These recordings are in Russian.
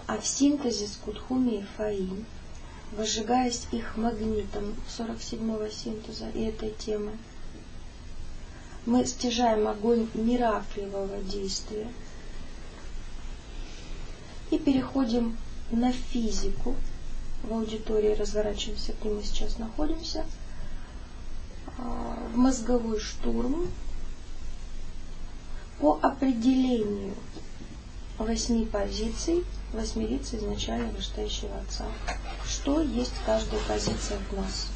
А в синтезе с Кудхуми и Фаи, возжигаясь их магнитом 47-го синтеза и этой темы, мы стяжаем огонь мираклевого действия и переходим на физику. В аудитории разворачиваемся, где мы сейчас находимся, в мозговой штурм по определению 8 позиций, 8 лиц изначально вышестоящего Отца. Что есть каждая позиция в нас?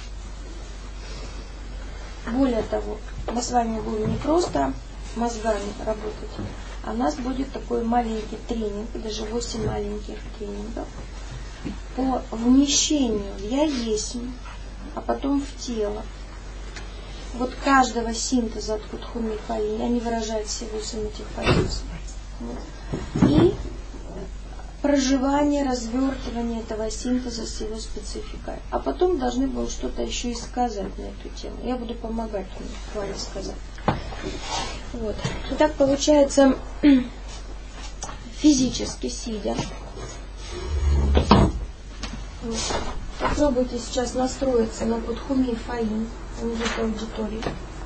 Более того, мы с вами будем не просто мозгами работать, а у нас будет такой маленький тренинг, даже 8 маленьких тренингов по вмещению в «Я есть», а потом в тело. Вот каждого синтеза от Кудхуми и Фаи, они выражают все 8 этих позиций. И проживание, развертывание этого синтеза с его спецификой. А потом должны будем что-то еще и сказать на эту тему. Я буду помогать Вале сказать. Вот. Итак, получается, физически сидя, попробуйте сейчас настроиться на Кудхуми и Фаи в этой аудитории.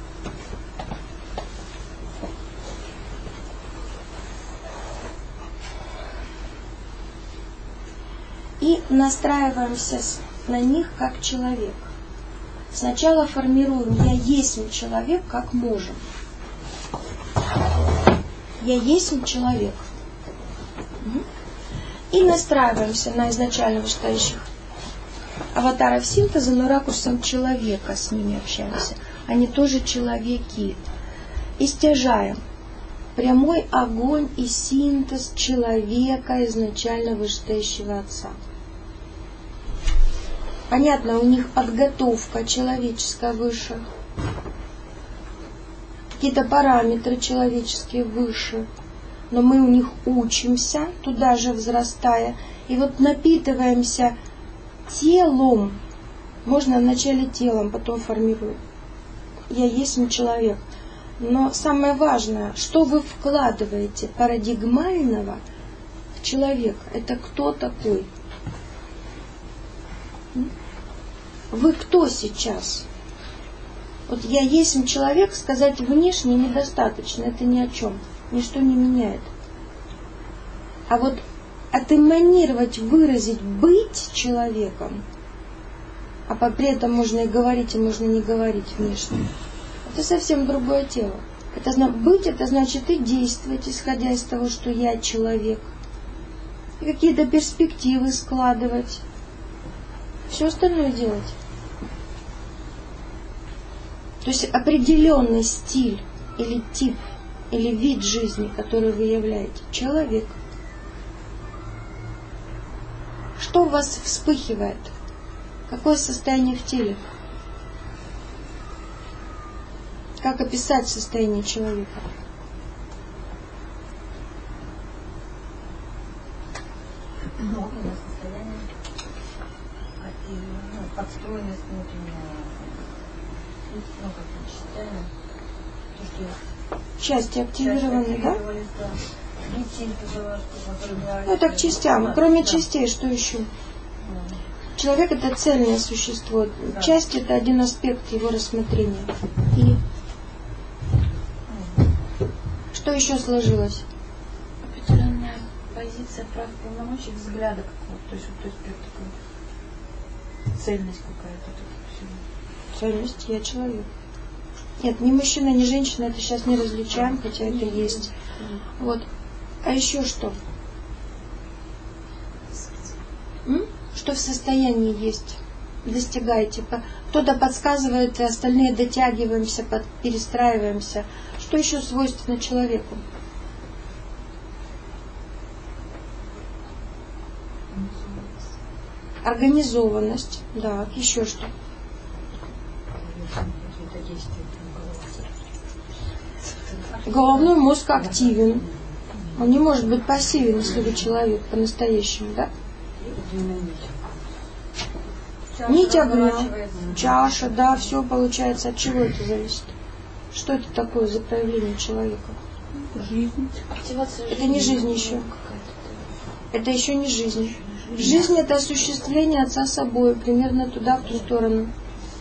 И настраиваемся на них как человек. Сначала формируем «Я есть человек» как можем. «Я есть человек». И настраиваемся на изначально вышестоящих аватаров синтеза, но ракурсом человека с ними общаемся. Они тоже человеки. И стяжаем прямой огонь и синтез человека изначально вышестоящего Отца. Понятно, у них подготовка человеческая выше, какие-то параметры человеческие выше, но мы у них учимся, туда же взрастая, и вот напитываемся телом, можно вначале телом, потом формируем. Я есть человек. Но самое важное, что вы вкладываете парадигмального в человека, это кто такой? Вы кто сейчас? Вот я есть человек, сказать внешне недостаточно, это ни о чем, ничто не меняет. А вот отэманировать, выразить, быть человеком, а при этом можно и говорить, и можно не говорить внешне, это совсем другое тело. Быть, это значит и действовать, исходя из того, что я человек, и какие-то перспективы складывать, все остальное делать. То есть определенный стиль или тип, или вид жизни, который вы являете, человек. Что у вас вспыхивает? Какое состояние в теле? Как описать состояние человека? Новое состояние, подстроенность внутренняя, части активированы, да? Ну, так частям. Кроме частей, что еще? Человек — это цельное существо. Часть — это один аспект его рассмотрения. И что еще сложилось? Определенная позиция прав полномочий, взгляда какого-то. То есть такая цельность какая-то. Цельность, я человек. Нет, ни мужчина, ни женщина, это сейчас не различаем, хотя это есть. Вот. А еще что? Что в состоянии есть? Достигайте. Кто-то подсказывает, и остальные дотягиваемся, перестраиваемся. Что еще свойственно человеку? Организованность. Да, еще что? Головной мозг активен. Он не может быть пассивен, если вы человек по-настоящему, да? Нить огня, чаша, да, все получается. От чего это зависит? Что это такое за проявление человека? Жизнь. Это не жизнь еще. Это еще не жизнь. Жизнь — это осуществление Отца собой, примерно туда, в ту сторону.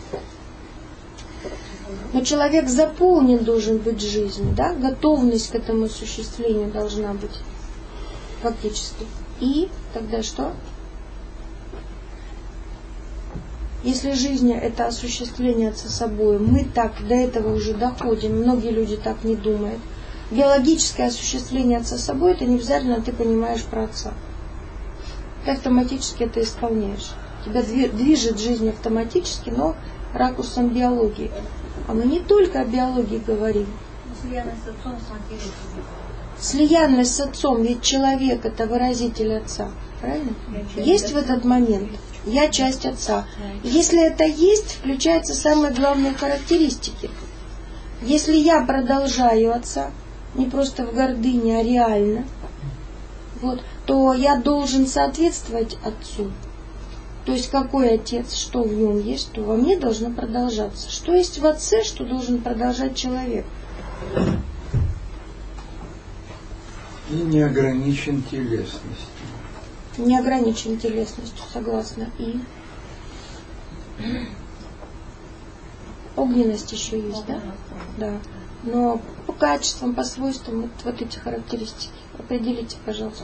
Но человек заполнен должен быть жизнью, да? Готовность к этому осуществлению должна быть фактически. И тогда что? Если жизнь — это осуществление Отца собой, мы так до этого уже доходим, многие люди так не думают. Биологическое осуществление Отца собой — это не обязательно ты понимаешь про Отца. Ты автоматически это исполняешь. Тебя движет жизнь автоматически, но ракурсом биологии. А мы не только о биологии говорим. Слиянность с отцом, с матерью. Слиянность с Отцом, ведь человек — это выразитель Отца. Правильно? Есть в этот момент. Я часть Отца. Если это есть, включаются самые главные характеристики. Если я продолжаю Отца, не просто в гордыне, а реально, вот, то я должен соответствовать Отцу. То есть какой Отец, что в нем есть, что во мне должно продолжаться. Что есть в Отце, что должен продолжать человек. И не ограничен телесностью. Не ограничен телесностью, согласна. И огненность еще есть, да? Да. Но по качествам, по свойствам вот эти характеристики. Определите, пожалуйста.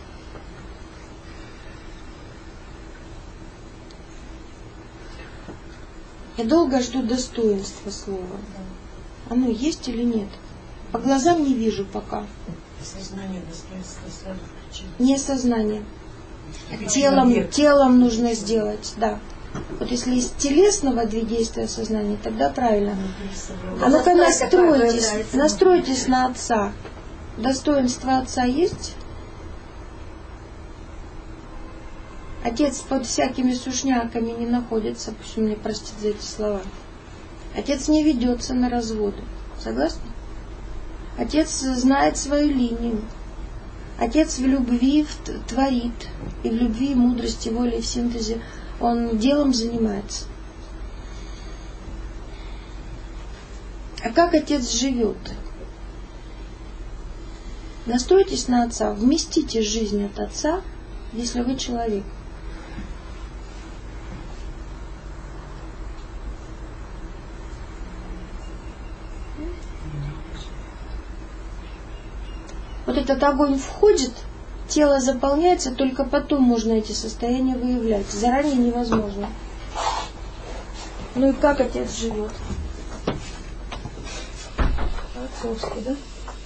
Я долго жду достоинства слова. Оно есть или нет? По глазам не вижу пока. Сознание достоинства сразу включено. Не сознание. Телом нужно сделать, да. Вот если из телесного действия сознания, тогда правильно. А ну-ка настройтесь на Отца. Достоинство Отца есть? Отец под всякими сушняками не находится, пусть мне простит за эти слова. Отец не ведется на разводы. Согласны? Отец знает свою линию. Отец в любви творит. И в любви, и мудрости, воле, и в синтезе он делом занимается. А как Отец живет? Настройтесь на Отца, вместите жизнь от Отца, если вы человек. Вот этот огонь входит, тело заполняется, только потом можно эти состояния выявлять. Заранее невозможно. Ну и как Отец живет? По-отцовски, да?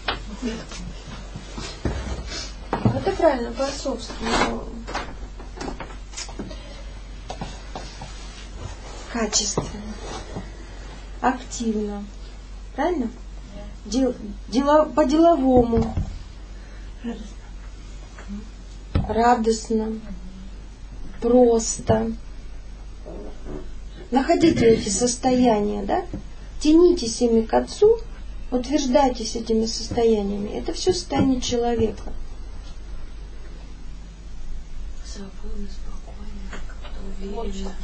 Это правильно, по-отцовски. Но качественно, активно. Правильно? По-деловому. Радостно, просто. Находите эти состояния, да? Тянитесь ими к Отцу, утверждайтесь этими состояниями. Это все состояние человека. Свободно, спокойно, как-то уверенно.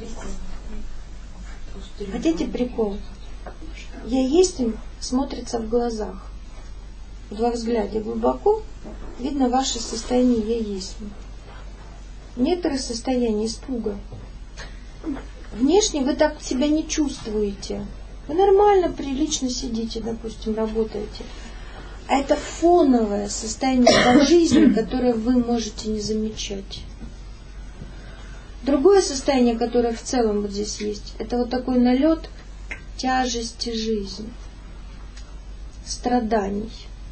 Хотите прикол? Я есть им смотрится в глазах. Во взгляде глубоко видно ваше состояние «я есть». Некоторые состояния испуга. Внешне вы так себя не чувствуете. Вы нормально, прилично сидите, допустим, работаете. А это фоновое состояние жизни, которое вы можете не замечать. Другое состояние, которое в целом вот здесь есть, это вот такой налет тяжести жизни, страданий.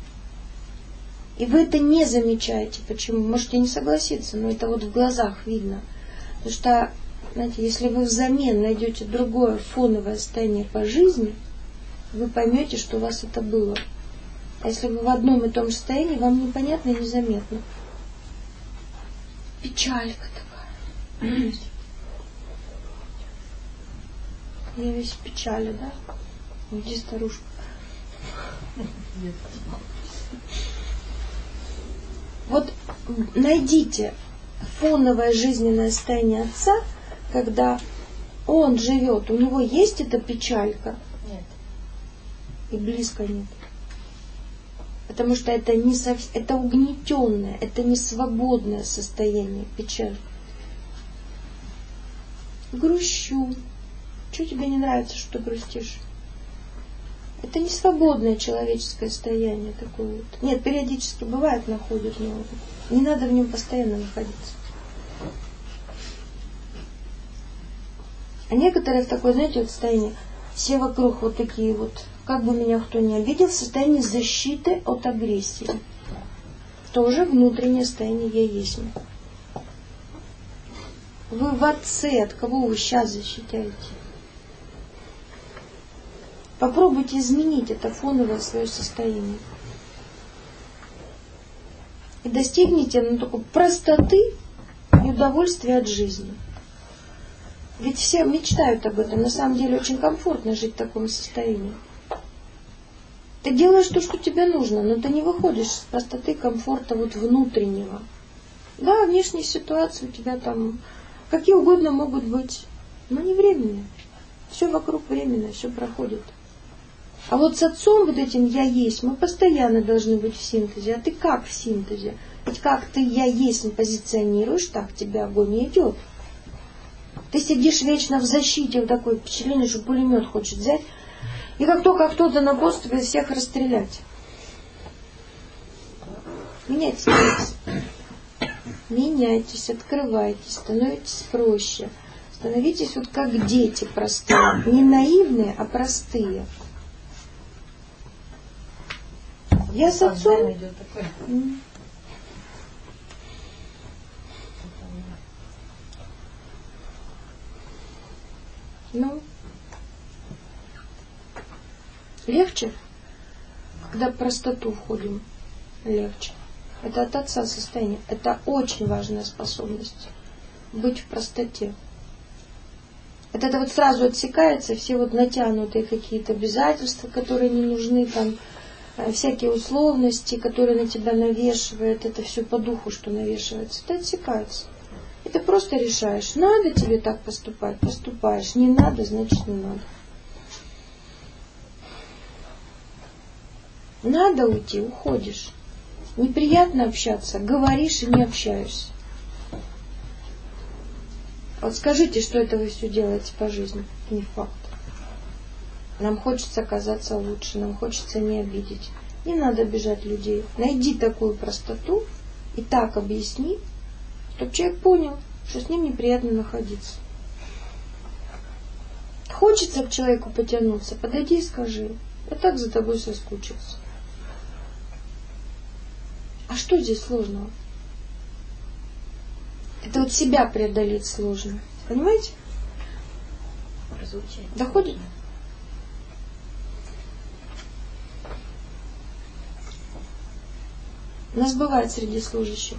И вы это не замечаете. Почему? Можете не согласиться, но это вот в глазах видно. Потому что, знаете, если вы взамен найдете другое фоновое состояние по жизни, вы поймете, что у вас это было. А если вы в одном и том же состоянии, вам непонятно и незаметно. Печалька такая. Я весь в печали, да? Иди, старушка. Вот найдите фоновое жизненное состояние Отца, когда Он живет, у него есть эта печалька? Нет. И близко нет. Потому что это не это угнетенное, это не свободное состояние, печаль. Грущу. Что тебе не нравится, что ты грустишь? Это не свободное человеческое состояние такое вот. Нет, периодически бывает находит, но не надо в нем постоянно находиться. А некоторые в такое, знаете, вот состоянии, все вокруг вот такие вот, как бы меня кто ни обидел, состояние защиты от агрессии. Тоже внутреннее состояние я есть. Вы в отце, от кого вы сейчас защищаете? Попробуйте изменить это фоновое свое состояние. И достигните такой простоты и удовольствия от жизни. Ведь все мечтают об этом. На самом деле очень комфортно жить в таком состоянии. Ты делаешь то, что тебе нужно, но ты не выходишь с простоты комфорта вот внутреннего. Да, внешние ситуации у тебя там какие угодно могут быть, но не временные. Все вокруг временно, все проходит. А вот с отцом вот этим «я есть» мы постоянно должны быть в синтезе. А ты как в синтезе? Ведь как ты «я есть» позиционируешь, так тебя огонь и идет. Ты сидишь вечно в защите, вот такое впечатление, что пулемет хочет взять, и как только кто-то на поступе всех расстрелять. Меняйтесь, меняйтесь, открывайтесь, становитесь проще. Становитесь вот как дети простые. Не наивные, а простые. Я с отцом. Ну, легче, когда в простоту входим, легче. Это от отца состояние. Это очень важная способность. Быть в простоте. Это вот сразу отсекается, все вот натянутые какие-то обязательства, которые не нужны, там всякие условности, которые на тебя навешивают, это все по духу, что навешивается, это отсекается. И ты просто решаешь, надо тебе так поступать, поступаешь, не надо, значит не надо. Надо уйти, уходишь. Неприятно общаться, говоришь и не общаешься. Вот скажите, что это вы все делаете по жизни. Не факт. Нам хочется казаться лучше, нам хочется не обидеть. Не надо обижать людей. Найди такую простоту и так объясни, чтобы человек понял, что с ним неприятно находиться. Хочется к человеку потянуться, подойди и скажи: я так за тобой соскучился. А что здесь сложного? Это вот себя преодолеть сложно. Понимаете? Доходит? У нас бывает среди служащих.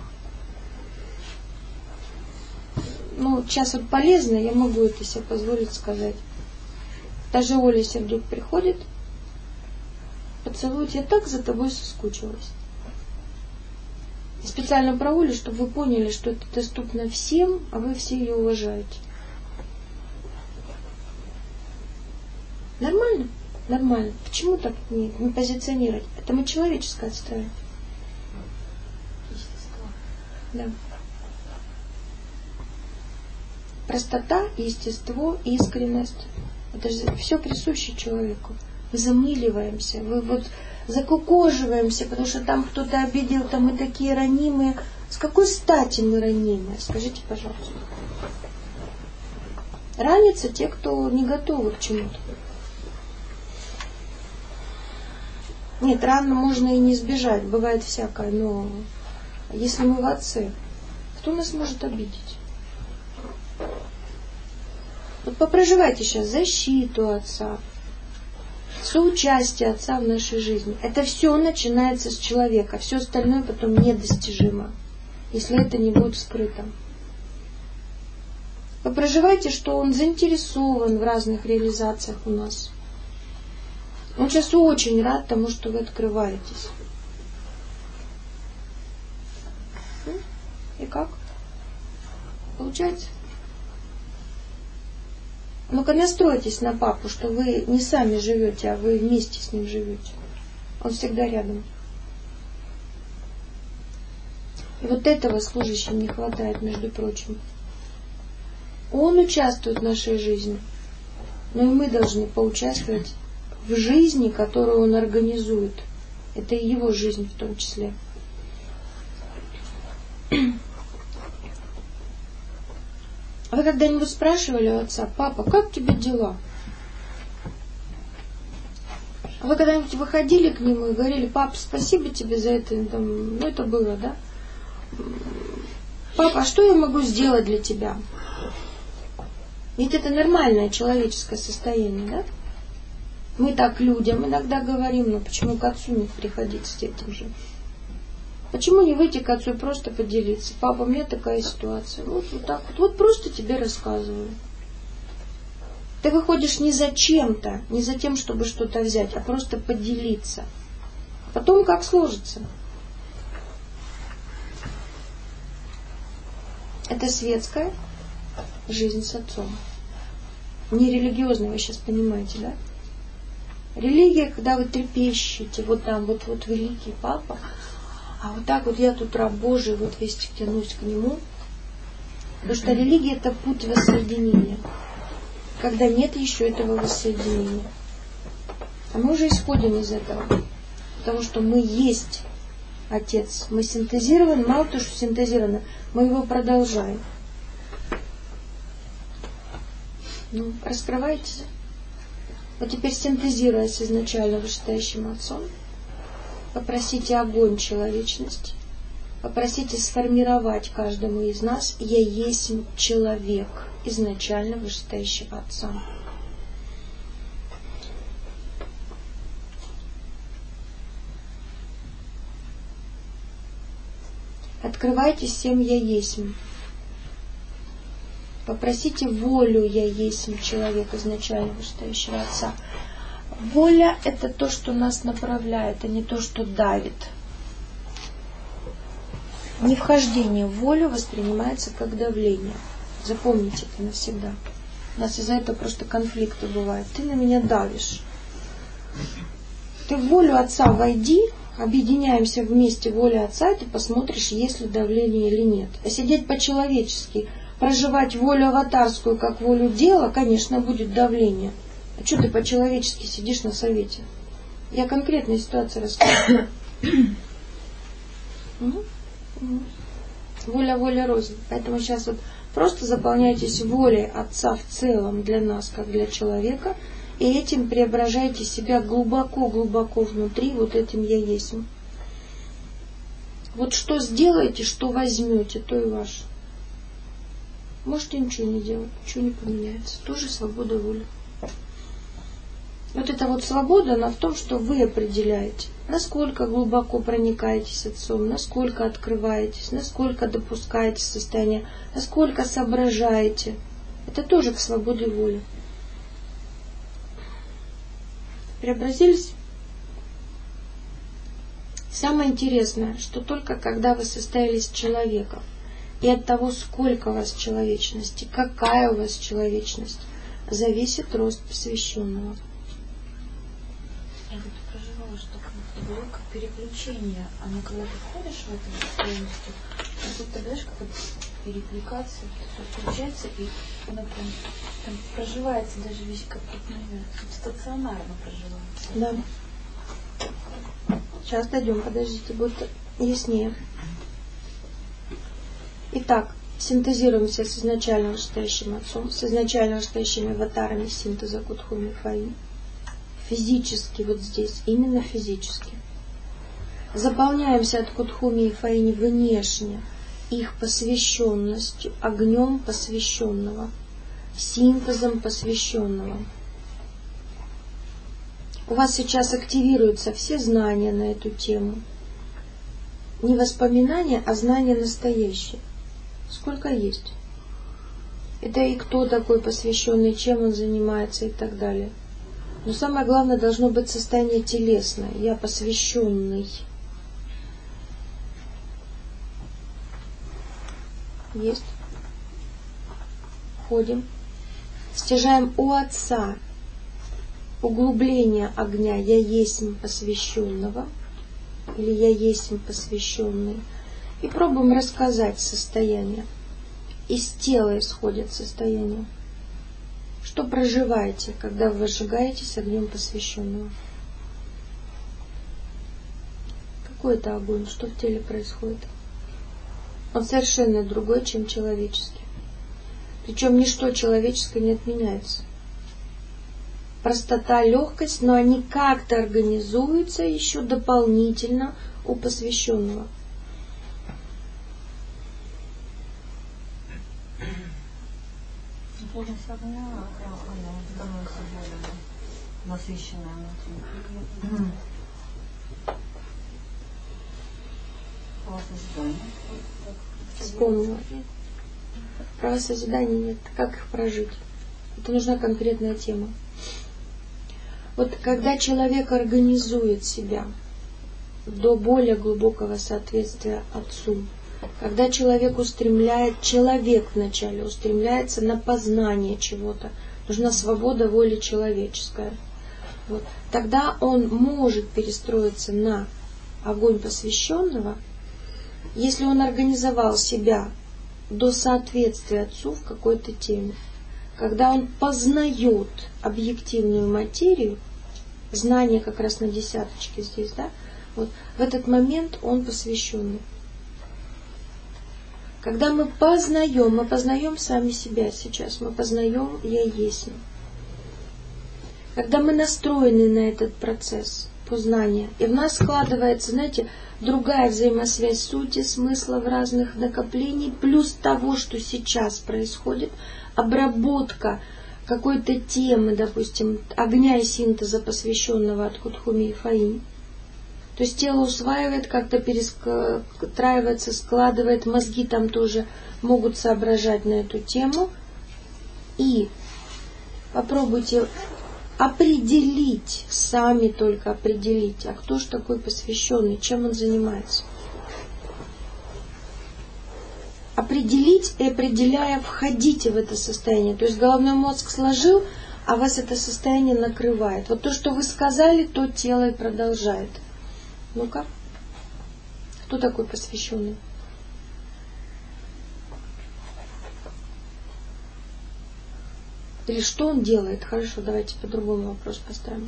Ну, сейчас вот полезно, я могу это себе позволить сказать. Даже Оля Сердюк приходит, поцелует, я так за тобой соскучилась. И специально про Олю, чтобы вы поняли, что это доступно всем, а вы все ее уважаете. Нормально? Нормально. Почему так не позиционировать? Это мы человеческое отстраиваем. Да. Простота, естество, искренность. Это же все присуще человеку. Мы замыливаемся, мы вот закукоживаемся, потому что там кто-то обидел, там мы такие ранимые. С какой стати мы ранимые? Скажите, пожалуйста. Ранятся те, кто не готовы к чему-то. Нет, рано можно и не избежать, бывает всякое, но если мы в отце, кто нас может обидеть? Вот попроживайте сейчас защиту отца, соучастие отца в нашей жизни. Это все начинается с человека, все остальное потом недостижимо, если это не будет скрыто. Попроживайте, что он заинтересован в разных реализациях у нас. Он сейчас очень рад тому, что вы открываетесь. И как? Получается? Ну-ка настройтесь на папу, что вы не сами живете, а вы вместе с ним живете. Он всегда рядом. И вот этого служащим не хватает, между прочим. Он участвует в нашей жизни, но и мы должны поучаствовать в жизни, которую он организует. Это и его жизнь в том числе. А вы когда-нибудь спрашивали у отца: папа, как тебе дела? А вы когда-нибудь выходили к нему и говорили: папа, спасибо тебе за это, там, ну это было, да? Папа, а что я могу сделать для тебя? Ведь это нормальное человеческое состояние, да? Мы так людям иногда говорим, но почему к отцу не приходить с этим же? Почему не выйти к отцу и просто поделиться? Папа, у меня такая ситуация. Вот так вот просто тебе рассказываю. Ты выходишь не за чем-то, не за тем, чтобы что-то взять, а просто поделиться. Потом как сложится? Это светская жизнь с отцом. Не религиозная, вы сейчас понимаете, да? Религия, когда вы трепещете, вот там, вот великий папа, а вот так вот я тут раб Божий, вот весь тянусь к нему. Потому что религия — это путь воссоединения. Когда нет еще этого воссоединения. А мы уже исходим из этого. Потому что мы есть Отец. Мы синтезированы, мало того, что синтезированы, мы его продолжаем. Ну, раскрывайтесь. Вот теперь, синтезируя с изначально вышестоящим Отцом, попросите огонь человечности, попросите сформировать каждому из нас: я есть человек изначально вышестоящего Отца. Открывайтесь всем «Я есть». Попросите волю «Я есть» человека изначально вышестоящего Отца. Воля — это то, что нас направляет, а не то, что давит. Невхождение в волю воспринимается как давление. Запомните это навсегда. У нас из-за этого просто конфликты бывают. Ты на меня давишь. Ты в волю Отца войди, объединяемся вместе в воле Отца, и ты посмотришь, есть ли давление или нет. А сидеть по-человечески, проживать волю аватарскую как волю дела, конечно, будет давление. А что ты по-человечески сидишь на совете? Я конкретную ситуацию рассказываю. Воля рознь. Поэтому сейчас вот просто заполняйтесь волей Отца в целом для нас, как для человека, и этим преображайте себя глубоко-глубоко внутри, вот этим «Я есть». Вот что сделаете, что возьмете, то и ваше. Можете ничего не делать, ничего не поменяется. Тоже свобода воли. Вот эта вот свобода, она в том, что вы определяете, насколько глубоко проникаетесь Отцом, насколько открываетесь, насколько допускаете состояние, насколько соображаете. Это тоже к свободе воли. Преобразились? Самое интересное, что только когда вы состоялись человеком, и от того, сколько у вас человечности, какая у вас человечность, зависит рост посвященного. Я вот проживала, что было как переключение. Оно когда ты входишь в это полностью, как будто, знаешь, как перекликаться, все включается, и оно прям там проживается даже весь как субстационарно проживается. Да. Сейчас дойдем, подождите, будет яснее. Итак, синтезируемся с изначально вышестоящим Отцом, с изначально вышестоящими аватарами синтеза Кутхуми Фаи. Физически вот здесь, именно физически. Заполняемся от Кутхуми и Фаини внешне их посвященностью, огнем посвященного, синтезом посвященного. У вас сейчас активируются все знания на эту тему. Не воспоминания, а знания настоящие. Сколько есть. Это и кто такой посвященный, чем он занимается и так далее. Но самое главное должно быть состояние телесное. Я посвященный. Есть. Входим. Стяжаем у Отца углубление огня «Я есть посвященного» или «Я есть посвященный». И пробуем рассказать состояние. Из тела исходит состояние. Что проживаете, когда вы возжигаетесь огнем посвященного? Какой это огонь? Что в теле происходит? Он совершенно другой, чем человеческий. Причем ничто человеческое не отменяется. Простота, легкость, но они как-то организуются еще дополнительно у посвященного. Плотность огня, она становится более насыщенная внутри. Вспомнила. Права созидания нет. Как их прожить? Это нужна конкретная тема. Вот когда человек организует себя до более глубокого соответствия Отцу, когда человек вначале устремляется на познание чего-то, нужна свобода воли человеческая. Вот. Тогда он может перестроиться на огонь посвященного, если он организовал себя до соответствия Отцу в какой-то теме. Когда он познает объективную материю, знание как раз на десяточке здесь, да, вот, в этот момент он посвященный. Когда мы познаем сами себя сейчас, мы познаем «Я есть». Когда мы настроены на этот процесс познания, и в нас складывается, знаете, другая взаимосвязь сути, смыслов разных накоплений, плюс того, что сейчас происходит, обработка какой-то темы, допустим, огня и синтеза посвященного от Кутхуми и Фаинь. То есть тело усваивает, как-то перестраивается, складывает, мозги там тоже могут соображать на эту тему. И попробуйте определить, сами только определить, а кто же такой посвященный, чем он занимается. Определить и, определяя, входите в это состояние. То есть головной мозг сложил, а вас это состояние накрывает. Вот то, что вы сказали, то тело и продолжает. Ну-ка, кто такой посвященный? Или что он делает? Хорошо, давайте по-другому вопрос поставим.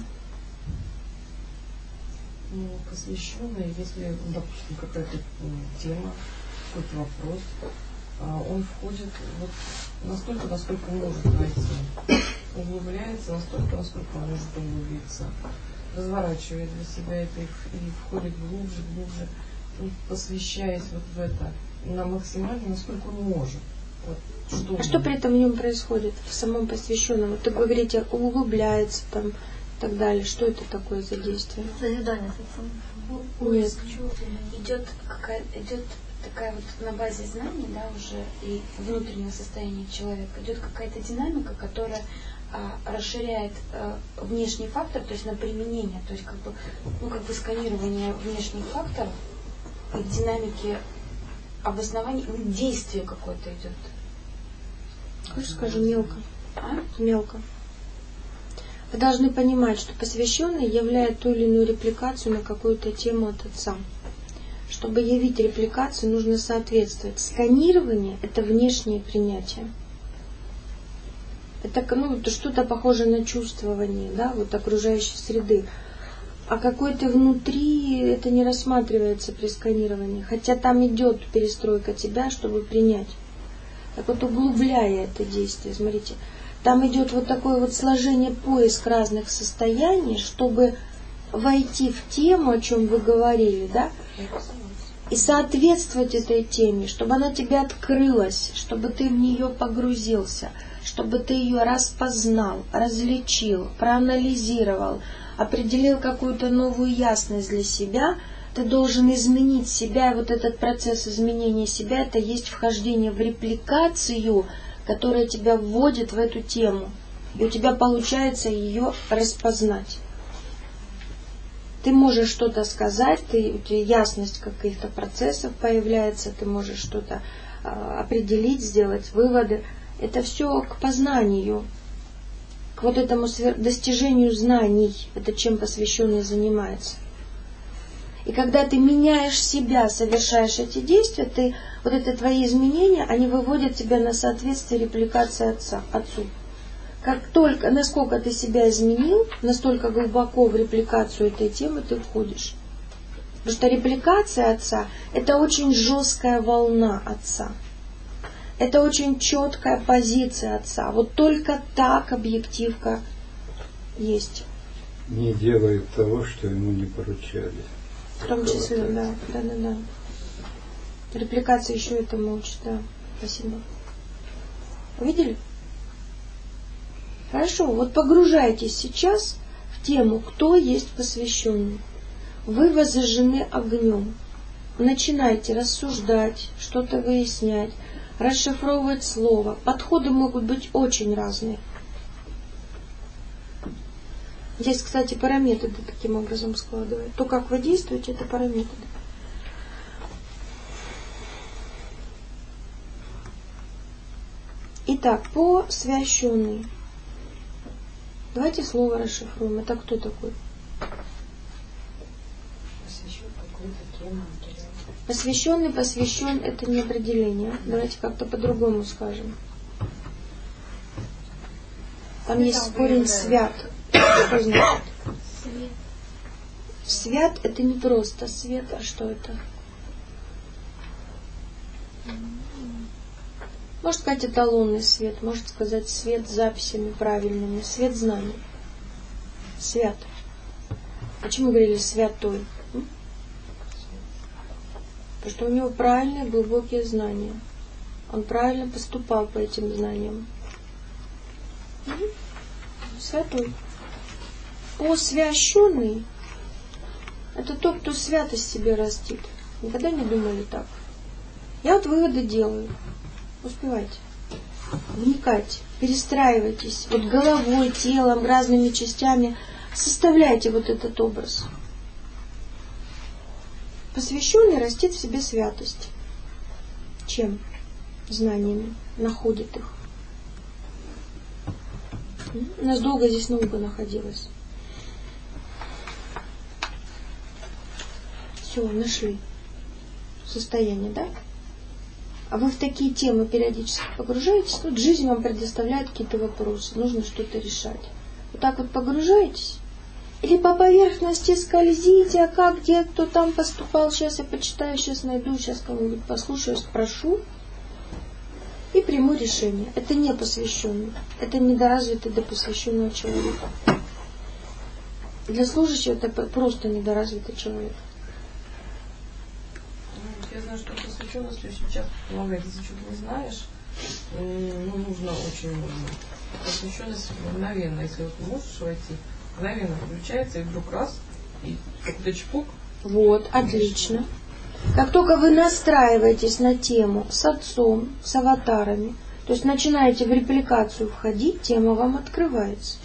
Ну, посвященный, если, допустим, какая-то тема, какой-то вопрос, он входит вот настолько, насколько может войти. Углубляется настолько, насколько может углубиться. Разворачивает для себя это и входит глубже, посвящаясь вот в это на максимально, насколько он может. Вот, что при этом в нем происходит, в самом посвященном? Вот вы говорите, углубляется там и так далее. Что это такое за действие? Созидание. Нет. Идет такая вот на базе знаний, да, уже и внутреннего состояния человека, идет какая-то динамика, которая расширяет внешний фактор, то есть на применение, то есть как бы сканирование внешних факторов и в динамике обоснования, действие какое-то идет. Хочешь скажу мелко? Мелко. Вы должны понимать, что посвященный являет ту или иную репликацию на какую-то тему от Отца. Чтобы явить репликацию, нужно соответствовать. Сканирование – это внешнее принятие. Это что-то похожее на чувствование, да, вот окружающей среды. А какой-то внутри это не рассматривается при сканировании. Хотя там идет перестройка тебя, чтобы принять. Так вот, углубляя это действие, смотрите, там идет вот такое вот сложение, поиск разных состояний, чтобы войти в тему, о чем вы говорили, да, и соответствовать этой теме, чтобы она тебе открылась, чтобы ты в нее погрузился, чтобы ты ее распознал, различил, проанализировал, определил какую-то новую ясность для себя. Ты должен изменить себя, и вот этот процесс изменения себя, это есть вхождение в репликацию, которая тебя вводит в эту тему. И у тебя получается ее распознать. Ты можешь что-то сказать, у тебя ясность каких-то процессов появляется, ты можешь что-то определить, сделать выводы. Это все к познанию, к вот этому достижению знаний. Это чем посвященный занимается. И когда ты меняешь себя, совершаешь эти действия, вот это твои изменения, они выводят тебя на соответствие репликации отцу. Как только, насколько ты себя изменил, настолько глубоко в репликацию этой темы ты входишь. Потому что репликация отца – это очень жесткая волна отца. Это очень четкая позиция отца. Вот только так объективка есть. Не делает того, что ему не поручали. В том числе, да. Репликация еще этому учит, да. Спасибо. Увидели? Хорошо, вот погружайтесь сейчас в тему, кто есть посвященный. Вы возжжены огнем. Начинайте рассуждать, что-то выяснять, расшифровывать слово. Подходы могут быть очень разные. Здесь, кстати, параметры таким образом складывают. То, как вы действуете, это параметры. Итак, посвященный. Давайте слово расшифруем. Это кто такой? Посвященный, посвящен — это не определение. Давайте как-то по-другому скажем. Там есть корень свят. Что значит? Свет. Свят — это не просто свет, а что это? Можно сказать эталонный свет, можно сказать свет с записями правильными, свет знаний. Свят. Почему говорили святой? Потому что у него правильные глубокие знания. Он правильно поступал по этим знаниям. Святой. Посвященный — это тот, кто святость себе растит. Никогда не думали так. Я вот выводы делаю. Успевайте. Вникайте, перестраивайтесь. Вот головой, телом, разными частями. Составляйте вот этот образ. Посвященный растит в себе святость. Чем? Знаниями. Находит их. У нас долго здесь наука находилась. Все, нашли состояние, да? А вы в такие темы периодически погружаетесь, вот жизнь вам предоставляет какие-то вопросы, нужно что-то решать. Вот так вот погружаетесь, или по поверхности скользите, а как, где, кто там поступал, сейчас я почитаю, сейчас найду, сейчас кому-нибудь послушаю, спрошу, и приму решение. Это не посвященный, это недоразвитый до посвященного человека. Для служащего это просто недоразвитый человек. Я знаю, что посвященность очень часто помогает. Если что-то не знаешь, нужно, очень нужно. Посвященность мгновенно. Если вот можешь войти, мгновенно включается, и вдруг раз, и какой-то чпок. Вот, отлично. Как только вы настраиваетесь на тему с отцом, с аватарами, то есть начинаете в репликацию входить, тема вам открывается.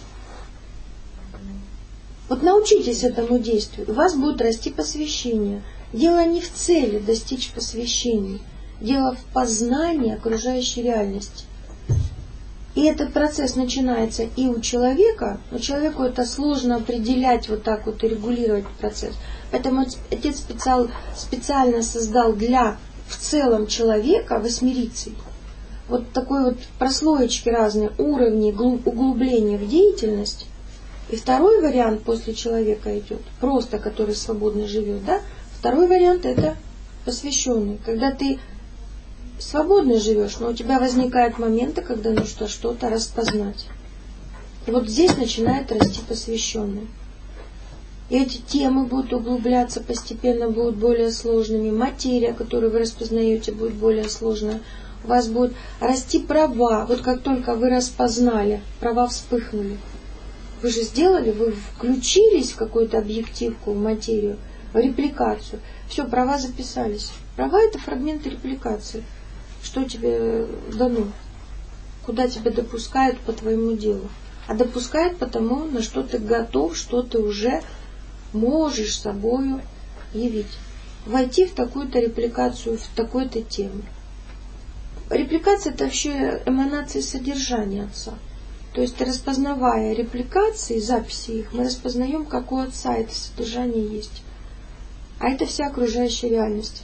Вот научитесь этому действию, у вас будет расти посвящение. Дело не в цели достичь посвящения, дело в познании окружающей реальности. И этот процесс начинается и у человека, но человеку это сложно определять вот так вот и регулировать процесс. Поэтому Отец специально создал для в целом человека восьмерицей. Вот такой вот прослоечки разные, уровни, углубления в деятельность. И второй вариант после человека идет, просто который свободно живет, да? Второй вариант — это посвященный. Когда ты свободно живешь, но у тебя возникают моменты, когда нужно что-то распознать. И вот здесь начинает расти посвященный. И эти темы будут углубляться постепенно, будут более сложными. Материя, которую вы распознаете, будет более сложная. У вас будут расти права. Вот как только вы распознали, права вспыхнули. Вы же сделали, вы включились в какую-то объективку, в материю, в репликацию. Все, права записались. Права — это фрагменты репликации. Что тебе дано? Куда тебя допускают по твоему делу? А допускают потому, на что ты готов, что ты уже можешь собою явить. Войти в такую-то репликацию, в такой-то теме. Репликация — это вообще эманация содержания Отца. То есть, распознавая репликации, записи их, мы распознаем, как у Отца это содержание есть. А это вся окружающая реальность.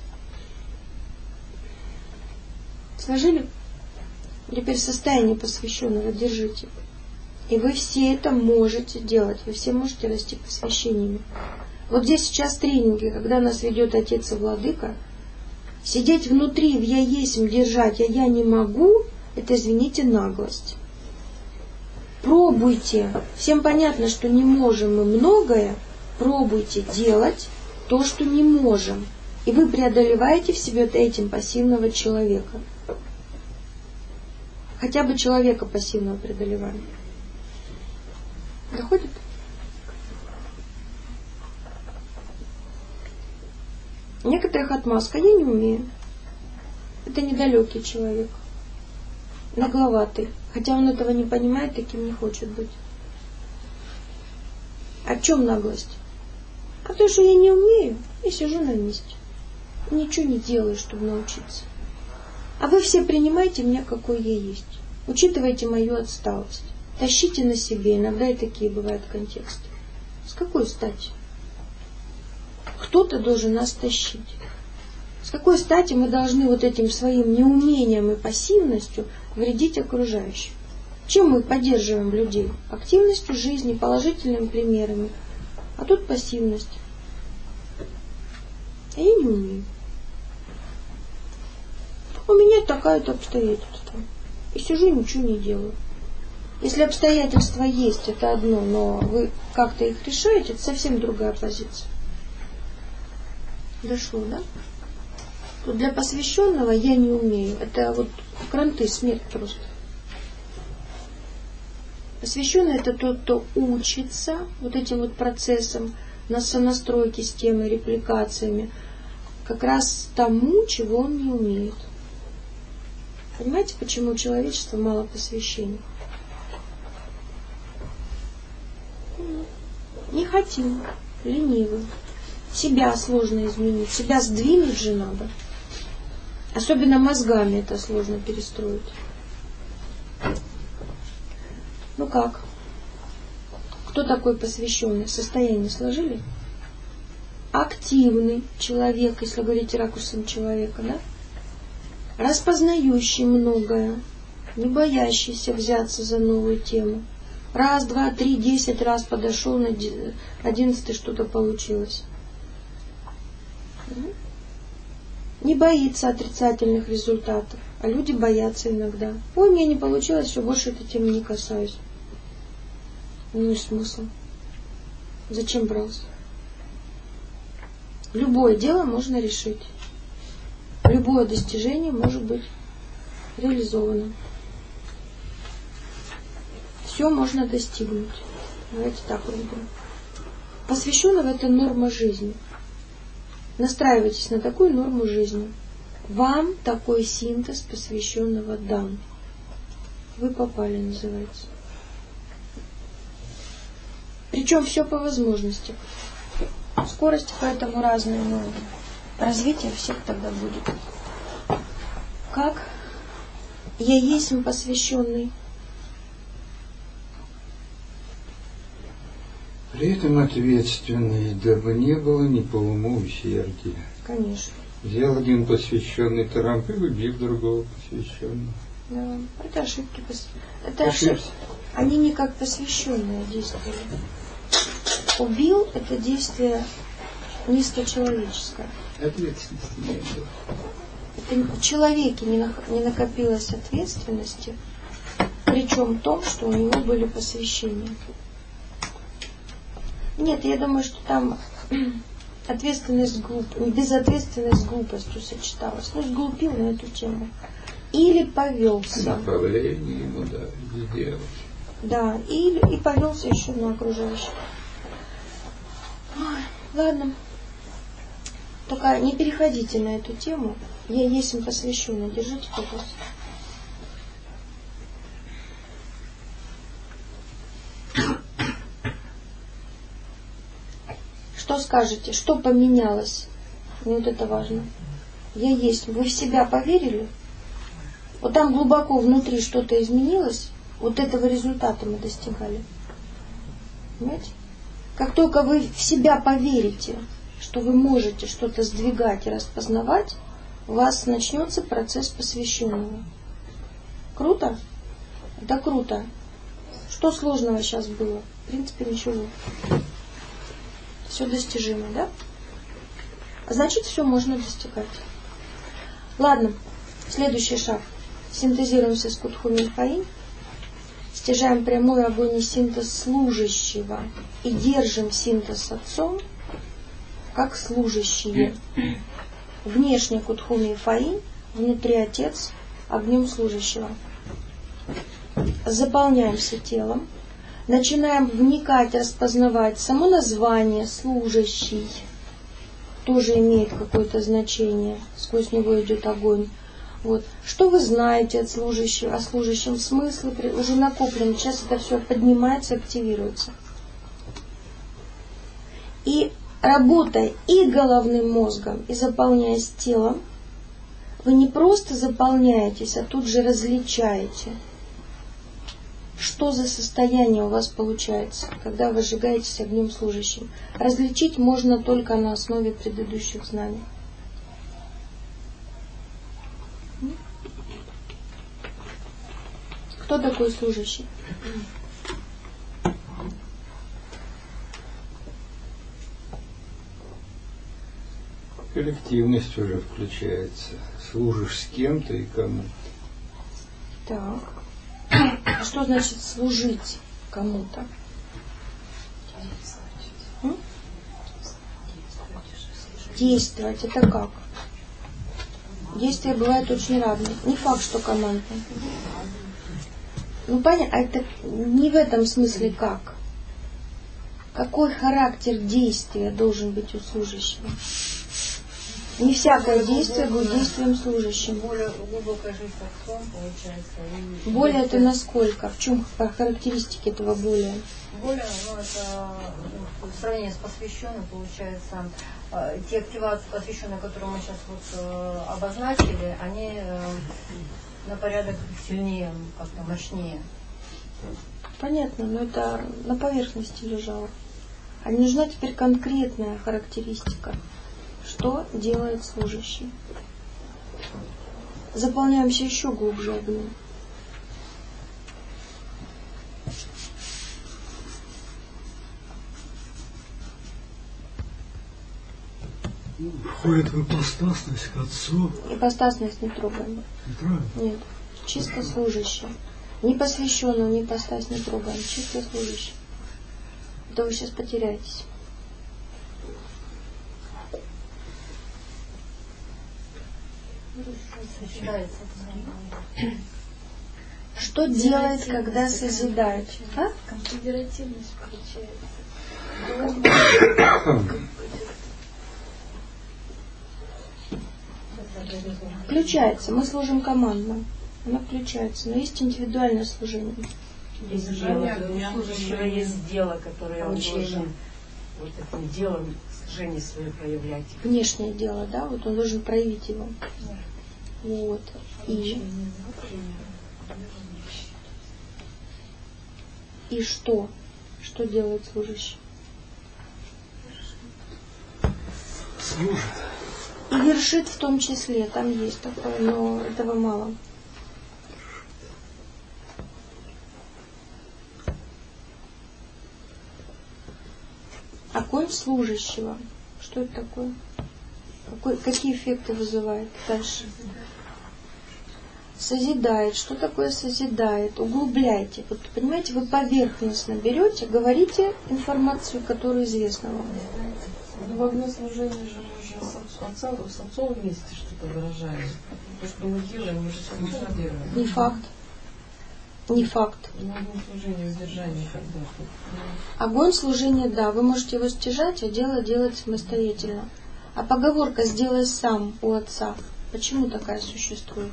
Сложили? Теперь состояние посвященного держите. И вы все это можете делать. Вы все можете расти посвящениями. Вот здесь сейчас тренинги, когда нас ведет Отец и Владыка, сидеть внутри в «я есмь» держать, а «я не могу», это, извините, наглость. Пробуйте. Всем понятно, что не можем мы многое. Пробуйте делать то, что не можем. И вы преодолеваете в себе этим пассивного человека. Хотя бы человека пассивного преодолевания. Доходит? Некоторых отмазка я не умею. Это недалекий человек. Нагловатый. Хотя он этого не понимает, таким не хочет быть. О чем наглость? А то, что я не умею, и сижу на месте. Ничего не делаю, чтобы научиться. А вы все принимайте меня, какой я есть. Учитывайте мою отсталость. Тащите на себе. Иногда и такие бывают контексты. С какой стати? Кто-то должен нас тащить. С какой стати мы должны вот этим своим неумением и пассивностью вредить окружающим? Чем мы поддерживаем людей? Активностью жизни, положительными примерами. А тут пассивность. А я не умею. У меня такая-то обстоятельства. И сижу, ничего не делаю. Если обстоятельства есть, это одно, но вы как-то их решаете, это совсем другая позиция. Дошло, да? Тут для посвященного я не умею. Это вот кранты, смерть просто. Посвященный — это тот, кто учится вот этим вот процессом на сонастройке с темой, репликациями, как раз тому, чего он не умеет. Понимаете, почему у человечества мало посвящений? Не хотим, ленивы. Себя сложно изменить, себя сдвинуть же надо. Особенно мозгами это сложно перестроить. Ну как? Кто такой посвященный? Состояние сложили? Активный человек, если говорить ракурсом человека, да? Распознающий многое, не боящийся взяться за новую тему. Раз, два, три, 10 раз подошел, на 11 что-то получилось. Не боится отрицательных результатов, а люди боятся иногда. Ой, мне не получилось, все, больше этой темы не касаюсь. Ну и смысл. Зачем брался? Любое дело можно решить. Любое достижение может быть реализовано. Все можно достигнуть. Давайте так пробуем. Посвященного — это норма жизни. Настраивайтесь на такую норму жизни. Вам такой синтез посвященного дан. Вы попали, называется. Причем все по возможности. Скорости поэтому разные, но развитие всех тогда будет. Как? Я есть посвященный. При этом ответственный, дабы не было ни по уму усердия. Конечно. Взял один посвященный тарамп и убил другого посвященного. Да, это ошибки. Это ошибки. Они не как посвященные действовали. Убил — это действие низкочеловеческое. Ответственности не было. Это в человеке не накопилось ответственности, причем в том, что у него были посвящения. Нет, я думаю, что там ответственность безответственность с глупостью сочеталась. Ну, сглупил на эту тему. Или повелся. Направление ему дали сделать. Да, и повелся еще на окружающих. Ой, ладно. Только не переходите на эту тему. Я есть им посвященная. Держите фокус. Что скажете? Что поменялось? Мне вот это важно. Я есть. Вы в себя поверили? Вот там глубоко внутри что-то изменилось. Вот этого результата мы достигали. Понимаете? Как только вы в себя поверите, что вы можете что-то сдвигать и распознавать, у вас начнется процесс посвященного. Круто? Да круто. Что сложного сейчас было? В принципе, ничего. Все достижимо, да? Значит, все можно достигать. Ладно, следующий шаг. Синтезируемся с Кутхуми Фаин. Стяжаем прямой огонь и синтез служащего. И держим синтез с Отцом, как служащие. Внешне Кутхуми Фаин, внутри Отец, огнем служащего. Заполняемся телом. Начинаем вникать, распознавать само название «служащий». Тоже имеет какое-то значение. Сквозь него идет огонь. Вот. Что вы знаете от служащего, о служащем смысле? Уже накоплено. Сейчас это все поднимается, активируется. И работая и головным мозгом, и заполняясь телом, вы не просто заполняетесь, а тут же различаете. Что за состояние у вас получается, когда вы сжигаетесь огнем служащим? Различить можно только на основе предыдущих знаний. Кто такой служащий? Коллективность уже включается. Служишь с кем-то и кому. Так. А что значит служить кому-то? Действовать. Это как? Действия бывают очень разные. Не факт, что командные. Ну понятно, а это не в этом смысле как. Какой характер действия должен быть у служащего? Не всякое действие будет действием служащим. Более глубокая жизнь с Отцом получается. Более это насколько? В чем характеристики этого более? Более, это в сравнении с посвященным получается, те активации посвященные, которые мы сейчас обозначили, они на порядок сильнее, как-то мощнее. Понятно, но это на поверхности лежало. А не нужна теперь конкретная характеристика. Что делает служащий? Заполняемся еще глубже огнем. Входит в ипостасность к Отцу. Ипостасность не трогаем. Не трогаем? Нет, чисто служащий. Не посвященного, не ипостась не трогаем. Чисто служащий. Да вы сейчас потеряетесь. Что делает, когда созидает? А? Конфедеративность включается. Включается. Мы служим командно. Она включается. Но есть индивидуальное служение. Есть дело, у служащего есть дело, которое он должен вот этим делом служение свое проявлять. Внешнее дело, да? Вот он должен проявить его. Вот. И что? Что делает служащий? Служит. И вершит в том числе. Там есть такое, но этого мало. Огонь служащего. Что это такое? Какие эффекты вызывает? Дальше. Созидает. Что такое созидает? Углубляйте. Вот, понимаете, вы поверхностно берете, говорите информацию, которая известна вам. В огнеслужении же мы с Отцом вместе что-то выражаем. То, что мы делаем, мы же все делаем. Не факт. Не факт. В огнеслужении, воздержании когда-то. Огонь служения, да, вы можете его стяжать, а дело делать самостоятельно. А поговорка «сделай сам» у Отца, почему такая существует?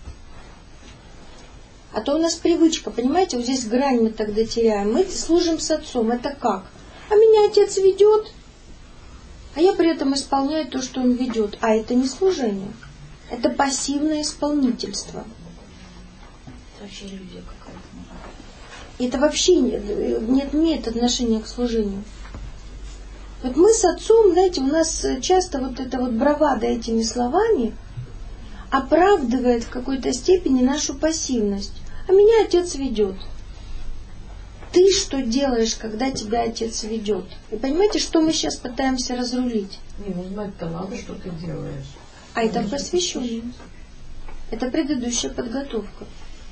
А то у нас привычка, понимаете, вот здесь грань мы тогда теряем. Мы служим с Отцом, это как? А меня Отец ведет, а я при этом исполняю то, что Он ведет. А это не служение, это пассивное исполнительство. Это вообще иллюзия какая-то. Это вообще не имеет отношения к служению. Вот мы с отцом, знаете, у нас часто вот эта вот бравада этими словами оправдывает в какой-то степени нашу пассивность. А меня отец ведет. Ты что делаешь, когда тебя отец ведет? Вы понимаете, что мы сейчас пытаемся разрулить? Не, ну знать-то надо, что ты делаешь. А это посвящение. Это предыдущая подготовка.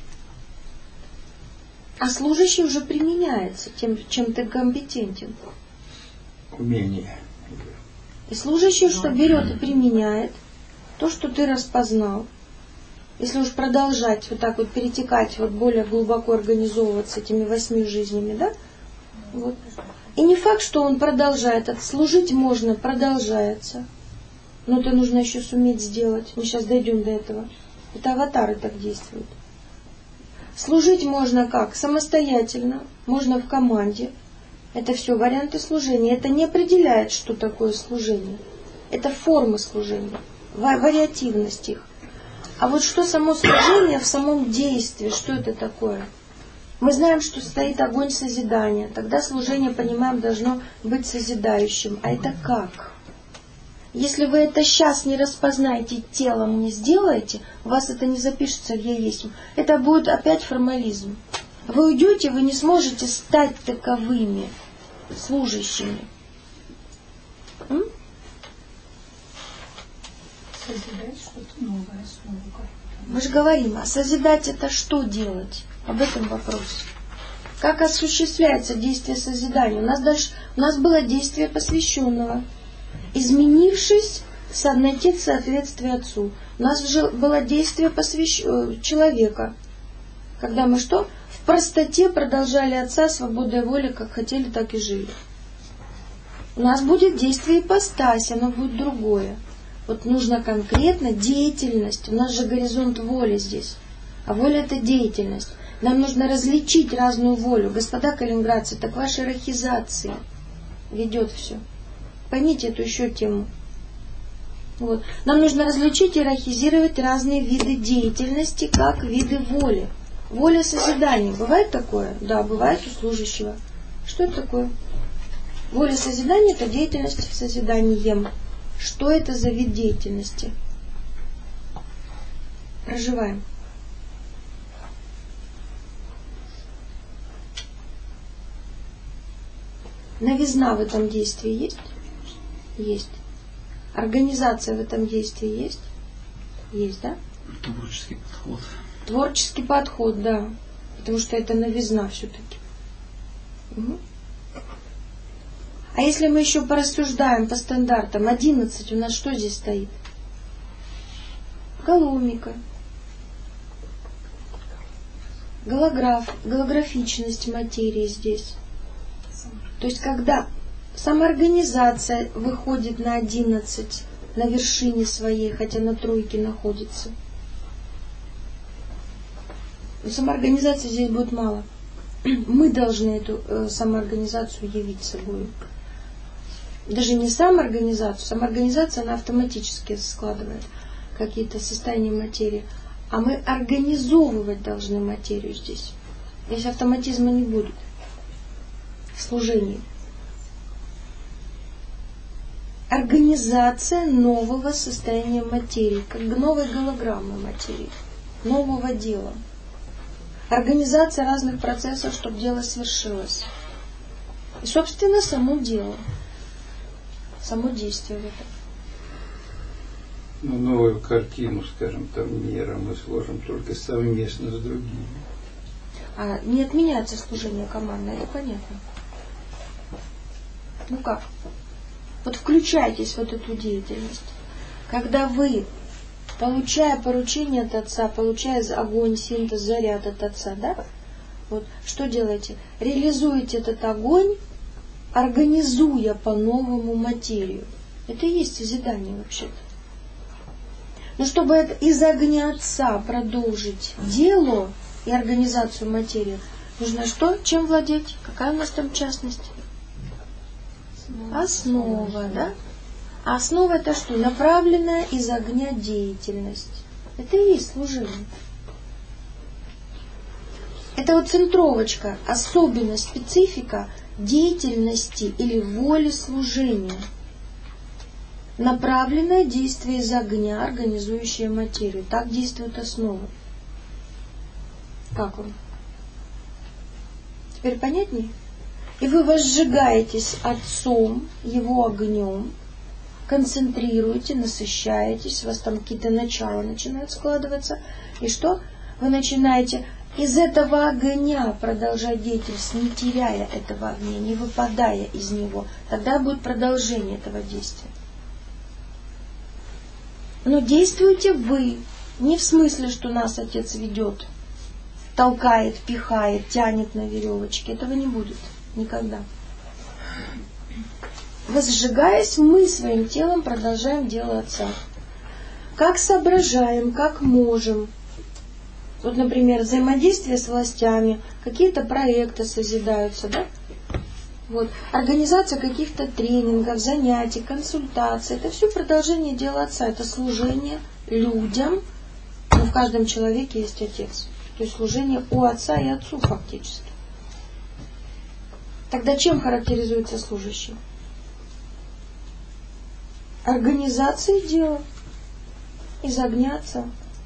А служащий уже применяется тем, чем ты компетентен. Умение. И служащий что берет и применяет то, что ты распознал. Если уж продолжать вот так вот перетекать, вот более глубоко организовываться этими 8 жизнями, да? Вот. И не факт, что он продолжает. Служить можно, продолжается. Но это нужно еще суметь сделать. Мы сейчас дойдем до этого. Это аватары так действуют. Служить можно как? Самостоятельно. Можно в команде. Это все варианты служения. Это не определяет, что такое служение. Это формы служения. Вариативность их. А вот что само служение в самом действии, что это такое? Мы знаем, что стоит огонь созидания. Тогда служение, понимаем, должно быть созидающим. А это как? Если вы это сейчас не распознаете, телом не сделаете, у вас это не запишется в «Я есть». Это будет опять формализм. Вы уйдете, вы не сможете стать таковыми служащими. Созидать что-то новое, основу какую-то. Мы же говорим, а созидать это что делать? Об этом вопрос. Как осуществляется действие созидания? У нас было действие посвященного. Изменившись, найти соответствие Отцу. У нас же было действие человека. Когда мы что? В простоте продолжали Отца, свободой воли, как хотели, так и жили. У нас будет действие ипостаси, оно будет другое. Вот нужно конкретно деятельность. У нас же горизонт воли здесь. А воля это деятельность. Нам нужно различить разную волю. Господа калининградцы, так ваша иерархизация ведет все. Поймите эту еще тему. Вот. Нам нужно различить и иерархизировать разные виды деятельности, как виды воли. Воля созидания. Бывает такое? Да, бывает у служащего. Что это такое? Воля созидания – это деятельность созиданием. Что это за вид деятельности? Проживаем. Новизна в этом действии есть? Есть. Организация в этом действии есть? Есть, да? Творческий подход. Творческий подход, да. Потому что это новизна все-таки. Угу. А если мы еще порассуждаем по стандартам, 11 у нас что здесь стоит? Голомика. Голографичность материи здесь. То есть, когда самоорганизация выходит на 11, на вершине своей, хотя на тройке находится. Но самоорганизации здесь будет мало. Мы должны эту самоорганизацию явить собой. Даже не самоорганизацию. Самоорганизация, она автоматически складывает какие-то состояния материи. А мы организовывать должны материю здесь. Если автоматизма не будет в служении. Организация нового состояния материи, как новой голограммы материи, нового дела. Организация разных процессов, чтобы дело свершилось. И, собственно, само дело. Само действие в этом. Ну, новую картину, скажем, там мира мы сложим только совместно с другими. А не отменяется служение командное, это понятно. Ну как? Вот включайтесь в эту деятельность. Когда вы, получая поручение от Отца, получая огонь, синтез, заряд от Отца, да? Вот что делаете? Реализуете этот огонь, организуя по-новому материю. Это и есть созидание вообще-то. Но чтобы из огня Отца продолжить дело и организацию материи, нужно что? Чем владеть? Какая у нас там частность? Основа, да? А основа это что? Направленная из огня деятельность. Это и есть служение. Это вот центровочка, особенность, специфика деятельности или воли служения. Направленное действие из огня, организующее материю. Так действует основа. Как вам? Теперь понятнее? И вы возжигаетесь Отцом, Его огнем, концентрируете, насыщаетесь, у вас там какие-то начала начинают складываться. И что? Вы начинаете из этого огня продолжать деятельность, не теряя этого огня, не выпадая из него. Тогда будет продолжение этого действия. Но действуете вы, не в смысле, что нас Отец ведет, толкает, пихает, тянет на веревочке. Этого не будет никогда. Возжигаясь, мы своим телом продолжаем дело Отца. Как соображаем, как можем. Вот, например, взаимодействие с властями, какие-то проекты созидаются, да? Вот. Организация каких-то тренингов, занятий, консультаций. Это все продолжение дела Отца. Это служение людям. Но в каждом человеке есть Отец. То есть служение у Отца и Отцу фактически. Тогда чем характеризуется служащий? Организацией дела из огня Отца.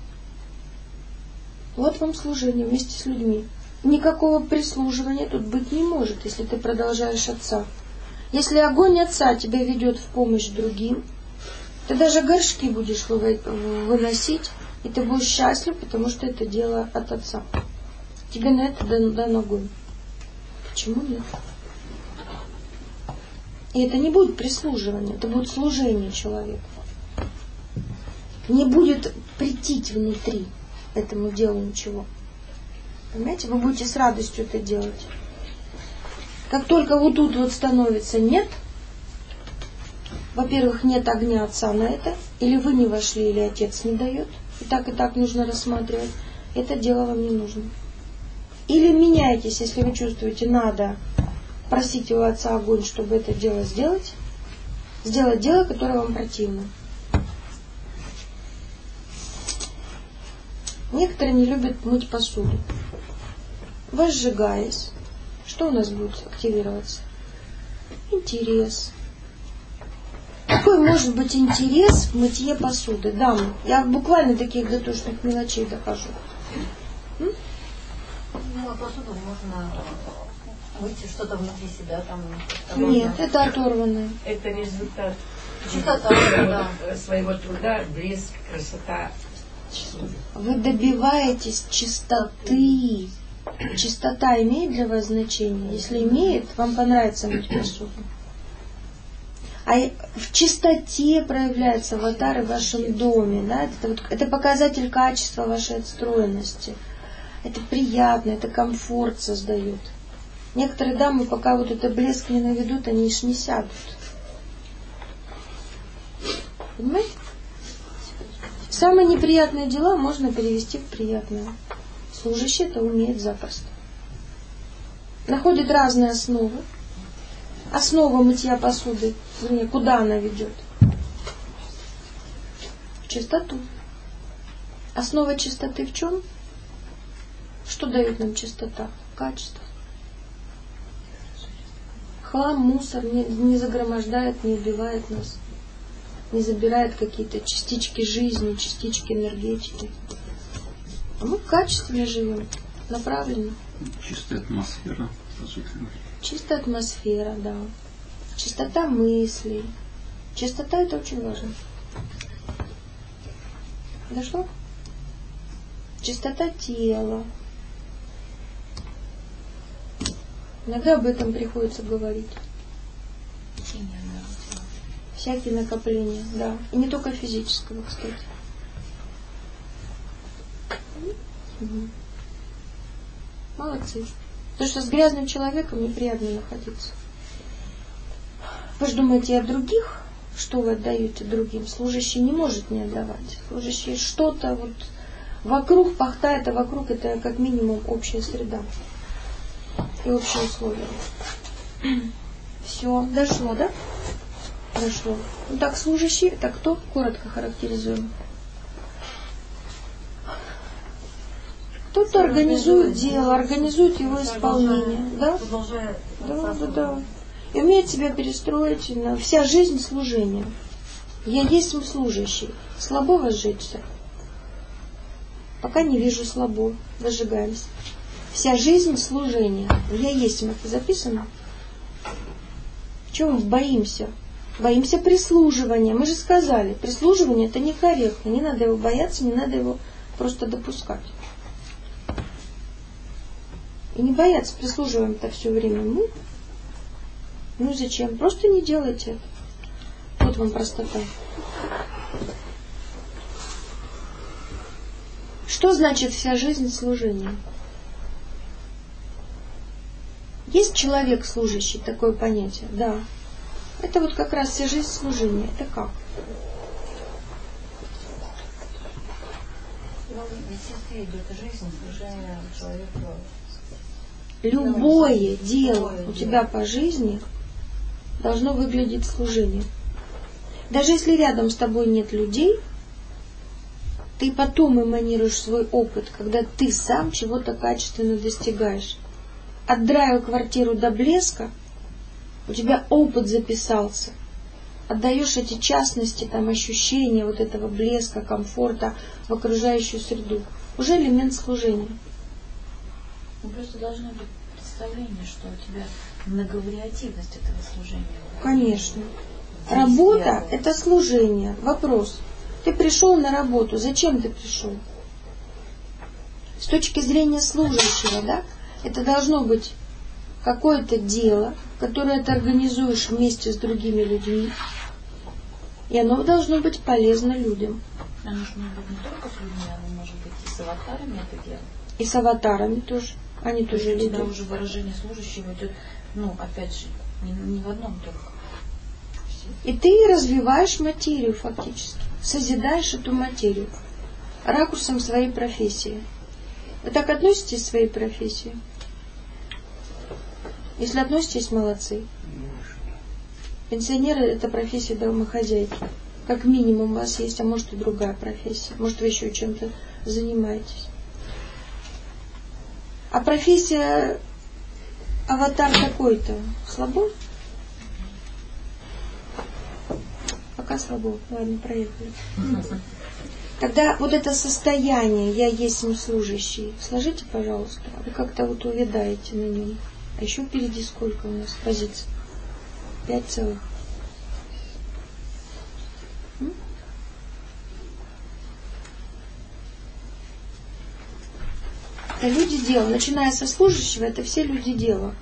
Вот вам служение вместе с людьми. Никакого прислуживания тут быть не может, если ты продолжаешь Отца. Если огонь Отца тебя ведет в помощь другим, ты даже горшки будешь выносить, и ты будешь счастлив, потому что это дело от Отца. Тебе на это дан огонь. Почему нет? И это не будет прислуживание, это будет служение человеку. Не будет претить внутри этому делу ничего. Понимаете, вы будете с радостью это делать. Как только вот тут вот становится нет, во-первых, нет огня Отца на это, или вы не вошли, или Отец не дает, и так нужно рассматривать, это дело вам не нужно. Или меняйтесь, если вы чувствуете, надо просить у Отца огонь, чтобы это дело сделать дело, которое вам противно. Некоторые не любят мыть посуду. Возжигаясь, что у нас будет активироваться? Интерес. Какой может быть интерес в мытье посуды? Дамы, я буквально таких дотошных мелочей дохожу. Ну, а посуду можно мыть что-то внутри себя там. Нет, это оторванное. Это результат Чистота, да. своего труда, блеск, красота. Вы добиваетесь чистоты. Чистота имеет для вас значение? Если имеет, вам понравится мыть посуду. А в чистоте проявляются аватары в вашем доме. Да? Это показатель качества вашей отстроенности. Это приятно, это комфорт создает. Некоторые дамы, пока вот это блеск не наведут, они ж не сядут. Понимаете? Самые неприятные дела можно перевести в приятные. Служащий это умеет запросто. Находит разные основы. Основа мытья посуды, куда она ведет? В чистоту. Основа чистоты в чем? Что дает нам чистота? Качество. Хлам, мусор не загромождает, не убивает нас. Не забирает какие-то частички жизни, частички энергетики. А мы качественно живем, направленно. Чистая атмосфера. Чистая атмосфера, да. Чистота мыслей. Чистота это очень важно. Дошло? Чистота тела. Иногда об этом приходится говорить. Всякие накопления, да. И не только физического, кстати. Молодцы. Потому что с грязным человеком неприятно находиться. Вы же думаете о других, что вы отдаете другим. Служащий не может не отдавать. Служащий что-то вот вокруг пахтает, а вокруг это как минимум общая среда и общие условия. Все, дошло, да? Дошло. Ну так, служащий, это кто? Коротко характеризуем. Кто-то организует дело, организует его исполнение. Да? Продолжая Да. И умеет себя перестроить на вся жизнь служения. Я есть служащий. Слабо возжечься? Пока не вижу слабо. Зажигаемся. Вся жизнь служения. Я есть, это записано? Чего мы боимся? Боимся прислуживания. Мы же сказали, прислуживание это некорректно. Не надо его бояться, не надо его просто допускать. И не бояться, прислуживаем-то все время мы. Ну зачем? Просто не делайте это. Вот вам простота. Что значит вся жизнь служения? Есть человек служащий, такое понятие? Да. Это вот как раз вся жизнь служения. Это как? Ну, естественно, идет жизнь, служение человека. Любое дело у тебя по жизни должно выглядеть служением. Даже если рядом с тобой нет людей, ты потом эманируешь свой опыт, когда ты сам чего-то качественно достигаешь. Отдраивая квартиру до блеска, у тебя опыт записался. Отдаешь эти частности, там, ощущения вот этого блеска, комфорта в окружающую среду. Уже элемент служения. Ну, просто должно быть представление, что у тебя многовариативность этого служения. Конечно. Работа – это служение. Вопрос. Ты пришел на работу. Зачем ты пришел? С точки зрения служащего, да? Это должно быть какое-то дело, которое ты организуешь вместе с другими людьми. И оно должно быть полезно людям. Оно нужно быть не только с людьми, оно может быть и с аватарами это дело. И с аватарами тоже. Они тоже люди. Тогда уже выражение служащего идет, ну, опять же, не в одном только. И ты развиваешь материю фактически. Созидаешь эту материю ракурсом своей профессии. Вы так относитесь к своей профессии? Если относитесь, молодцы. Пенсионеры – это профессия домохозяйки. Как минимум у вас есть, а может и другая профессия. Может вы еще чем-то занимаетесь. А профессия аватар какой-то слабо? Пока слабо. Ладно, проехали. Тогда вот это состояние «я есть служащий», сложите, пожалуйста. Вы как-то вот увядаете на нем. А еще впереди сколько у нас позиций? 5 целых. Это люди дела. Начиная со служащего, это все люди дела.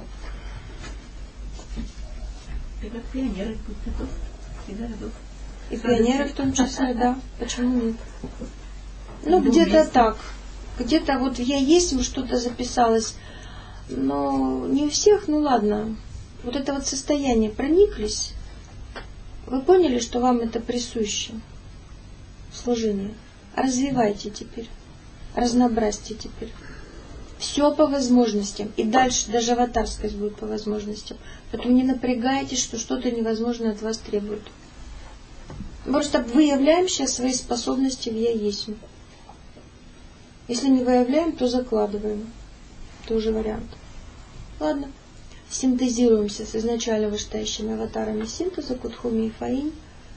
И как пионеры всегда идут. И пионеры в том числе, да. Почему нет? Ну, где-то так. Где-то вот я есть, что-то записалось. Но не у всех, ну ладно. Вот это вот состояние, прониклись. Вы поняли, что вам это присуще? Служение. Развивайте теперь. Разнообразьте теперь. Все по возможностям. И дальше даже аватарскость будет по возможностям. Поэтому не напрягайтесь, что что-то невозможное от вас требует. Просто выявляем сейчас свои способности в «я есть». Если не выявляем, то закладываем. Тоже вариант. Ладно. Синтезируемся с изначально вышестоящими аватарами синтеза Кудхуми и Фаинь.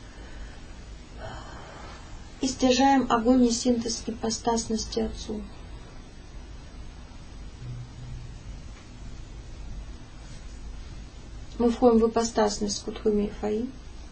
И стяжаем огонь и синтез ипостасности Отцу. Мы входим в ипостасность Кудхуми и Фаинь.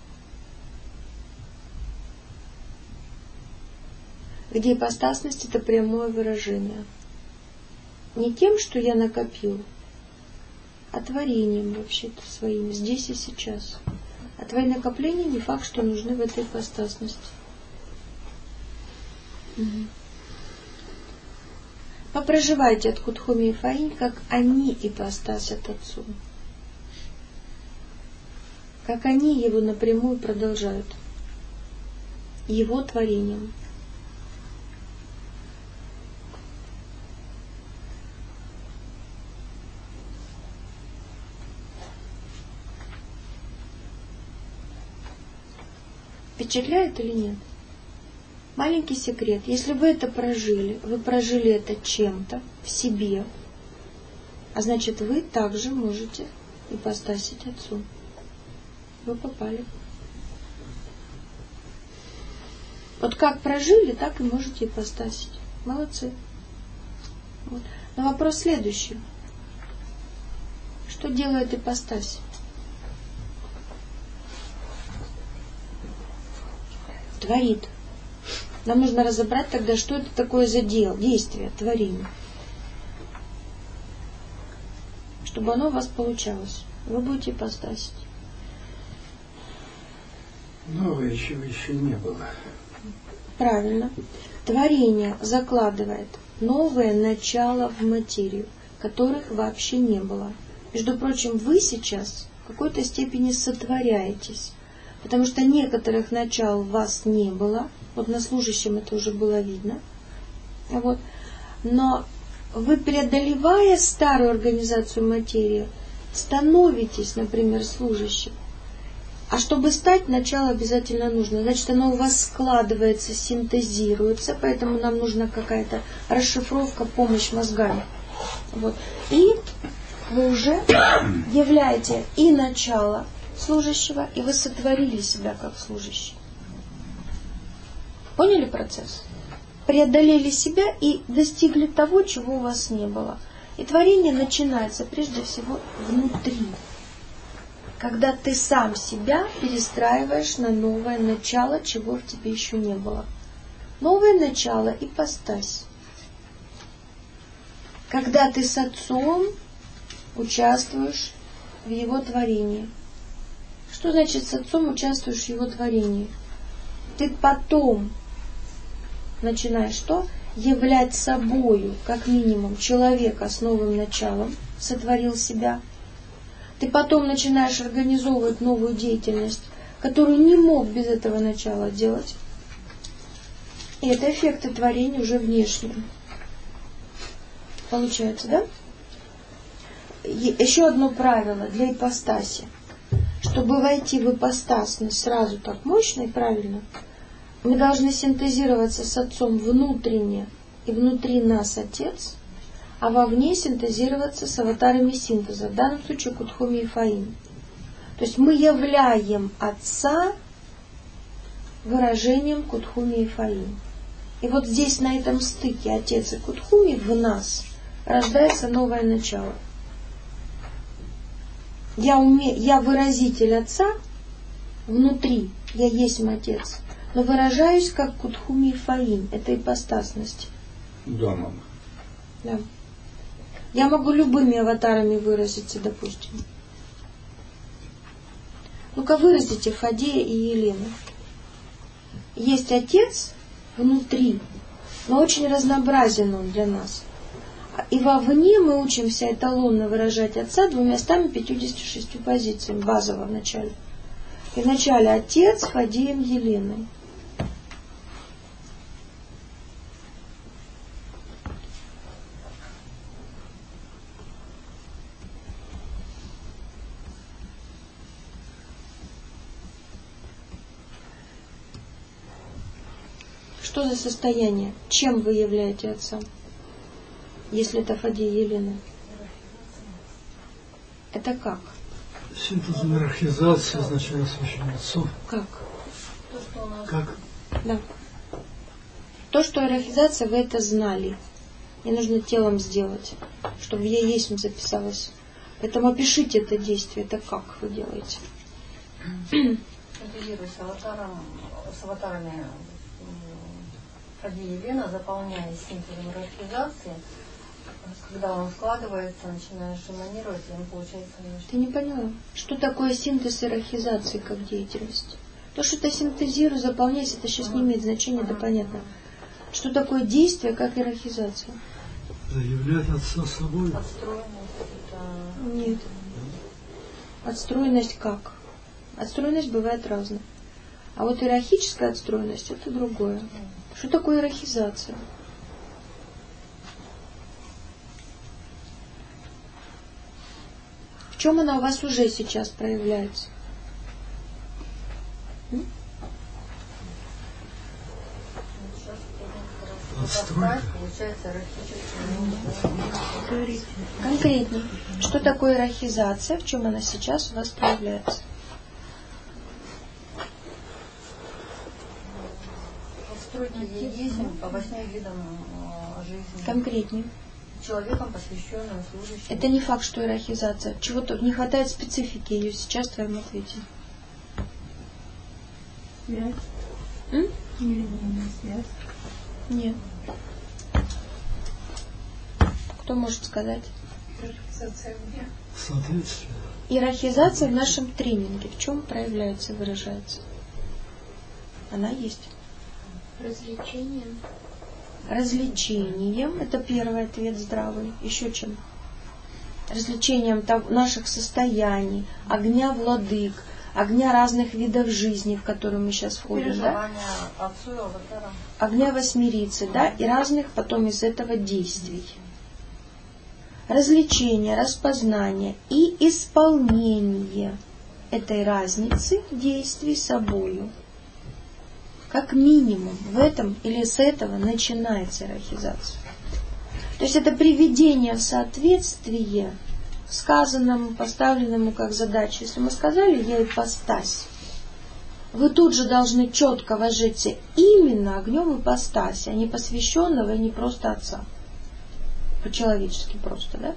Где ипостасность – это прямое выражение. Не тем, что я накопил, а творением вообще-то своим, здесь и сейчас. А твои накопления не факт, что нужны в этой ипостасности. Попроживайте от Кудхуми и Фаинь, как они ипостасят Отцу. Как они его напрямую продолжают. Его творением. Впечатляет или нет? Маленький секрет. Если вы это прожили, вы прожили это чем-то в себе, а значит, вы также можете ипостасить Отцу. Вы попали. Вот как прожили, так и можете ипостасить. Молодцы. Вот. Но вопрос следующий. Что делает ипостась? Творит. Нам нужно разобрать тогда, что это такое за действие, творение. Чтобы оно у вас получалось. Вы будете ипостасить. Новое, чего еще не было. Правильно. Творение закладывает новое начало в материю, которых вообще не было. Между прочим, вы сейчас в какой-то степени сотворяетесь, потому что некоторых начал в вас не было. Вот на служащем это уже было видно. Вот. Но вы, преодолевая старую организацию материи, становитесь, например, служащим. А чтобы стать, начало обязательно нужно. Значит, оно у вас складывается, синтезируется, поэтому нам нужна какая-то расшифровка, помощь мозгами. Вот. И вы уже являете и начало служащего, и вы сотворили себя как служащий. Поняли процесс? Преодолели себя и достигли того, чего у вас не было. И творение начинается прежде всего внутри. Когда ты сам себя перестраиваешь на новое начало, чего в тебе еще не было. Новое начало – ипостась. Когда ты с Отцом участвуешь в Его творении. Что значит с Отцом участвуешь в Его творении? Ты потом начинаешь что? Являть собою, как минимум, человека с новым началом, сотворил себя. Ты потом начинаешь организовывать новую деятельность, которую не мог без этого начала делать. И это эффекты творения уже внешние. Получается, да? Еще одно правило для ипостаси. Чтобы войти в ипостасность сразу так мощно и правильно, мы должны синтезироваться с Отцом внутренне, и внутри нас Отец, а вовне синтезироваться с аватарами синтеза, в данном случае Кутхуми и Фаим. То есть мы являем Отца выражением Кутхуми и Фаим. И вот здесь, на этом стыке Отец и Кутхуми в нас рождается новое начало. Я выразитель Отца внутри, я есть Отец, но выражаюсь как Кутхуми и Фаим, это ипостасность. Да, мама. Да. Я могу любыми аватарами выразиться, допустим. Ну-ка выразите Фадея и Елену. Есть Отец внутри, но очень разнообразен он для нас. И вовне мы учимся эталонно выражать Отца 256 позициями, базово в начале. И в начале Отец, Фадеем, Еленой. Что за состояние? Чем вы являете Отца? Если это Фадея и Елена. Это как? Синтез иерархизации означает освящение отцов. Как? Как? Да. То, что иерархизация, вы это знали. Мне нужно телом сделать, чтобы я есть записалась. Поэтому опишите это действие. Это как вы делаете? Синтезируясь с аватарами Фадея и Елена, заполняя синтезом иерархизации, когда он складывается, начинаешь эманировать, и он получается нечто. Ты не поняла, что такое синтез иерархизации как деятельность? То, что ты синтезируешь, заполняешь, это сейчас не имеет значения, это понятно. Что такое действие как иерархизация? Заявлять Отца собой. Отстроенность это... Нет. Отстроенность как? Отстроенность бывает разная. А вот иерархическая отстроенность это другое. Что такое иерархизация? В чем она у вас уже сейчас проявляется? получается эротическая. Конкретнее. Что такое эротизация? В чем она сейчас у вас проявляется? Стройки егизм по 8 видам жизни. Конкретнее. Человеком, посвященным, служащим. Это не факт, что эротизация. Чего-то не хватает специфики ее сейчас в твоем ответе. Связь. Нелинейная связь. Нет. Кто может сказать? Иерархизация где? Соответствие. Иерархизация в нашем тренинге в чем проявляется, выражается? Она есть. Развлечением. Развлечением, это первый ответ здравый. Еще чем? Развлечением наших состояний, огня владык, огня разных видов жизни, в которые мы сейчас входим, да? Отцу и аватара. Огня восьмерицы, да, и разных потом из этого действий. Развлечение, распознание и исполнение этой разницы действий собою. Как минимум в этом или с этого начинается иерархизация. То есть это приведение в соответствие сказанному, поставленному как задачу. Если мы сказали «я ипостась», вы тут же должны четко вложиться именно огнем ипостаси, а не посвященного и не просто отца. По-человечески просто, да?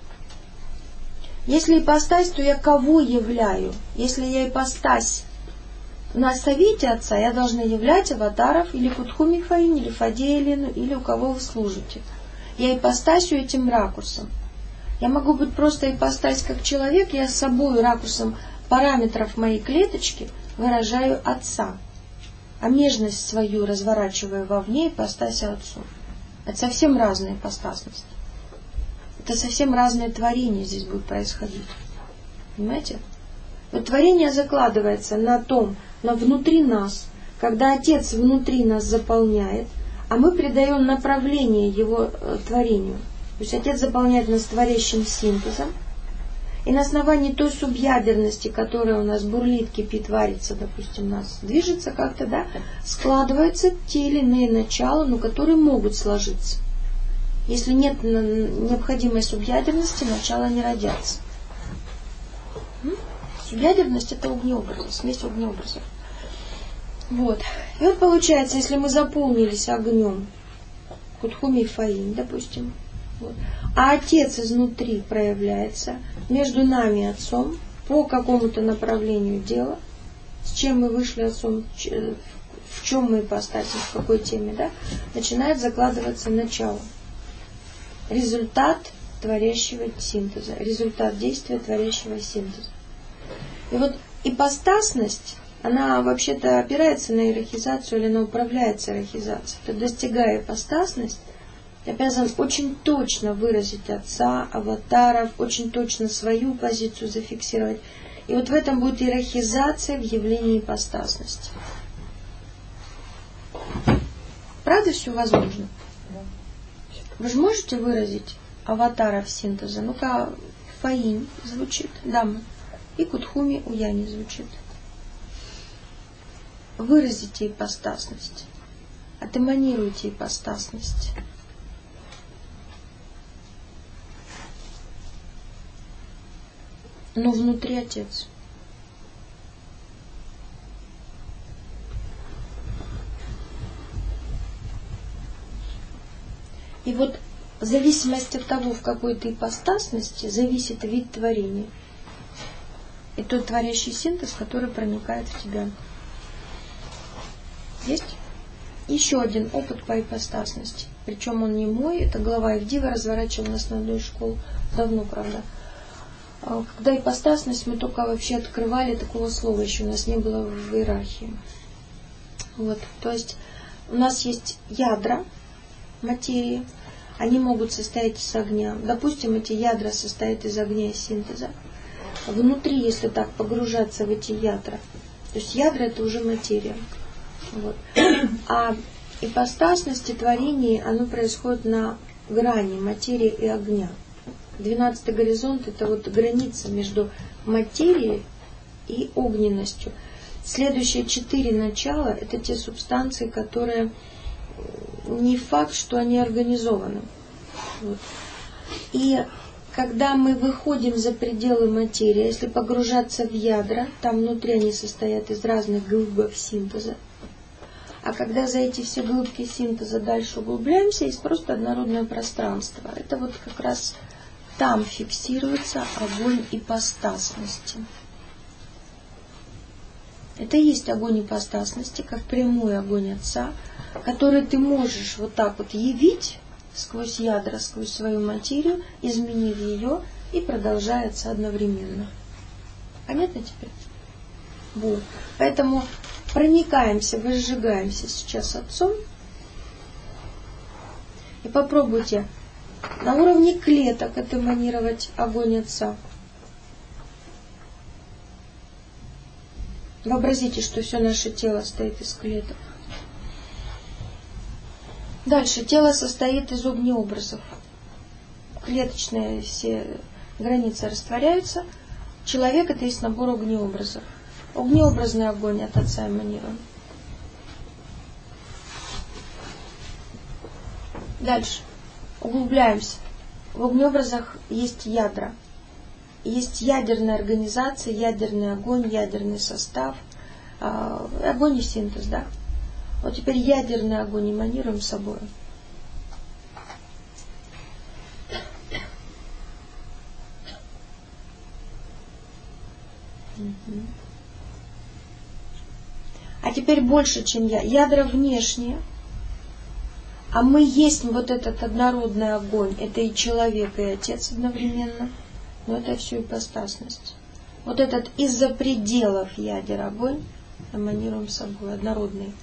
Если ипостась, то я кого являю? Если я ипостась на совете отца, я должна являть аватаров или Кутху Михаин, или Фадея Елену, или у кого вы служите. Я ипостасью этим ракурсом. Я могу быть просто ипостась как человек, я с собой ракурсом параметров моей клеточки выражаю отца. А нежность свою разворачиваю вовне ипостаси отцу. Это совсем разная ипостасность. Это совсем разное творение здесь будет происходить. Понимаете? Вот творение закладывается на том, на внутри нас, когда Отец внутри нас заполняет, а мы придаем направление Его творению. То есть Отец заполняет нас творящим синтезом, и на основании той субъядерности, которая у нас бурлит, кипит, варится, допустим, у нас движется как-то, да, складываются те или иные начала, но которые могут сложиться. Если нет необходимой субъядерности, начала не родятся. Субъядерность — это огнеобразы, смесь огнеобразов. Вот. И вот получается, если мы заполнились огнем, Кутхуми и Фаин, допустим, вот, а Отец изнутри проявляется между нами и Отцом по какому-то направлению дела, с чем мы вышли Отцом, в чем мы ипостаси, в какой теме, да, начинает закладываться начало. Результат творящего синтеза, результат действия творящего синтеза. И вот ипостасность, она вообще-то опирается на иерархизацию или она управляется иерархизацией. То, достигая ипостасность, ты обязан очень точно выразить отца, аватаров, очень точно свою позицию зафиксировать. И вот в этом будет иерархизация в явлении ипостасности. Правда все возможно? Вы же можете выразить аватаров синтеза? Ну-ка, Фаин звучит, дама. И Кутхуми Уяни звучит. Выразите ипостасность. Отэманируйте ипостасность. Но внутри Отец. И вот в зависимости от того, в какой ты ипостасности, зависит вид творения. И тот творящий синтез, который проникает в тебя. Есть? Еще один опыт по ипостасности. Причем он не мой, это глава Евдива разворачивал на основную школу. Давно, правда. Когда ипостасность мы только вообще открывали, такого слова еще у нас не было в иерархии. Вот. То есть у нас есть ядра материи, они могут состоять из огня. Допустим, эти ядра состоят из огня и синтеза. Внутри, если так погружаться в эти ядра, то есть ядра — это уже материя. Вот. А ипостасность и творение, оно происходит на грани материи и огня. 12-й горизонт — это вот граница между материей и огненностью. Следующие 4 начала — это те субстанции, которые не факт, что они организованы. Вот. И когда мы выходим за пределы материи, если погружаться в ядра, там внутри они состоят из разных глыб синтеза. А когда за эти все глыбки синтеза дальше углубляемся, есть просто однородное пространство. Это вот как раз там фиксируется огонь ипостасности. Это и есть огонь ипостасности, как прямой огонь Отца, который ты можешь вот так вот явить сквозь ядра, сквозь свою материю, изменив ее, и продолжается одновременно. Понятно теперь? Вот. Поэтому проникаемся, возжигаемся сейчас Отцом. И попробуйте на уровне клеток эманировать огонь Отца. Вообразите, что все наше тело состоит из клеток. Дальше. Тело состоит из огнеобразов. Клеточные все границы растворяются. Человек — это есть набор огнеобразов. Огнеобразный огонь от Отца эманируем. Дальше. Углубляемся. В огнеобразах есть ядра. Есть ядерная организация, ядерный огонь, ядерный состав. Огонь и синтез, да? Вот теперь ядерный огонь эманируем собой. А теперь больше, чем я. Ядра внешние. А мы есть вот этот однородный огонь. Это и человек, и Отец одновременно. Но это все ипостасность. Вот этот из-за пределов ядер огонь эманируем собой, однородный.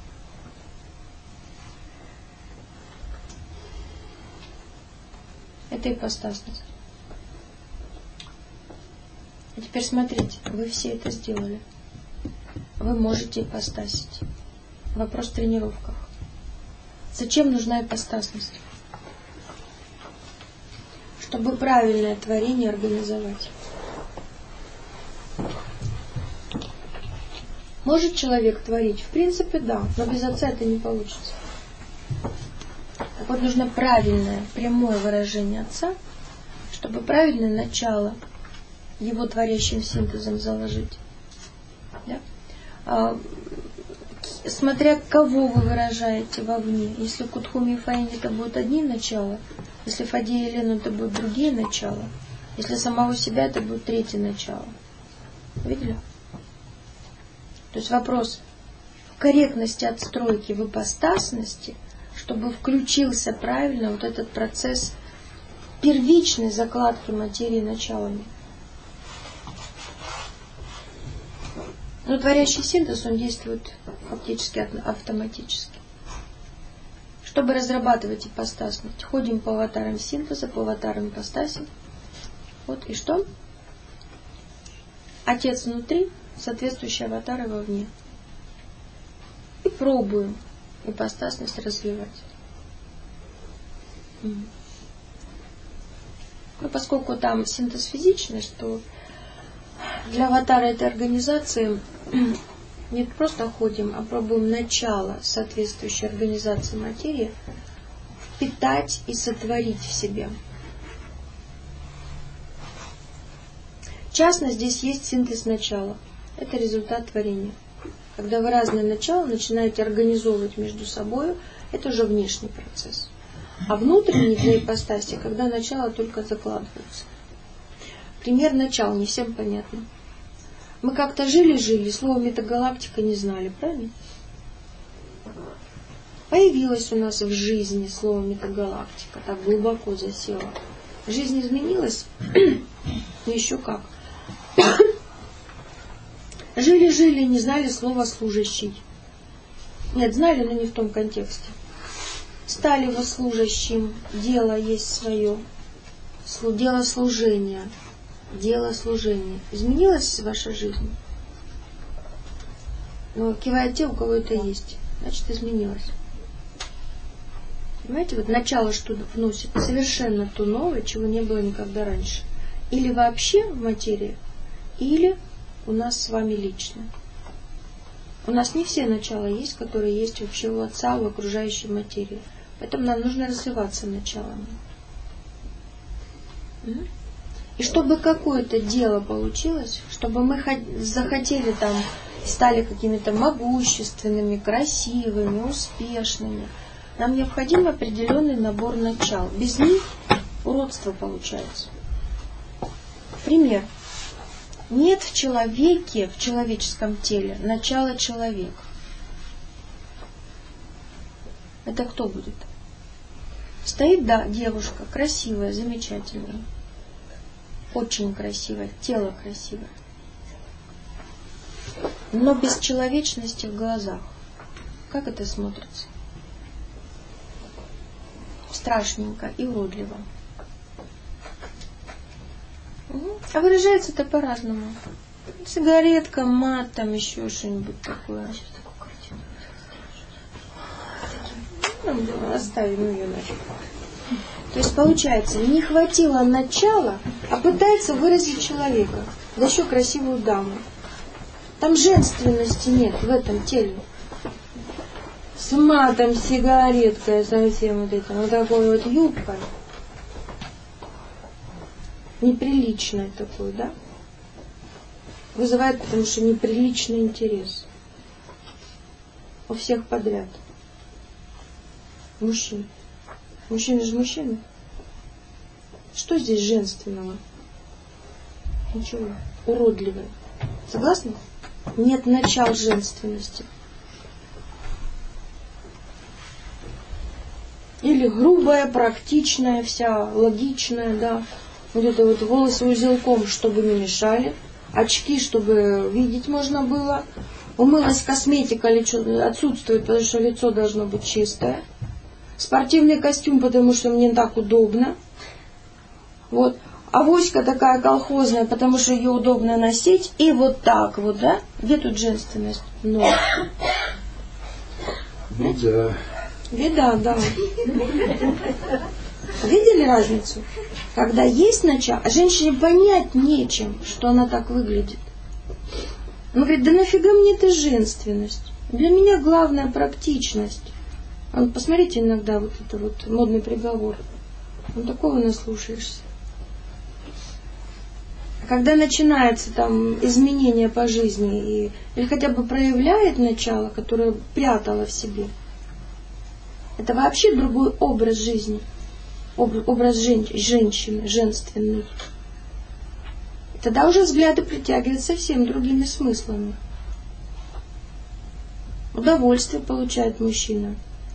Это ипостасность. А теперь смотрите, вы все это сделали. Вы можете ипостасить. Вопрос в тренировках. Зачем нужна ипостасность? Чтобы правильное творение организовать. Может человек творить? В принципе, да, но без Отца это не получится. Так вот, нужно правильное, прямое выражение Отца, чтобы правильное начало его творящим синтезом заложить. Да? Смотря кого вы выражаете вовне. Если Кутхуми и Фаин это будут одни начала, если Фадея и Елену это будут другие начала, если самого себя это будет третье начало. Видели? То есть вопрос в корректности отстройки, в ипостасности, чтобы включился правильно вот этот процесс первичной закладки материи началами. Но творящий синтез, он действует фактически автоматически. Чтобы разрабатывать ипостасность, ходим по аватарам синтеза, по аватарам ипостаси. Вот и что? Отец внутри, соответствующие аватары вовне. И пробуем ипостасность развивать. Но поскольку там синтез физичный, что для аватара этой организации не просто ходим, а пробуем начало соответствующей организации материи впитать и сотворить в себе. Частно здесь есть синтез начала. Это результат творения. Когда вы разные начала начинаете организовывать между собой, это уже внешний процесс. А внутренний для ипостаси, когда начало только закладывается. Пример начала не всем понятно. Мы как-то жили, слово метагалактика не знали, правильно? Появилось у нас в жизни слово метагалактика, так глубоко засело. Жизнь изменилась? Ну еще как. Жили, не знали слова служащий. Нет, знали, но не в том контексте. Стали вы служащим, дело есть свое, дело служения. Дело служения. Изменилась ваша жизнь? Но кивает те, у кого это есть. Значит, изменилось. Понимаете, вот начало что вносит совершенно то новое, чего не было никогда раньше. Или вообще в материи, или у нас с вами лично. У нас не все начала есть, которые есть вообще у Отца, в окружающей материи. Поэтому нам нужно развиваться началами. И чтобы какое-то дело получилось, чтобы мы захотели там, стали какими-то могущественными, красивыми, успешными, нам необходим определенный набор начал. Без них уродство получается. Пример. Нет в человеке, в человеческом теле, начала человека. Это кто будет? Стоит, да, девушка, красивая, замечательная. Очень красивое, тело красивое. Но без человечности в глазах. Как это смотрится? Страшненько и уродливо. А выражается это по-разному. Сигаретка, мат, там еще что-нибудь такое. Оставим ее нафиг. То есть получается, не хватило начала, а пытается выразить человека, да еще красивую даму. Там женственности нет в этом теле. С матом, сигареткой, совсем вот этим, вот такой вот юбкой. Неприличное такое, да? Вызывает, потому что неприличный интерес. У всех подряд. Мужчин. Мужчины же мужчины. Что здесь женственного? Ничего. Уродливое. Согласны? Нет начал женственности. Или грубая, практичная, вся логичная, да. Вот это вот волосы узелком, чтобы не мешали. Очки, чтобы видеть можно было. Умылась косметика, отсутствует, потому что лицо должно быть чистое. Спортивный костюм, потому что мне так удобно. Вот. Авоська такая колхозная, потому что ее удобно носить. И вот так вот, да? Где тут женственность? Ну. Беда. Беда, да. Видели разницу? Когда есть начало, а женщине понять нечем, что она так выглядит. Она говорит, да нафига мне эта женственность? Для меня главная практичность. Посмотрите иногда вот это вот модный приговор. Такого наслушаешься. А когда начинается там изменение по жизни или хотя бы проявляет начало, которое прятало в себе, это вообще другой образ жизни. Образ женщины, женственный. И тогда уже взгляды притягивают совсем другими смыслами. Удовольствие получает мужчина.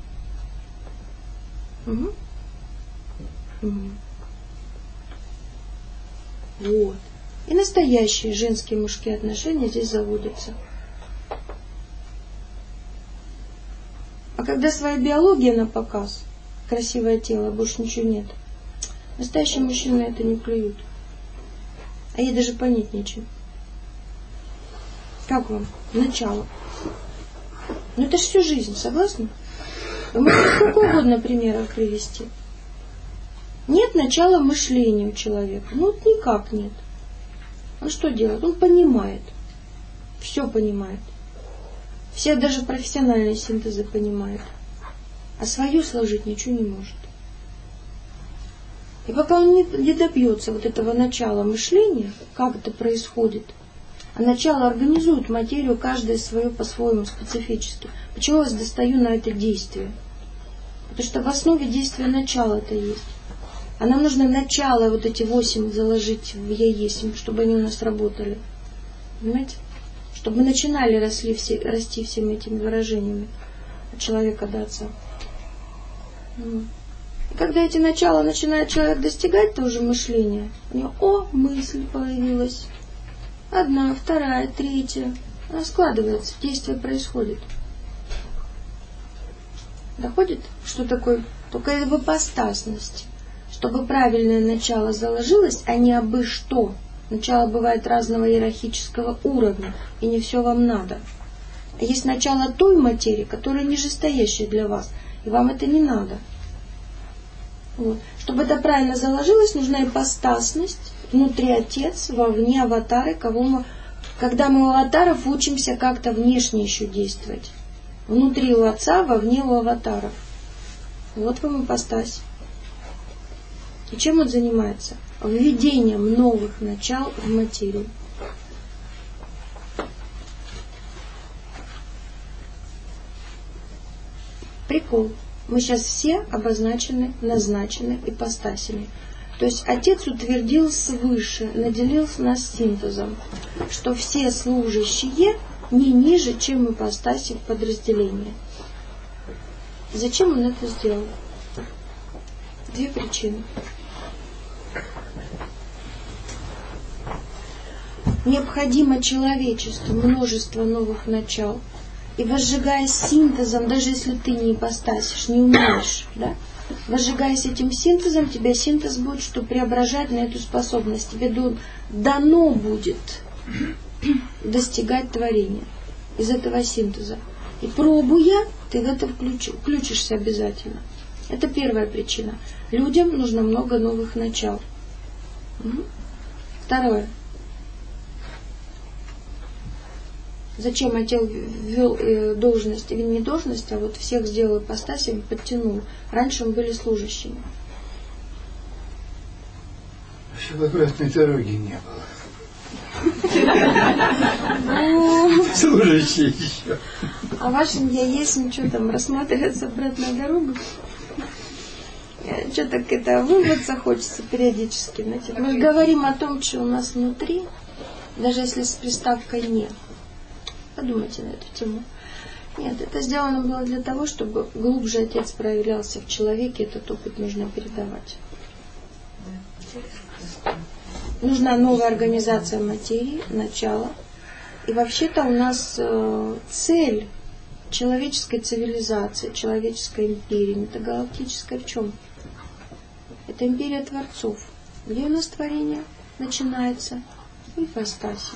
Угу. Угу. Вот. И настоящие женские и мужские отношения здесь заводятся. А когда своя биология на показ, красивое тело, больше ничего нет, настоящие мужчины это не клюют. А ей даже понять нечем. Как вам? Начало. Ну это же всю жизнь, согласны? Вы можете сколько угодно примеров привести. Нет начала мышления у человека. Ну вот никак нет. Он что делает? Он понимает. Все понимает. Все даже профессиональные синтезы понимает. А свою сложить ничего не может. И пока он не добьется вот этого начала мышления, как это происходит, а начало организует материю, каждое свое по-своему специфически. Почему я вас достаю на это действие? Потому что в основе действия начало-то есть. А нам нужно начало вот эти 8 заложить в «я есть», чтобы они у нас работали. Понимаете? Чтобы мы начинали расти всеми этими выражениями от человека до Отца. И когда эти начала начинает человек достигать тоже мышления, у него, мысль появилась. 1, 2, 3. Она складывается, действие происходит. Доходит? Что такое? Только в ипостасности. Чтобы правильное начало заложилось, а не абы что. Начало бывает разного иерархического уровня, и не все вам надо. А есть начало той материи, которая нижестоящая для вас, и вам это не надо. Вот. Чтобы это правильно заложилось, нужна ипостасность, внутри Отец, вовне аватары, кого мы Когда мы у аватаров учимся как-то внешне еще действовать. Внутри у Отца, вовне у аватаров. Вот вам ипостась. И чем он занимается? Введением новых начал в материю. Прикол. Мы сейчас все обозначены, назначены ипостасями. То есть Отец утвердил свыше, наделил нас синтезом, что все служащие не ниже, чем ипостаси подразделения. Зачем он это сделал? Две причины. Необходимо человечеству множество новых начал. И возжигая синтезом, даже если ты не ипостасишь, не умеешь, да? Возжигаясь этим синтезом, тебя синтез будет, что преображать на эту способность. Тебе дано будет достигать творения из этого синтеза. И пробуя, ты в это включишься обязательно. Это первая причина. Людям нужно много новых начал. Второе. Зачем отдел ввел должность, или не должность, а вот всех сделал ипостасями, подтянул. Раньше мы были служащими. Чтобы обратной дороги не было. Служащие еще. А вашим я есть, что там, рассматривается обратная дорога? Что так это вырваться хочется периодически. Знаете? Мы говорим о том, что у нас внутри, даже если с приставкой «не». Подумайте на эту тему. Нет, это сделано было для того, чтобы глубже Отец проявлялся в человеке, этот опыт нужно передавать. Нужна новая организация материи, начало. И вообще-то у нас цель человеческой цивилизации, человеческой империи, метагалактической в чем? Это империя Творцов. Где у нас творение начинается? В ипостаси.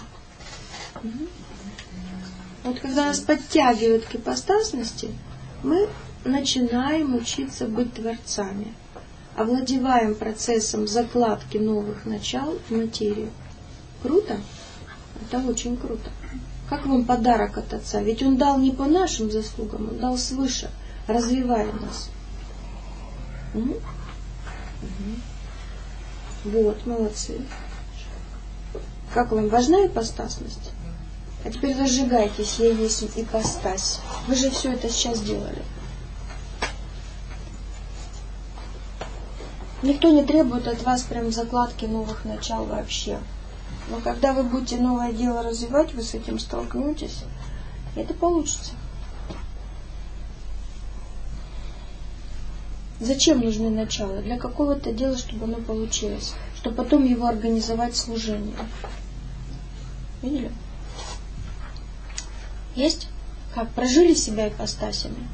Вот когда нас подтягивают к ипостасности, мы начинаем учиться быть творцами, овладеваем процессом закладки новых начал в материю. Круто? Это очень круто. Как вам подарок от Отца? Ведь Он дал не по нашим заслугам, Он дал свыше, развивая нас. Вот, молодцы. Как вам, важна ипостасность? А теперь разжигайтесь, я есть ипостась. Вы же все это сейчас делали. Никто не требует от вас прям закладки новых начал вообще. Но когда вы будете новое дело развивать, вы с этим столкнетесь, и это получится. Зачем нужны начала? Для какого-то дела, чтобы оно получилось. Чтобы потом его организовать в служении. Видели? Есть? Как? Прожили себя ипостасями?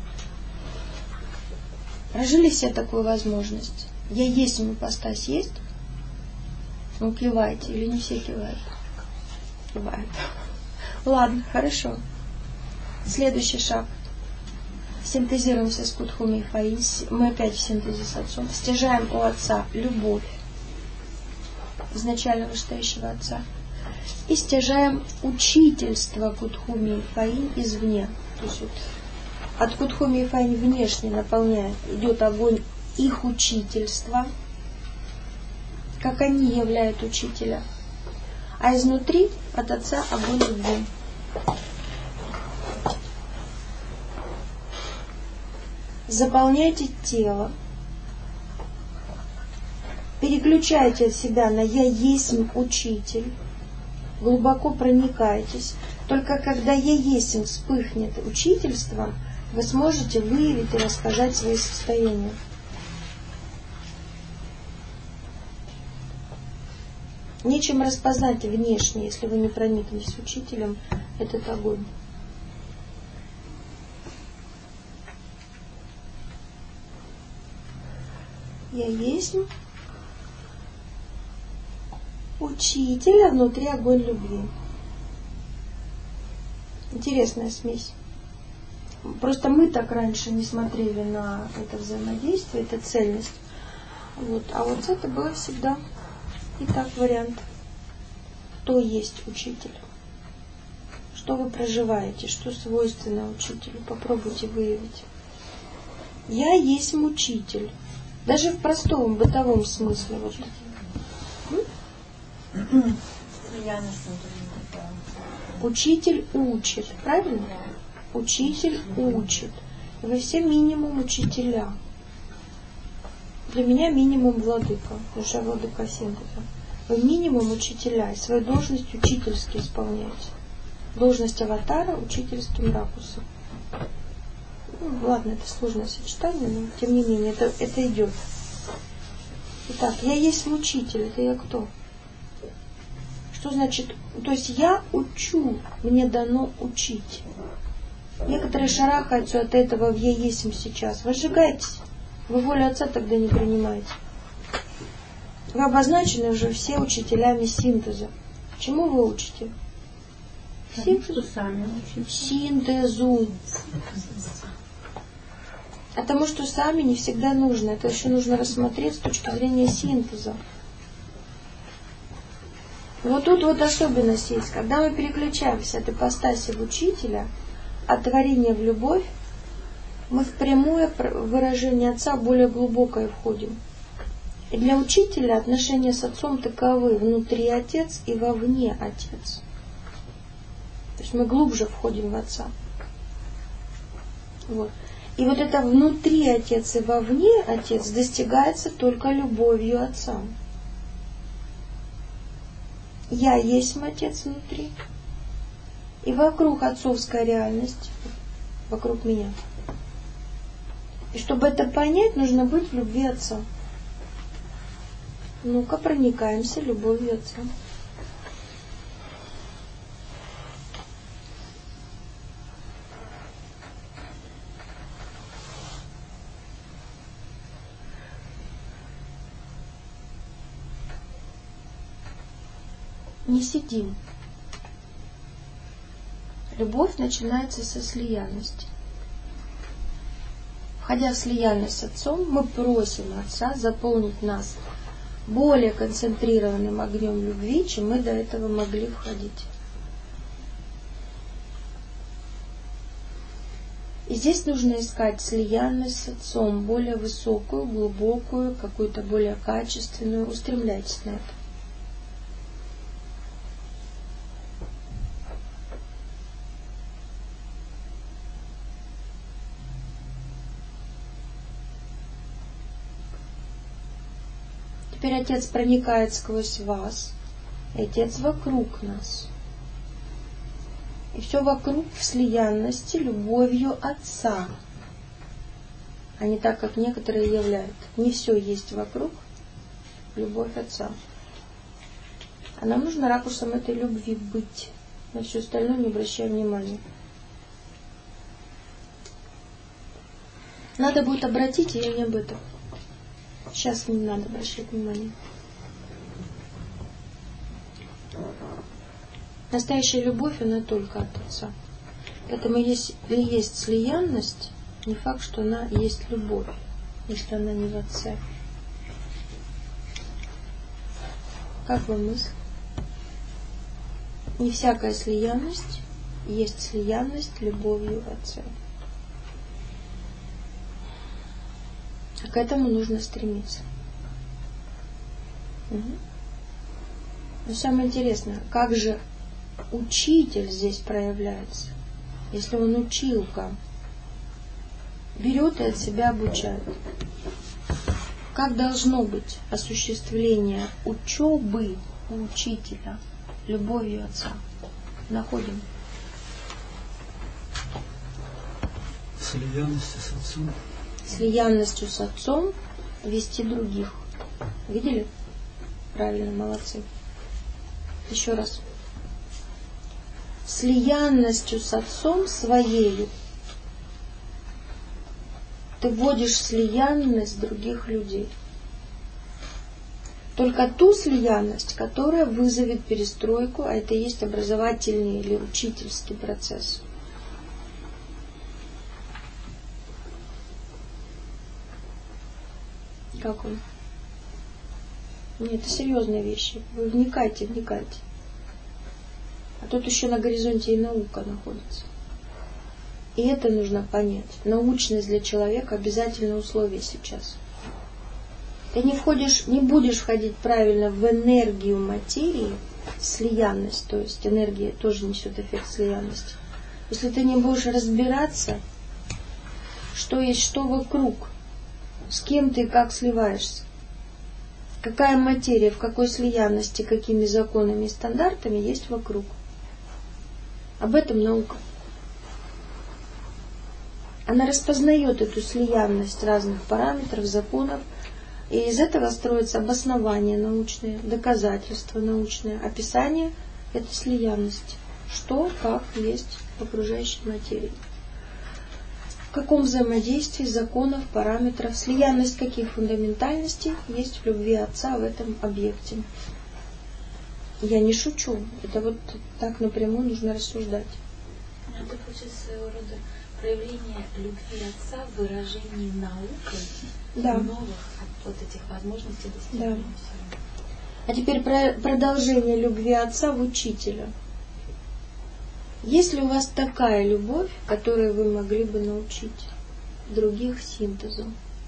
Прожили себе такую возможность? Я есть ипостась есть? Ну, кивайте. Или не все кивают? Кивают. Ладно, хорошо. Следующий шаг. Синтезируемся с Кутхуми и Фаи. Мы опять в синтезе с Отцом. Стяжаем у Отца любовь изначально вышестоящего Отца. И стяжаем учительство Кутхуми и Фаин извне. То есть вот от Кутхуми и Фаин внешне наполняет, идет огонь их учительства, как они являют учителя. А изнутри от Отца огонь любви. Заполняйте тело. Переключайте себя на «Я есть учитель». Глубоко проникайтесь. Только когда «Я есть» вспыхнет учительство, вы сможете выявить и рассказать свои состояния. Нечем распознать внешне, если вы не прониклись учителем, этот огонь. Я есть учитель, а внутри огонь любви. Интересная смесь. Просто мы так раньше не смотрели на это взаимодействие, это цельность. Вот. А вот это было всегда. Итак, вариант. Кто есть учитель? Что вы проживаете, что свойственно учителю? Попробуйте выявить. Я есть учитель. Даже в простом бытовом смысле. Вот. Учитель учит, правильно? Учитель учит. Вы все минимум учителя. Для меня минимум владыка, потому что я владыка синтеза. Вы минимум учителя, и свою должность учительски исполняете. Должность аватара учительским ракурсом. Ну, ладно, это сложное сочетание, но тем не менее, это идет. Итак, я есть учитель, это я кто? Что значит? То есть я учу, мне дано учить. Некоторые шарахаются от этого в «я есть сейчас». Вы сжигаетесь. Вы волю Отца тогда не принимаете. Вы обозначены уже все учителями синтеза. Чему вы учите? Синтезу. А тому, что сами, не всегда нужно. Это еще нужно рассмотреть с точки зрения синтеза. Вот тут вот особенность есть. Когда мы переключаемся от ипостаси в учителя, от творения в любовь, мы в прямое выражение Отца более глубокое входим. И для учителя отношения с Отцом таковы: внутри Отец и вовне Отец. То есть мы глубже входим в Отца. Вот. И вот это внутри Отец и вовне Отец достигается только любовью Отца. Я есть Отец внутри. И вокруг отцовская реальность, вокруг меня. И чтобы это понять, нужно быть в любви Отца. Ну-ка, проникаемся любовью Отца. Не сидим. Любовь начинается со слиянности. Входя в слиянность с Отцом, мы просим Отца заполнить нас более концентрированным огнем любви, чем мы до этого могли входить. И здесь нужно искать слиянность с Отцом, более высокую, глубокую, какую-то более качественную. Устремляйтесь на это. Теперь Отец проникает сквозь вас, и Отец вокруг нас. И все вокруг в слиянности любовью Отца, а не так, как некоторые являют. Не все есть вокруг любовь Отца. А нам нужно ракурсом этой любви быть. На все остальное не обращая внимания. Надо будет обратить, я не об этом. Сейчас не надо обращать внимание. Настоящая любовь, она только от Отца. Поэтому если есть слиянность, не факт, что она есть любовь, если она не в Отце. Как вы мыслите? Не всякая слиянность есть слиянность любовью Отца. А к этому нужно стремиться. Но самое интересное, как же учитель здесь проявляется, если он училка, берет и от себя обучает. Как должно быть осуществление учебы у учителя любовью Отца? Находим. Слиянности с Отцом. Слиянностью с Отцом вести других. Видели? Правильно, молодцы. Еще раз. Слиянностью с Отцом своею ты вводишь слиянность других людей. Только ту слиянность, которая вызовет перестройку, а это и есть образовательный или учительский процесс. Как он? Нет, это серьезные вещи. Вы вникайте. А тут еще на горизонте и наука находится. И это нужно понять. Научность для человека обязательное условие сейчас. Ты не будешь входить правильно в энергию материи, слиянность, то есть энергия тоже несет эффект слиянности. Если ты не будешь разбираться, что есть что вокруг, с кем ты и как сливаешься, какая материя, в какой слиянности, какими законами и стандартами есть вокруг. Об этом наука. Она распознает эту слиянность разных параметров, законов, и из этого строится обоснование научное, доказательство научное, описание этой слиянности. Что, как есть в окружающей материи. В каком взаимодействии законов, параметров, слиянность каких фундаментальностей есть в любви Отца в этом объекте. Я не шучу. Это вот так напрямую нужно рассуждать. Это получается своего рода проявление любви Отца в выражении наукой новых вот этих возможностей достижения. Да. А теперь продолжение любви Отца в Учителя. Есть ли у вас такая любовь, которой вы могли бы научить других синтезу?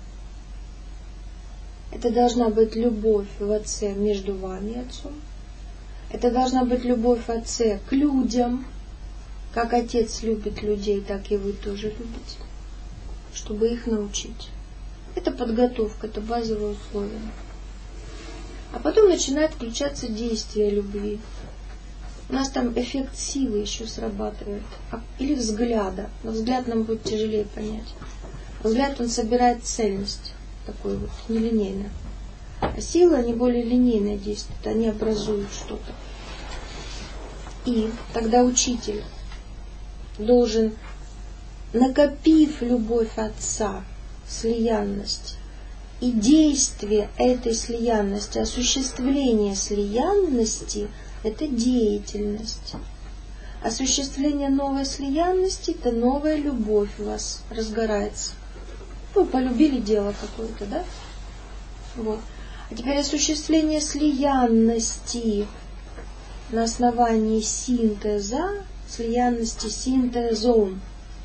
Это должна быть любовь в Отце между вами и Отцом. Это должна быть любовь в Отце к людям. Как Отец любит людей, так и вы тоже любите. Чтобы их научить. Это подготовка, это базовое условие. А потом начинает включаться действие любви. У нас там эффект силы еще срабатывает. Или взгляда. Но взгляд нам будет тяжелее понять. Взгляд, он собирает цельность. Такой вот, нелинейно. А силы, они более линейно действуют. Они образуют что-то. И тогда учитель должен, накопив любовь Отца, слиянность, и действие этой слиянности, осуществление слиянности – это деятельность. Осуществление новой слиянности – это новая любовь у вас разгорается. Вы полюбили дело какое-то, да? Вот. А теперь осуществление слиянности на основании синтеза, слиянности синтезом.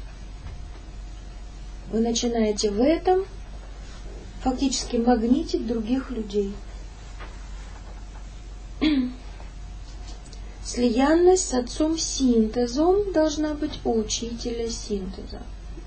Вы начинаете в этом фактически магнитить других людей. Слиянность с Отцом синтезом должна быть у учителя синтеза.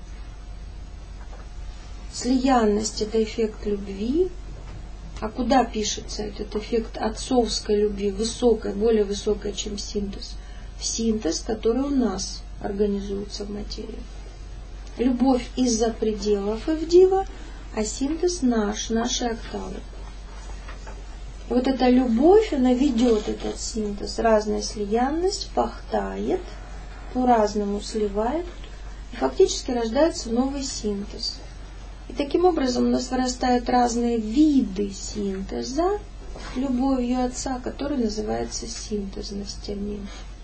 Слиянность – это эффект любви. А куда пишется этот эффект отцовской любви, высокой, более высокой, чем синтез? В синтез, который у нас организуется в материи. Любовь из-за пределов Ивдива, а синтез наши октавы. Вот эта любовь, она ведет этот синтез. Разная слиянность пахтает, по-разному сливает, и фактически рождается новый синтез. И таким образом у нас вырастают разные виды синтеза любовью Отца, который называется синтезностями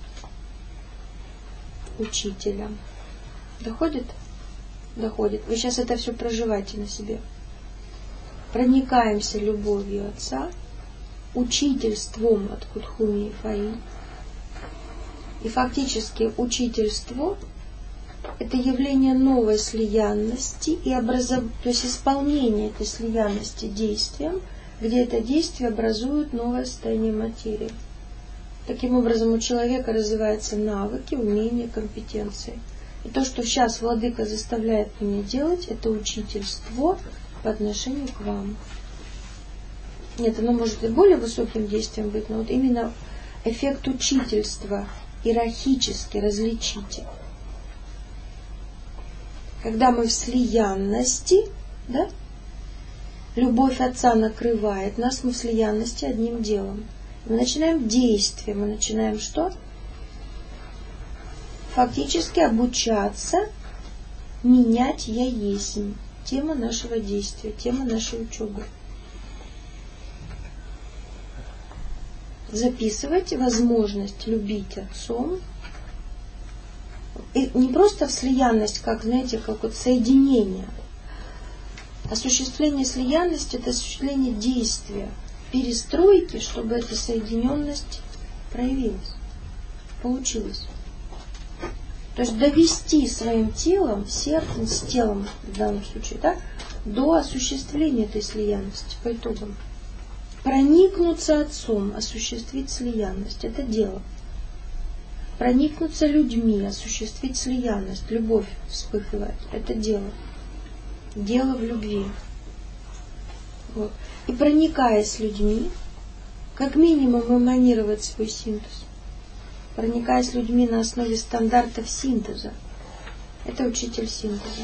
учителя. Доходит? Доходит. Вы сейчас это все проживаете на себе. Проникаемся любовью Отца, учительством от Кутхуми и Фаи. И фактически учительство – это явление новой слиянности и то есть исполнение этой слиянности действием, где это действие образует новое состояние материи. Таким образом, у человека развиваются навыки, умения, компетенции. И то, что сейчас Владыка заставляет меня делать, это учительство по отношению к вам. Нет, оно может и более высоким действием быть, но вот именно эффект учительства иерархически различите. Когда мы в слиянности, да, любовь Отца накрывает нас, мы в слиянности одним делом. Мы начинаем действие, мы начинаем что? Фактически обучаться менять «я есть». Тема нашего действия, тема нашей учебы. Записывать возможность любить Отцом. И не просто в слиянность, как, знаете, как вот соединение. Осуществление слиянности – это осуществление действия, перестройки, чтобы эта соединенность проявилась. получилось. То есть довести своим телом, сердцем, с телом в данном случае, да, до осуществления этой слиянности по итогам. Проникнуться Отцом, осуществить слиянность – это дело. Проникнуться людьми, осуществить слиянность, любовь вспыхивает – это дело. Дело в любви. Вот. И проникаясь людьми, как минимум эманировать свой синтез. Проникаясь людьми на основе стандартов синтеза. Это учитель синтеза.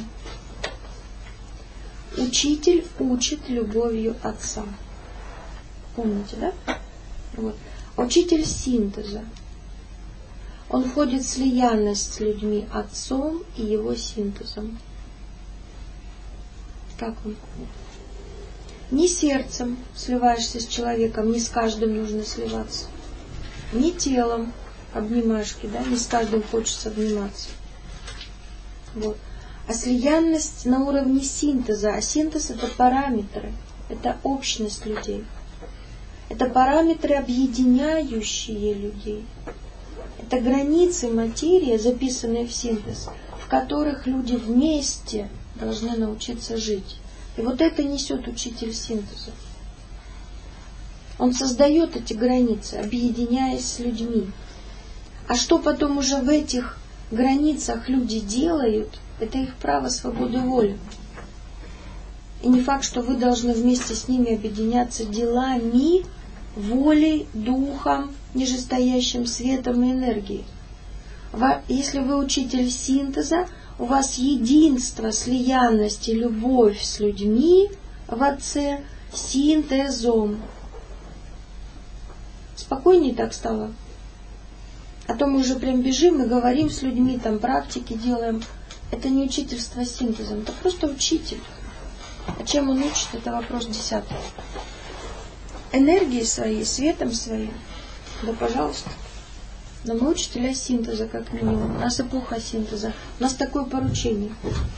Учитель учит любовью Отца. Помните, да? Вот. Учитель синтеза. Он входит в слиянность с людьми Отцом и его синтезом. Как он? Не сердцем сливаешься с человеком, не с каждым нужно сливаться. Не телом, обнимашки, да, не с каждым хочется обниматься. Вот. А слиянность на уровне синтеза. А синтез — это параметры, это общность людей. Это параметры, объединяющие людей. Это границы материи, записанные в синтез, в которых люди вместе должны научиться жить. И вот это несет учитель синтеза. Он создает эти границы, объединяясь с людьми. А что потом уже в этих границах люди делают, это их право, свободы воли. И не факт, что вы должны вместе с ними объединяться делами, волей, духом, нижестоящим светом и энергией. Если вы учитель синтеза, у вас единство, слиянность и любовь с людьми в Отце синтезом. Спокойнее так стало. А то мы уже прям бежим и говорим с людьми, там практики делаем. Это не учительство синтезом, это просто учитель. А чем он учит, это вопрос 10. Энергией своей, светом своим. Да, пожалуйста. Но мы учителя синтеза, как минимум. У нас эпоха синтеза. У нас такое поручение.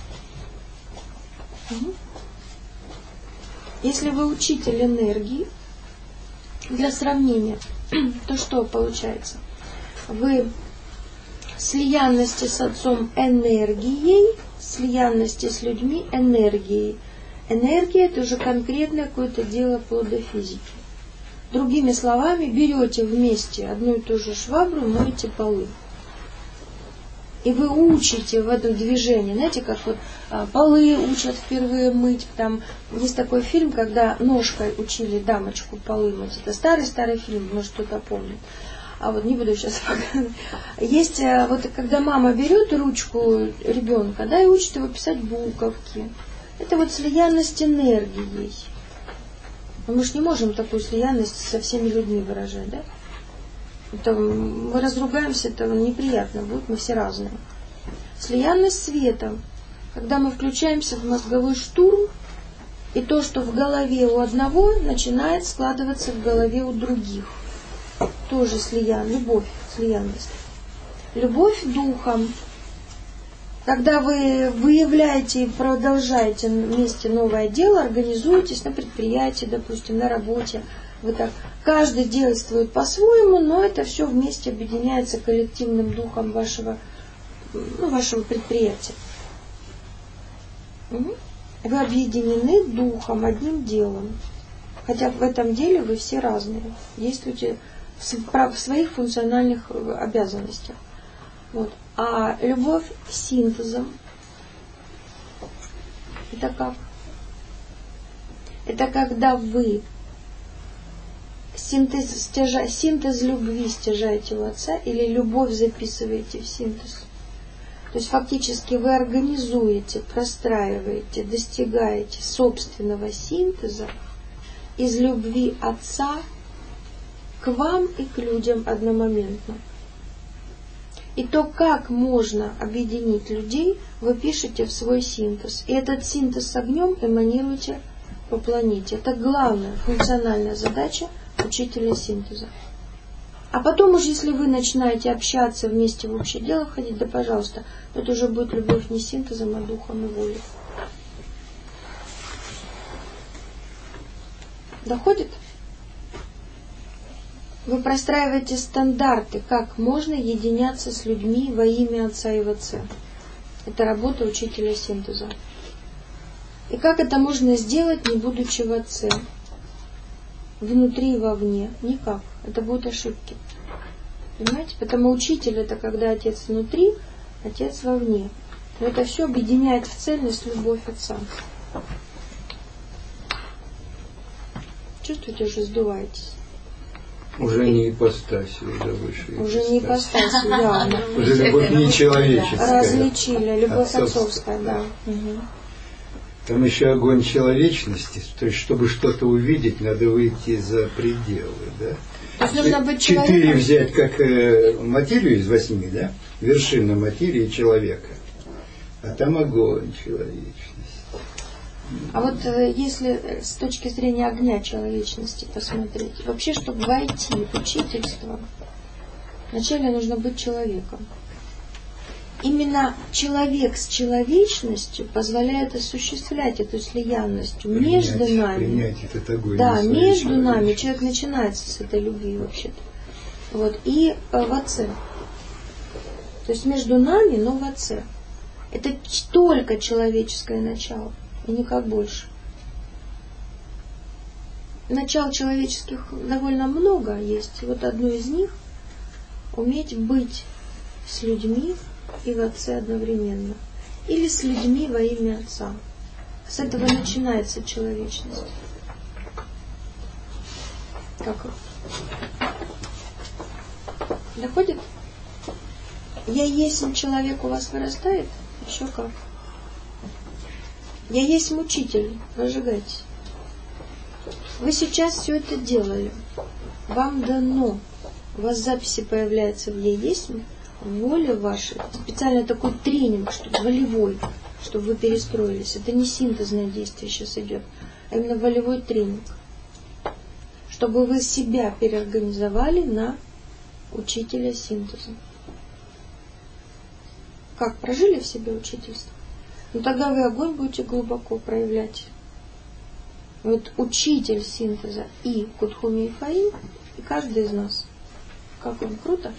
Угу. Если вы учитель энергии, для сравнения, то что получается? Вы слиянности с Отцом энергией, слиянности с людьми энергией. Энергия — это уже конкретное какое-то дело плода физики. Другими словами, берете вместе одну и ту же швабру и моете полы. И вы учите в этом движении. Знаете, как вот полы учат впервые мыть. Там есть такой фильм, когда ножкой учили дамочку полы мыть. Это старый-старый фильм, может кто-то помнит. А вот не буду сейчас показывать. Есть вот когда мама берет ручку ребенка, да, и учит его писать буковки. Это вот слиянность энергией. Мы же не можем такую слиянность со всеми людьми выражать, да? Это мы разругаемся, это неприятно будет, мы все разные. Слиянность светом. Когда мы включаемся в мозговой штурм, и то, что в голове у одного, начинает складываться в голове у других. Тоже любовь, слиянность. Любовь духом. Когда вы выявляете и продолжаете вместе новое дело, организуетесь на предприятии, допустим, на работе, вы так, каждый действует по-своему, но это все вместе объединяется коллективным духом вашего предприятия. Вы объединены духом, одним делом. Хотя в этом деле вы все разные. Есть люди в своих функциональных обязанностях. Вот. А любовь синтезом — это как? Это когда вы синтез любви стяжаете у Отца или любовь записываете в синтез. То есть фактически вы организуете, простраиваете, достигаете собственного синтеза из любви Отца к вам и к людям одномоментно. И то, как можно объединить людей, вы пишете в свой синтез. И этот синтез с огнем эманируете по планете. Это главная функциональная задача учителя синтеза. А потом уж, если вы начинаете общаться вместе в общее дело входить, да пожалуйста, это уже будет любовь не синтезом, а духом и волей. Доходит? Вы простраиваете стандарты, как можно единяться с людьми во имя Отца и в Отце. Это работа учителя синтеза. И как это можно сделать, не будучи в Отце? Внутри и вовне? Никак. Это будут ошибки. Понимаете? Потому учитель это когда Отец внутри, Отец вовне. Но это все объединяет в цельность любовь Отца. Чувствуете, уже сдуваетесь? Уже не ипостаси, уже выше. Уже не ипостаси, явно. Уже любовь не человеческая. Различили, любовь отцовская, да. Угу. Там еще огонь человечности, то есть, чтобы что-то увидеть, надо выйти за пределы, да? То есть нужно быть 4 человеком. взять как материю из 8, да? Вершина материи человека. А там огонь человечности. А вот если с точки зрения огня человечности посмотреть, вообще, чтобы войти в учительство, вначале нужно быть человеком. Именно человек с человечностью позволяет осуществлять эту слиянность между нами. Принять этот огонь. Да, между нами. Человек начинается с этой любви вообще-то. Вот. И в Отце. То есть между нами, но в Отце. Это только человеческое начало. И никак больше. Начал человеческих довольно много есть. И вот одно из них — уметь быть с людьми и в Отце одновременно. Или с людьми во имя Отца. С этого начинается человечность. Как? Доходит? Я есть человек у вас вырастает? Еще как? Я есть учитель, разжигайтесь. Вы сейчас все это делали. Вам дано. У вас записи появляются в «Я есть», воля ваша. Специально такой тренинг, чтобы волевой, чтобы вы перестроились. Это не синтезное действие сейчас идет, а именно волевой тренинг. Чтобы вы себя переорганизовали на учителя синтеза. Как, прожили в себе учительство? Ну тогда вы огонь будете глубоко проявлять. Вот учитель синтеза и Кутхуми и Фаим, и каждый из нас. Как вам, круто?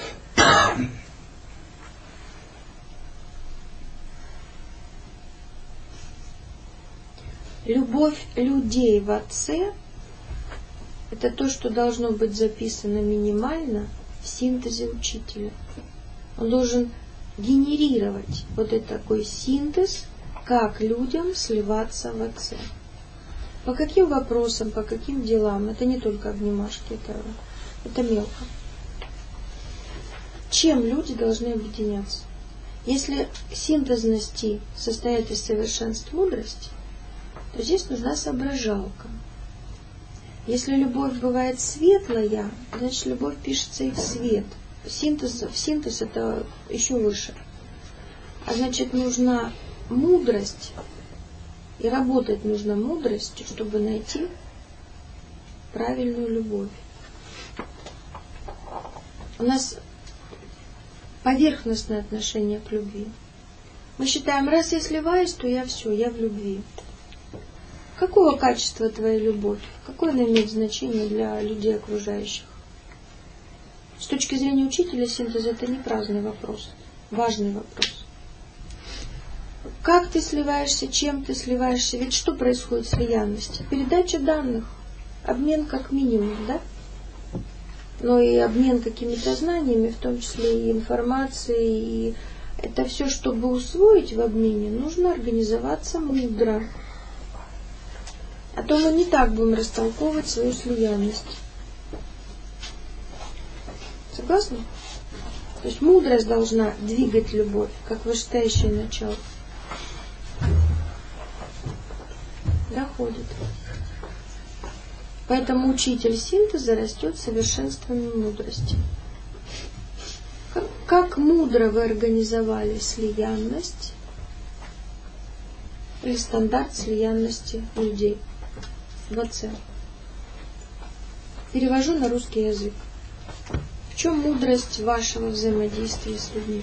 Любовь людей в Отце — это то, что должно быть записано минимально в синтезе учителя. Он должен генерировать вот этот такой синтез, как людям сливаться в Отце. По каким вопросам, по каким делам? Это не только обнимашки, это мелко. Чем люди должны объединяться? Если синтезности состоит из совершенств мудрости, то здесь нужна соображалка. Если любовь бывает светлая, значит любовь пишется и в свет. Синтез это еще выше. А значит, нужна мудрость, и работать нужно мудростью, чтобы найти правильную любовь. У нас поверхностное отношение к любви. Мы считаем, раз я сливаюсь, то я все, я в любви. Какого качества твоя любовь? Какое она имеет значение для людей окружающих? С точки зрения учителя синтеза это не праздный вопрос, важный вопрос. Как ты сливаешься, чем ты сливаешься? Ведь что происходит в слиянности? Передача данных, обмен как минимум, да? Но и обмен какими-то знаниями, в том числе и информацией. И это все, чтобы усвоить в обмене, нужно организоваться мудро. А то мы не так будем растолковывать свою слиянность. Согласны? То есть мудрость должна двигать любовь, как вышестоящее начало. Доходит. Поэтому учитель синтеза растет совершенствами мудрости. Как мудро вы организовали слиянность или стандарт слиянности людей в Отце? Перевожу на русский язык. В чем мудрость вашего взаимодействия с людьми?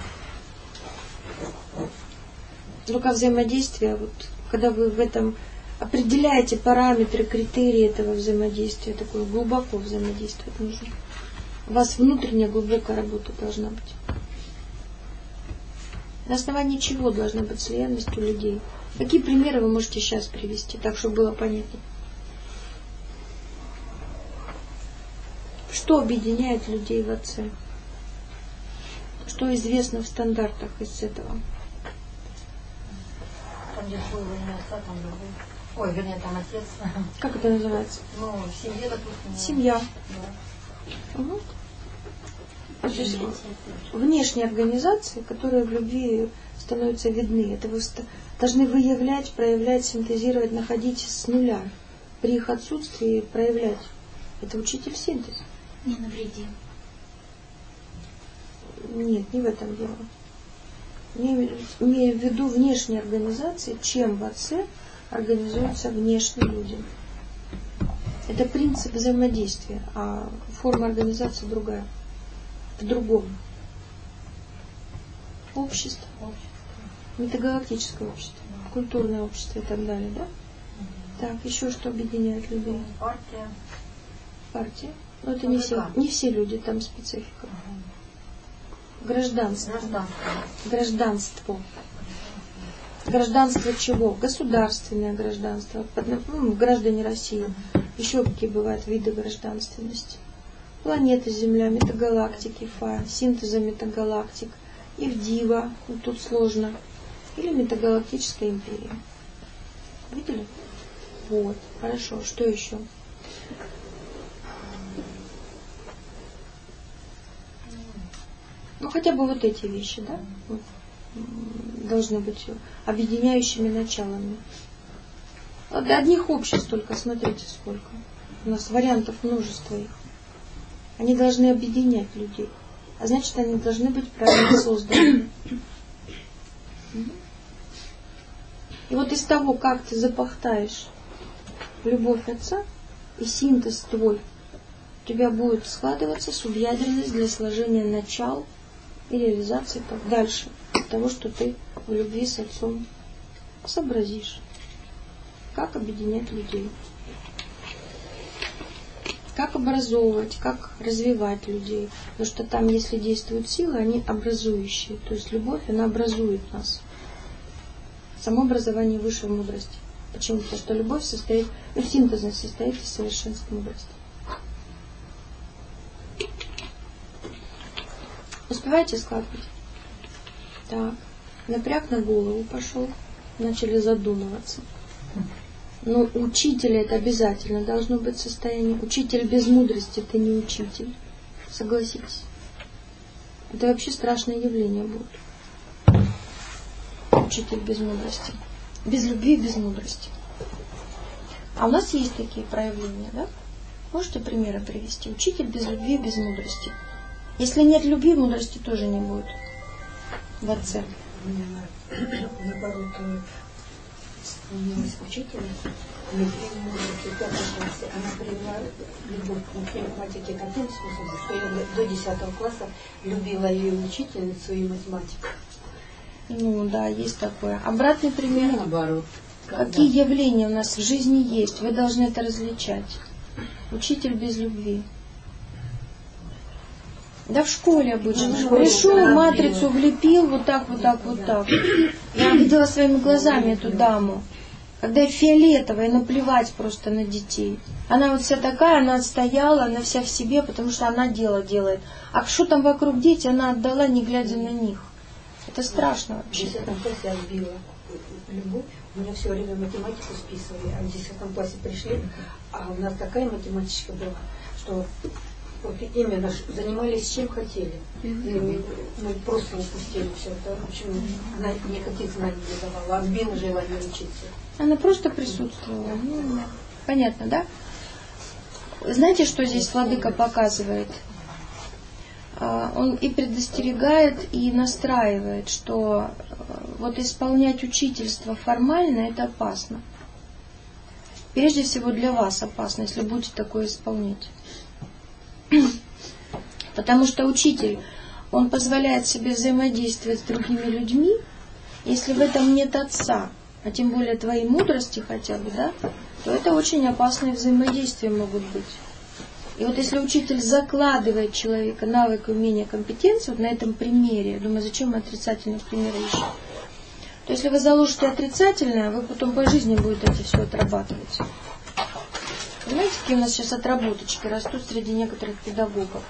Только взаимодействие, вот, когда вы в этом определяете параметры, критерии этого взаимодействия, такое глубоко взаимодействовать нужно. У вас внутренняя глубокая работа должна быть. На основании чего должна быть слиянность у людей? Какие примеры вы можете сейчас привести, так, чтобы было понятно? Что объединяет людей в Отце? Что известно в стандартах из этого? Там, где свой время отца, там другой. Ой, вернее, там отец. Как это называется? Ну, в семье, допустим. Семья. Да. Угу. То есть внешние организации, которые в любви становятся видны, это вы должны выявлять, проявлять, синтезировать, находить с нуля. При их отсутствии проявлять. Это учитель синтез. Не навреди. Нет, не в этом дело. Имею в виду внешние организации, чем в Отце организуются внешние люди. Это принцип взаимодействия, а форма организации другая. По-другому. Общество. Метагалактическое общество. Культурное общество и так далее, да? Так, еще что объединяет людей? Партия. Партия. Но это не все люди, там специфика. Гражданство. Гражданство. Гражданство чего? Государственное гражданство. Граждане России. Еще какие бывают виды гражданственности? Планета Земля, метагалактики, синтеза метагалактик, Ивдива, тут сложно, или метагалактическая империя. Видели? Вот, хорошо. Что еще? Ну, хотя бы вот эти вещи, да? Вот. Должны быть объединяющими началами. Для одних обществ только, смотрите сколько. У нас вариантов множество их. Они должны объединять людей. А значит, они должны быть правильно созданы. И вот из того, как ты запахтаешь любовь Отца и синтез твой, у тебя будет складываться субъядерность для сложения начал и реализации дальше того, что ты в любви с Отцом сообразишь. Как объединять людей. Как образовывать, как развивать людей. Потому что там, если действуют силы, они образующие. То есть любовь, она образует нас. Само образование высшей мудрости. Почему? Потому что любовь состоит, синтезность состоит из совершенства мудрости. Успеваете складывать? Так. Напряг на голову пошел. Начали задумываться. Но учителя это обязательно должно быть состояние. Учитель без мудрости это не учитель. Согласитесь. Это вообще страшное явление будет. Учитель без мудрости. Без любви, без мудрости. А у нас есть такие проявления, да? Можете примеры привести? Учитель без любви, без мудрости. Если нет любви, мудрости тоже не будет. В Отце. Наоборот, склонилась учительница, в 5 классе, она привела любовь к математике таким способом, что я до 10 класса любила ее учительницу и математику. Ну да, есть такое. Обратный пример. Наоборот. Какие явления у нас в жизни есть? Вы должны это различать. Учитель без любви. Да в школе обычно. Пришел, матрицу влепил, вот так, вот так, вот так. Я видела своими глазами эту даму. Когда фиолетовая, наплевать просто на детей. Она вот вся такая, она отстояла, она вся в себе, потому что она дело делает. А что там вокруг дети, она отдала, не глядя на них. Это страшно вообще. В 10 классе я отбила любовь. У меня все время математику списывали, а в 10 классе пришли, а у нас такая математичка была, что вот именно занимались чем хотели. Мы просто упустили все это. В общем, она никаких знаний не давала, отбила желание учиться. Она просто присутствовала. Ну, понятно, да? Знаете, что здесь Владыка показывает? Он и предостерегает, и настраивает, что вот исполнять учительство формально это опасно. Прежде всего для вас опасно, если будете такое исполнять. Потому что учитель, он позволяет себе взаимодействовать с другими людьми, если в этом нет Отца. а тем более твоей мудрости хотя бы, да, то это очень опасные взаимодействия могут быть. И вот если учитель закладывает человека навык, умение, компетенцию, вот на этом примере, я думаю, зачем мы отрицательные примеры ищем? То если вы заложите отрицательное, вы потом по жизни будете это все отрабатывать. Понимаете, какие у нас сейчас отработочки растут среди некоторых педагогов?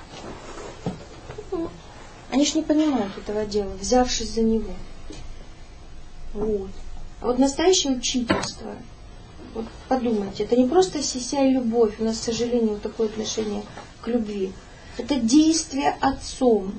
Они ж не понимают этого дела, взявшись за него. Вот. А вот настоящее учительство, вот подумайте, это не просто сися и любовь, у нас, к сожалению, вот такое отношение к любви. Это действие отцом.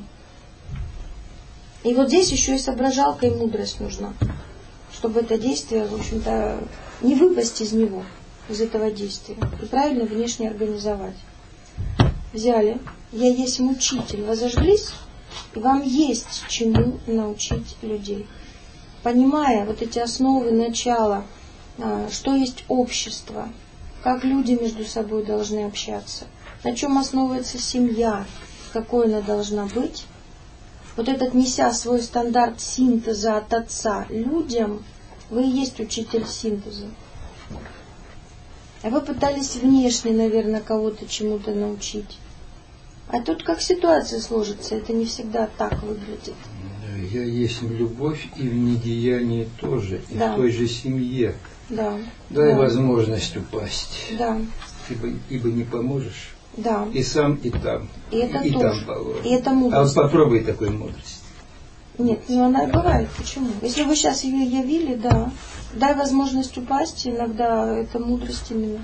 И вот здесь еще и соображалка и мудрость нужна, чтобы это действие, в общем-то, не выпасть из него, из этого действия, и правильно внешне организовать. Взяли, я есть учитель, вы зажглись, и вам есть чему научить людей. Понимая вот эти основы, начала, что есть общество, как люди между собой должны общаться, на чем основывается семья, какой она должна быть. Вот этот, неся свой стандарт синтеза от отца людям, вы и есть учитель синтеза. А вы пытались внешне, наверное, кого-то чему-то научить. А тут как ситуация сложится, это не всегда так выглядит. Я есть любовь и в недеянии тоже, и да. в той же семье. Да. Дай да. возможность упасть. Да. Ибо не поможешь. Да. И сам, и там. И это и тоже. Там положишь. И это мудрость. А вот попробуй такой мудрость. Нет, ну она и бывает. Почему? Если вы сейчас ее явили, да. Дай возможность упасть, иногда это мудрость именно.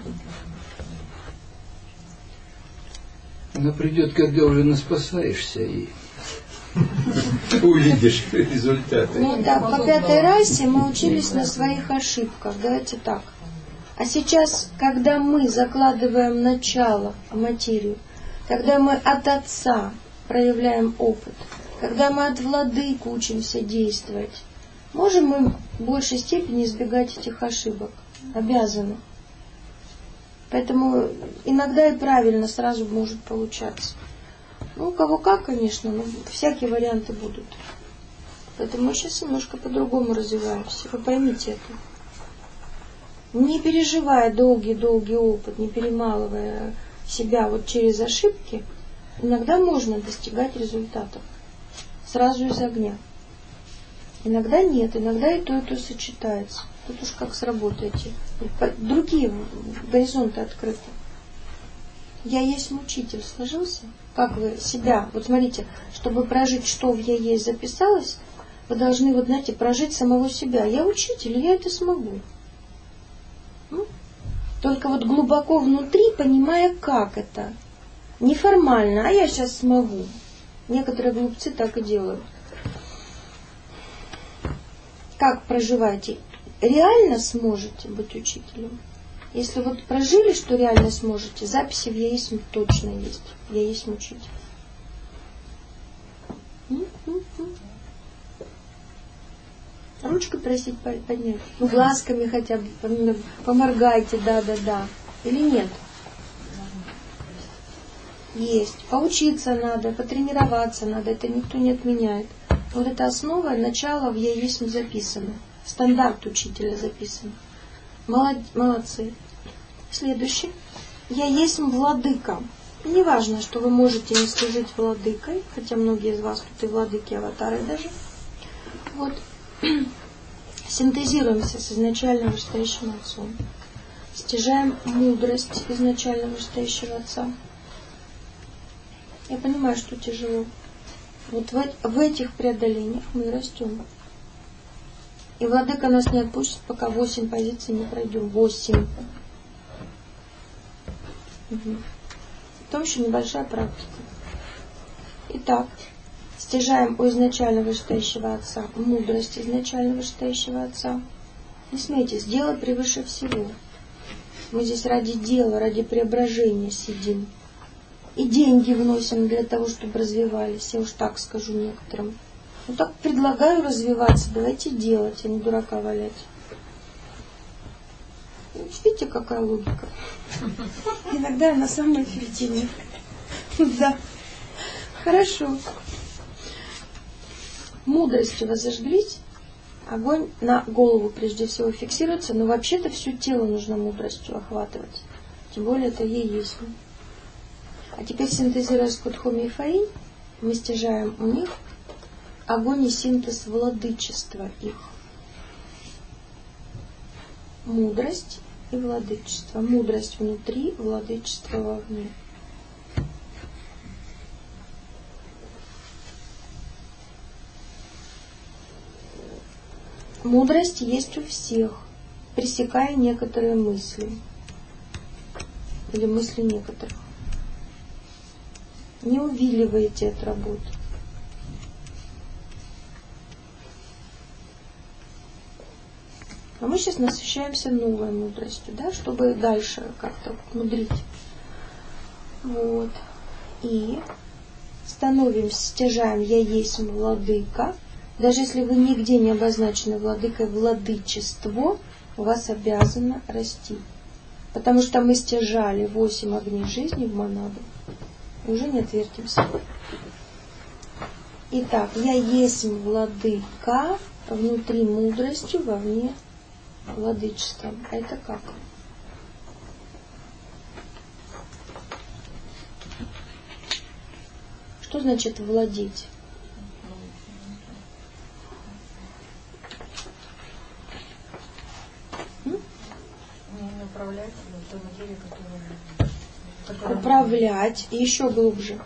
Она придет, когда уже наспасаешься и увидишь результаты. Ну да, по пятой расе мы учились на своих ошибках. Давайте так. А сейчас, когда мы закладываем начало, материю, когда мы от отца проявляем опыт, когда мы от владык учимся действовать, можем мы в большей степени избегать этих ошибок? Обязаны. Поэтому иногда и правильно сразу может получаться. Ну, у кого как, конечно, но всякие варианты будут. Поэтому мы сейчас немножко по-другому развиваемся. Вы поймите это. Не переживая долгий-долгий опыт, не перемалывая себя вот через ошибки, иногда можно достигать результатов. Сразу из огня. Иногда нет, иногда и то сочетается. Тут уж как сработаете. Другие горизонты открыты. Я есть учитель, сложился? Как вы себя, вот смотрите, чтобы прожить, что в я есть записалось, вы должны, вот знаете, прожить самого себя. Я учитель, я это смогу. Только вот глубоко внутри, понимая, как это. Неформально, а я сейчас смогу. Некоторые глупцы так и делают. Как проживаете? Реально сможете быть учителем? Если вот прожили, что реально сможете, записи в «Я есть» точно есть. «Я есть учитель». Ручкой просить поднять. Ну, глазками хотя бы поморгайте, да. Или нет? Есть. Поучиться надо, потренироваться надо, это никто не отменяет. Вот эта основа, начало в «Я есть» записано. Стандарт учителя записан. Молодцы. Следующий. Я есть владыка. Не важно, что вы можете не служить владыкой, хотя многие из вас тут и владыки, аватары даже. Вот. Синтезируемся с изначальным вышестоящим отцом. Стяжаем мудрость изначально вышестоящего отца. Я понимаю, что тяжело. Вот в этих преодолениях мы растем. И владыка нас не отпустит, пока 8 позиций не пройдем. 8. Потом еще небольшая практика. Итак, стяжаем у изначально вышестоящего отца мудрость изначально вышестоящего отца. Не смейтесь, дело превыше всего. Мы здесь ради дела, ради преображения сидим. И деньги вносим для того, чтобы развивались. Я уж так скажу некоторым. Ну так предлагаю развиваться, давайте делать, а не дурака валять. Видите, какая логика? Иногда она самая эффективная. Да. Хорошо. Мудростью вы зажглись. Огонь на голову прежде всего фиксируется, но вообще-то все тело нужно мудростью охватывать. Тем более это ей есть. А теперь, синтезируя Скудхуми и Фаи, мы стяжаем у них огонь и синтез владычества их. Мудрость и владычество. Мудрость внутри, владычество вовне. Мудрость есть у всех, пресекая некоторые мысли. Или мысли некоторых. Не увиливайте от работы. А мы сейчас насыщаемся новой мудростью, да, чтобы дальше как-то мудрить. Вот. И становимся, стяжаем «Я есть владыка». Даже если вы нигде не обозначены владыкой, владычество у вас обязано расти. Потому что мы стяжали 8 огней жизни в монаду. И уже не отвертимся. Итак, «Я есть владыка», внутри мудростью, вовне владычеством. А это как? Что значит владеть? Управлять той материей, которая... Управлять. И еще глубже.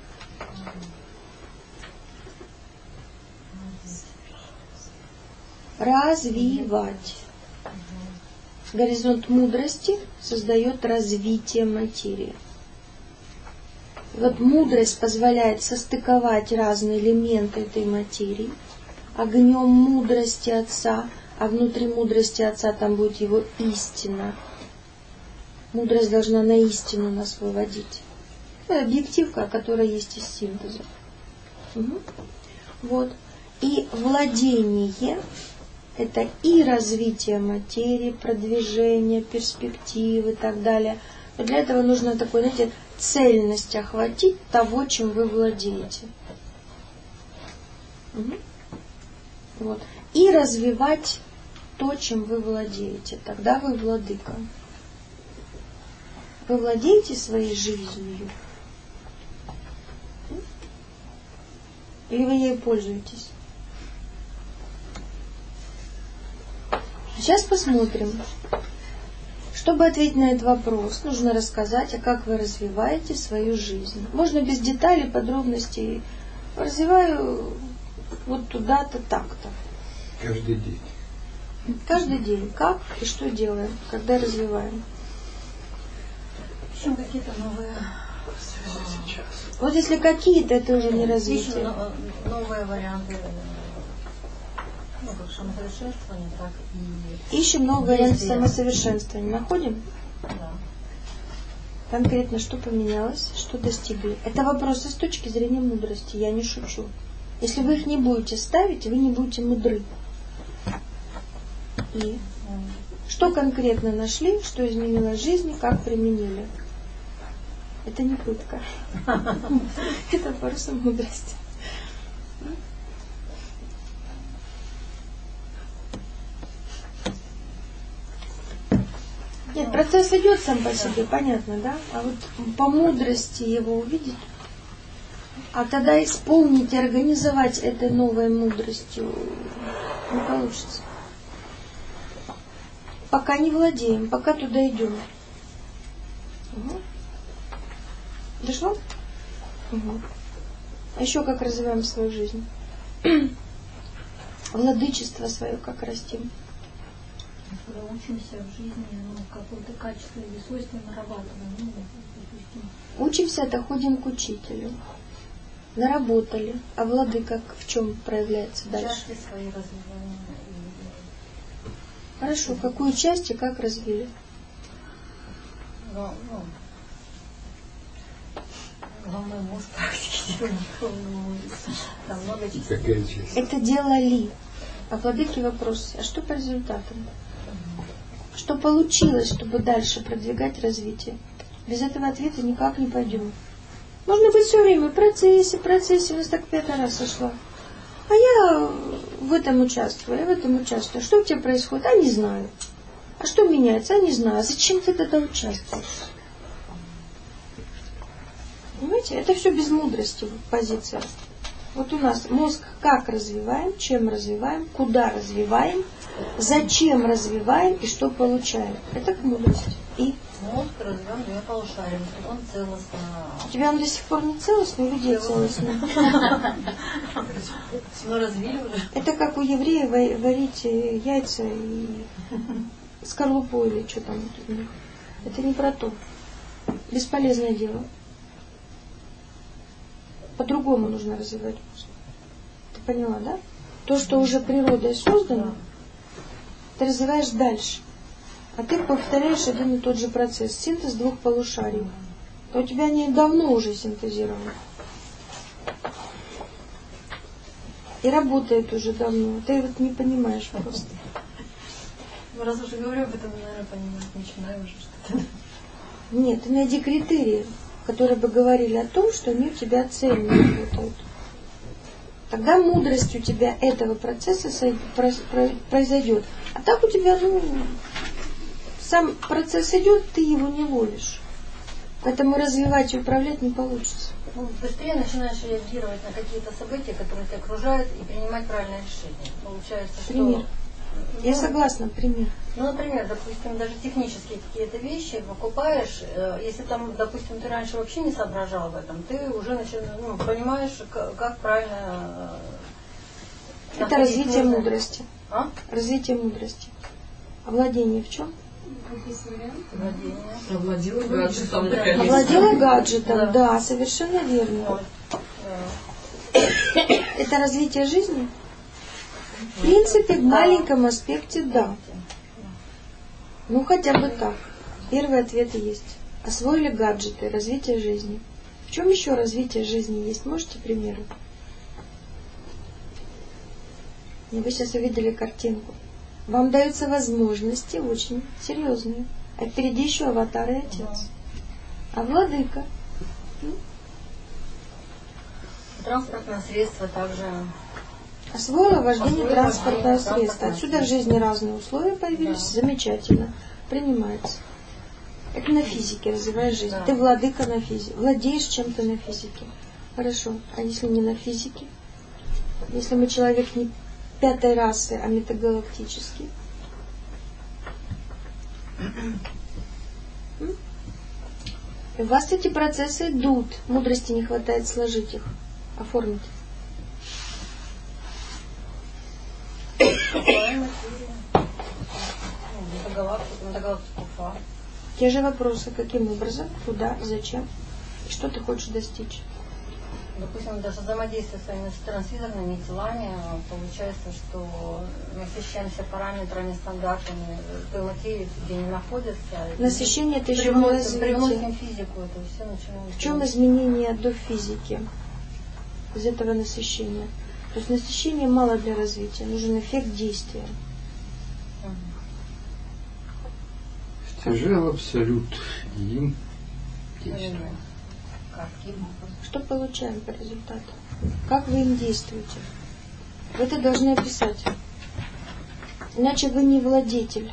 Развивать. Горизонт мудрости создает развитие материи. Вот мудрость позволяет состыковать разные элементы этой материи. Огнем мудрости Отца, а внутри мудрости Отца там будет Его истина. Мудрость должна на истину нас выводить. Это объективка, которая есть из синтеза. Угу. Вот. И владение – это и развитие материи, продвижение, перспективы и так далее. Но для этого нужно такой, знаете, цельность охватить того, чем вы владеете. Угу. Вот. И развивать то, чем вы владеете. Тогда вы владыка. Вы владеете своей жизнью? Или вы ей пользуетесь? Сейчас посмотрим. Чтобы ответить на этот вопрос, нужно рассказать, а как вы развиваете свою жизнь. Можно без деталей, подробностей. Развиваю вот туда-то, так-то. Каждый день. Каждый день. Как и что делаем, когда развиваем? Ищем какие-то новые... Вот если какие-то, это уже не развитие. Ищем новые варианты, как самосовершенствования, так и... Ищем новые варианты самосовершенствования. Находим? Да. Конкретно что поменялось, что достигли. Это вопросы с точки зрения мудрости, я не шучу. Если вы их не будете ставить, вы не будете мудры. И что конкретно нашли, что изменило жизнь, как применили. Это не пытка. Это просто мудрость. Нет, процесс идет сам по себе, понятно, да? А вот по мудрости его увидеть, а тогда исполнить и организовать этой новой мудростью не получится. Пока не владеем, пока туда идем. Угу. Дошло? Угу. А еще как развиваем свою жизнь? Владычество свое как растим? Когда учимся в жизни, какое-то качество или свойства нарабатываем. Допустим. Учимся, доходим к учителю. Наработали. А владыка в чем проявляется дальше? Части свои развиваем. Хорошо, какую часть и как развили? Главный муж практики. Там много частей. Какая часть? Это делали. А владыке вопрос, а что по результатам? Что получилось, чтобы дальше продвигать развитие? Без этого ответа никак не пойдем. Можно быть все время в процессе, у нас так 5 раз сошла. А я в этом участвую, я в этом участвую. Что у тебя происходит? А не знаю. А что меняется? А не знаю. А зачем ты тогда участвуешь? Понимаете? Это все без мудрости позиция. Вот у нас мозг как развиваем, чем развиваем, куда развиваем, зачем развиваем и что получаем. Это к мудрости. И мозг развиваем двумя полушариями, чтобы он целостно. У тебя он до сих пор не целостный, у людей целостный. Мы развили уже. Это как у евреев варить яйца и скорлупу или что там у них. Это не про то. Бесполезное дело. По-другому нужно развивать мозг. Ты поняла, да? То, что уже природой создано, ты развиваешь дальше. А ты повторяешь один и тот же процесс. Синтез двух полушарий. То у тебя они давно уже синтезированы. И работает уже давно. Ты вот не понимаешь просто. Ну, раз уже говорю об этом, наверное, понимать начинаю уже что-то. Нет, ты найди критерии, которые бы говорили о том, что они у тебя цельно работают. Тогда мудрость у тебя этого процесса произойдет. А так у тебя, сам процесс идет, ты его не ловишь. Поэтому развивать и управлять не получится. Быстрее начинаешь реагировать на какие-то события, которые тебя окружают, и принимать правильное решение. Получается, что... Пример. Я согласна, пример. Например, допустим, даже технические какие-то вещи покупаешь, если там, допустим, ты раньше вообще не соображал об этом, ты уже понимаешь, как правильно... Это развитие мудрости. А? Развитие мудрости. А владение в чем? Овладела гаджетом. Овладела гаджетом, да, совершенно верно. Это развитие жизни? В принципе, в маленьком аспекте да. Ну, хотя бы так. Первый ответ есть. Освоили гаджеты, развитие жизни. В чем еще развитие жизни есть? Можете примеры? Вы сейчас увидели картинку. Вам даются возможности очень серьезные. А впереди еще аватар и отец. А владыка? Транспортное средство также... Освоила вождение транспортного средства. Отсюда в жизни разные условия появились. Да. Замечательно. Принимается. Это на физике развиваешь жизнь. Да. Ты владыка на физике. Владеешь чем-то на физике. Хорошо. А если не на физике? Если мы человек не пятой расы, а метагалактический? У вас эти процессы идут. Мудрости не хватает сложить их. Оформить. Те же вопросы, каким образом, куда, зачем, и что ты хочешь достичь. Допустим, даже взаимодействие с своими трансвизорными телами, получается, что насыщаемся параметрами, стандартами той материи, где они находятся. Насыщение это еще развитие. Привносим физику, это все начинаем. В чем изменение до физики из этого насыщения? То есть насыщение мало для развития, нужен эффект действия. Стяжал абсолют, им действует. Что получаем по результату? Как вы им действуете? Вы это должны описать. Иначе вы не владетель.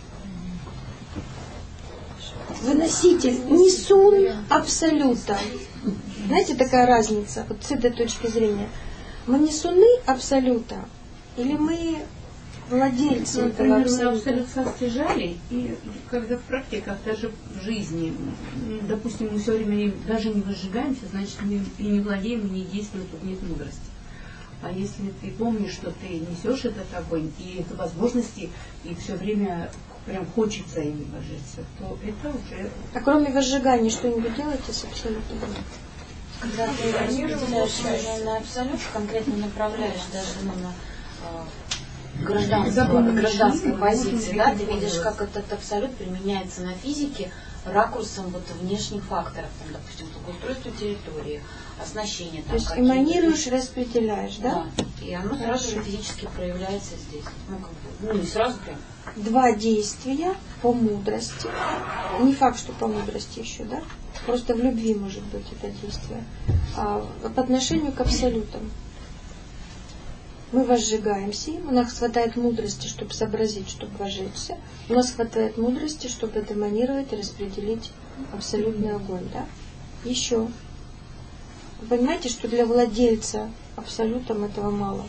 Вы носитель, несун абсолюта. Знаете, такая разница, вот с этой точки зрения. Мы несуны абсолюта, или мы владельцы этого абсолюта? Мы абсолют состяжали, и когда в практиках, даже в жизни, допустим, мы все время даже не выжигаемся, значит, мы и не владеем, и не действуем, тут нет мудрости. А если ты помнишь, что ты несешь этот огонь, и это возможности, и все время прям хочется ими вложиться, то это уже... А кроме возжигания что-нибудь делаете с абсолютом? Когда ты распределяешь на абсолют, конкретно направляешь даже на гражданской позиции, да, ты видишь, как этот абсолют применяется на физике ракурсом вот внешних факторов, там, допустим, устройство территории, оснащение. Там, то есть эманируешь, распределяешь, да? Да. И оно сразу же физически проявляется здесь. Не сразу прям. Два действия по мудрости. Не факт, что по мудрости еще, да? Просто в любви может быть это действие. А по отношению к абсолютам. Мы возжигаемся им, у нас хватает мудрости, чтобы сообразить, чтобы возжечься. У нас хватает мудрости, чтобы демонировать и распределить абсолютный огонь. Да? Еще. Вы понимаете, что для владельца абсолютом этого мало.